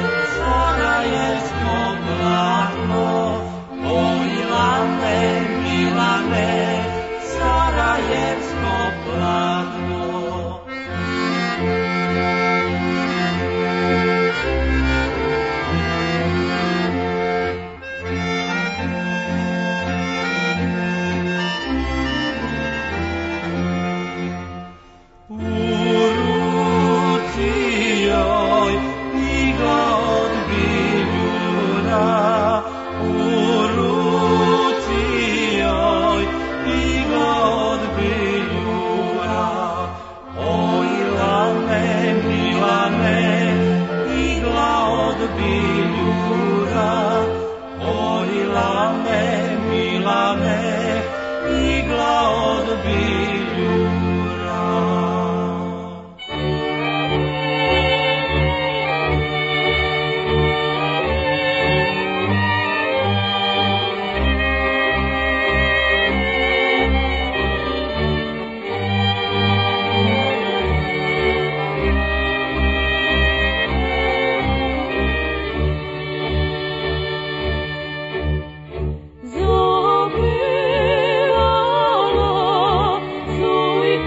Milane, Zapevala,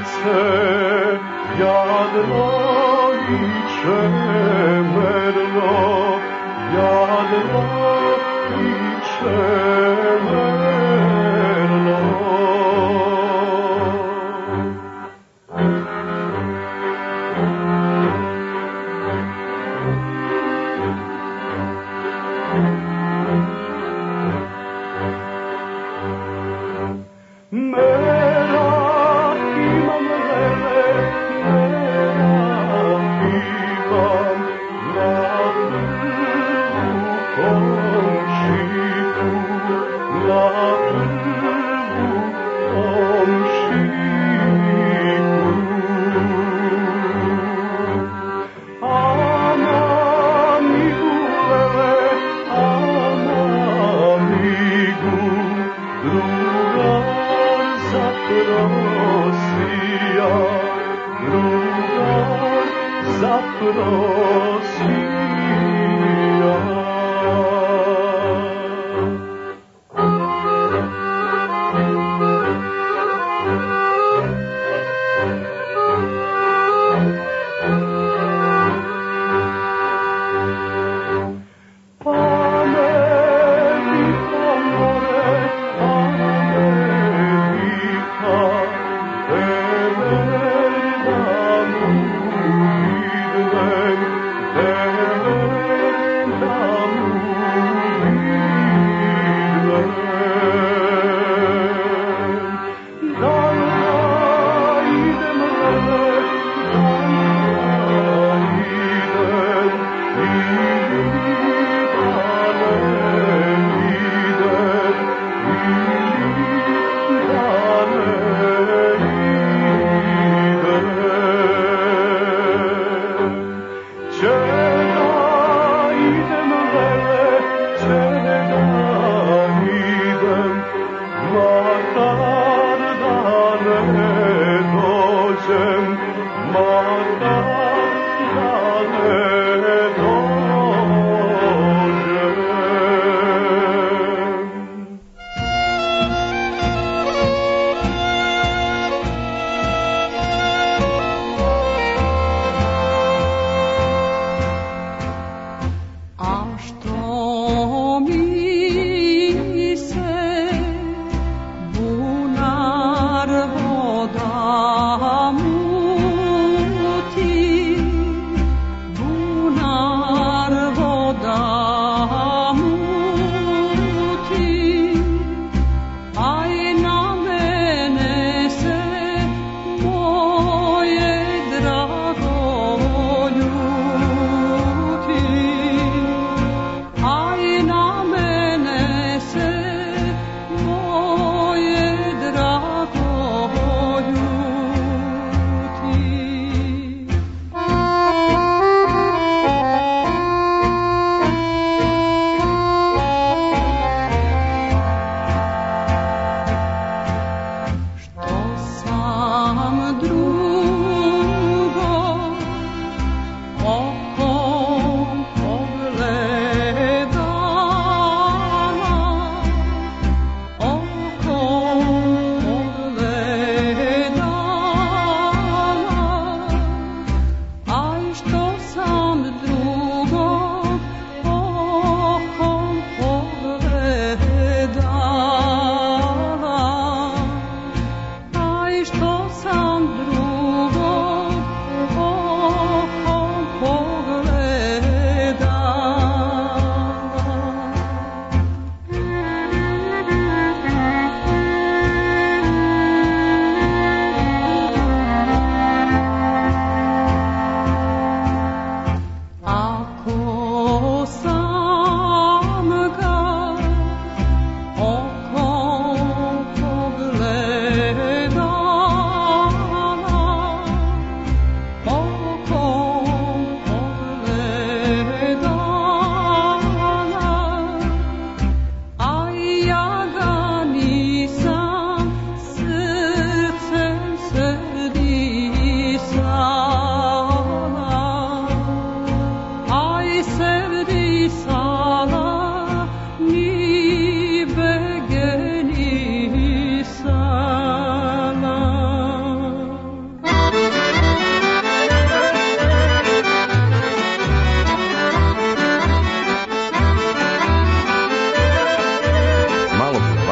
srce, jadno i čemerno, jadno i čemerno.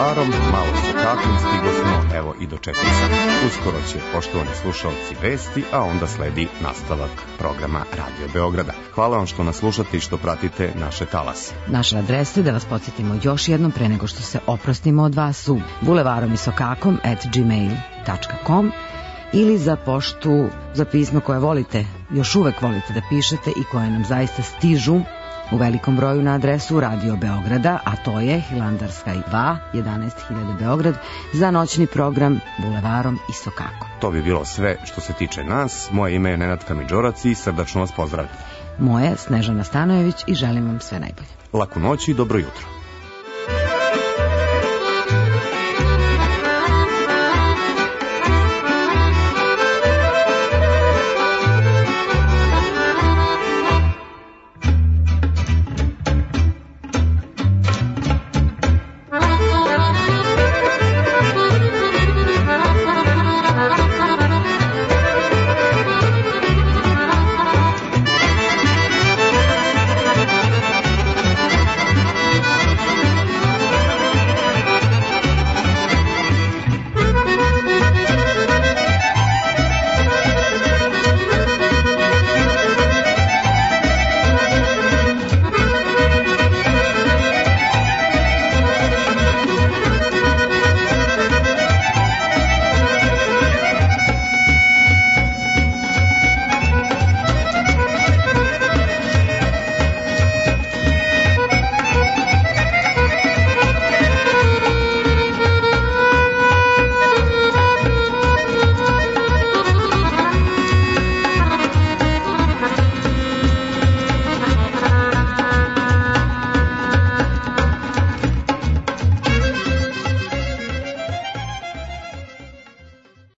Bulevarom, malo sa kakom stiglo smo, evo i do 4 sata. Uskoro će, poštovani slušalci, vesti, a onda sledi nastavak programa Radio Beograda. Hvala vam što nas slušate i što pratite naše talase. Naša adresa, da vas podsjetimo još jednom pre nego što se oprostimo od vas, su bulevaromisokakom@gmail.com ili za poštu, za pismo koje volite, još uvek volite da pišete i koje nam zaista stižu u velikom broju na adresu Radio Beograda, a to je Hilandarska 2, 11.000 Beograd, za noćni program Bulevarom i Sokakom. To bi bilo sve što se tiče nas. Moje ime je Nenad Kamidžorac i srdačno vas pozdravljam. Moje Snežana Stanojević i želim vam sve najbolje. Laku noć i dobro jutro.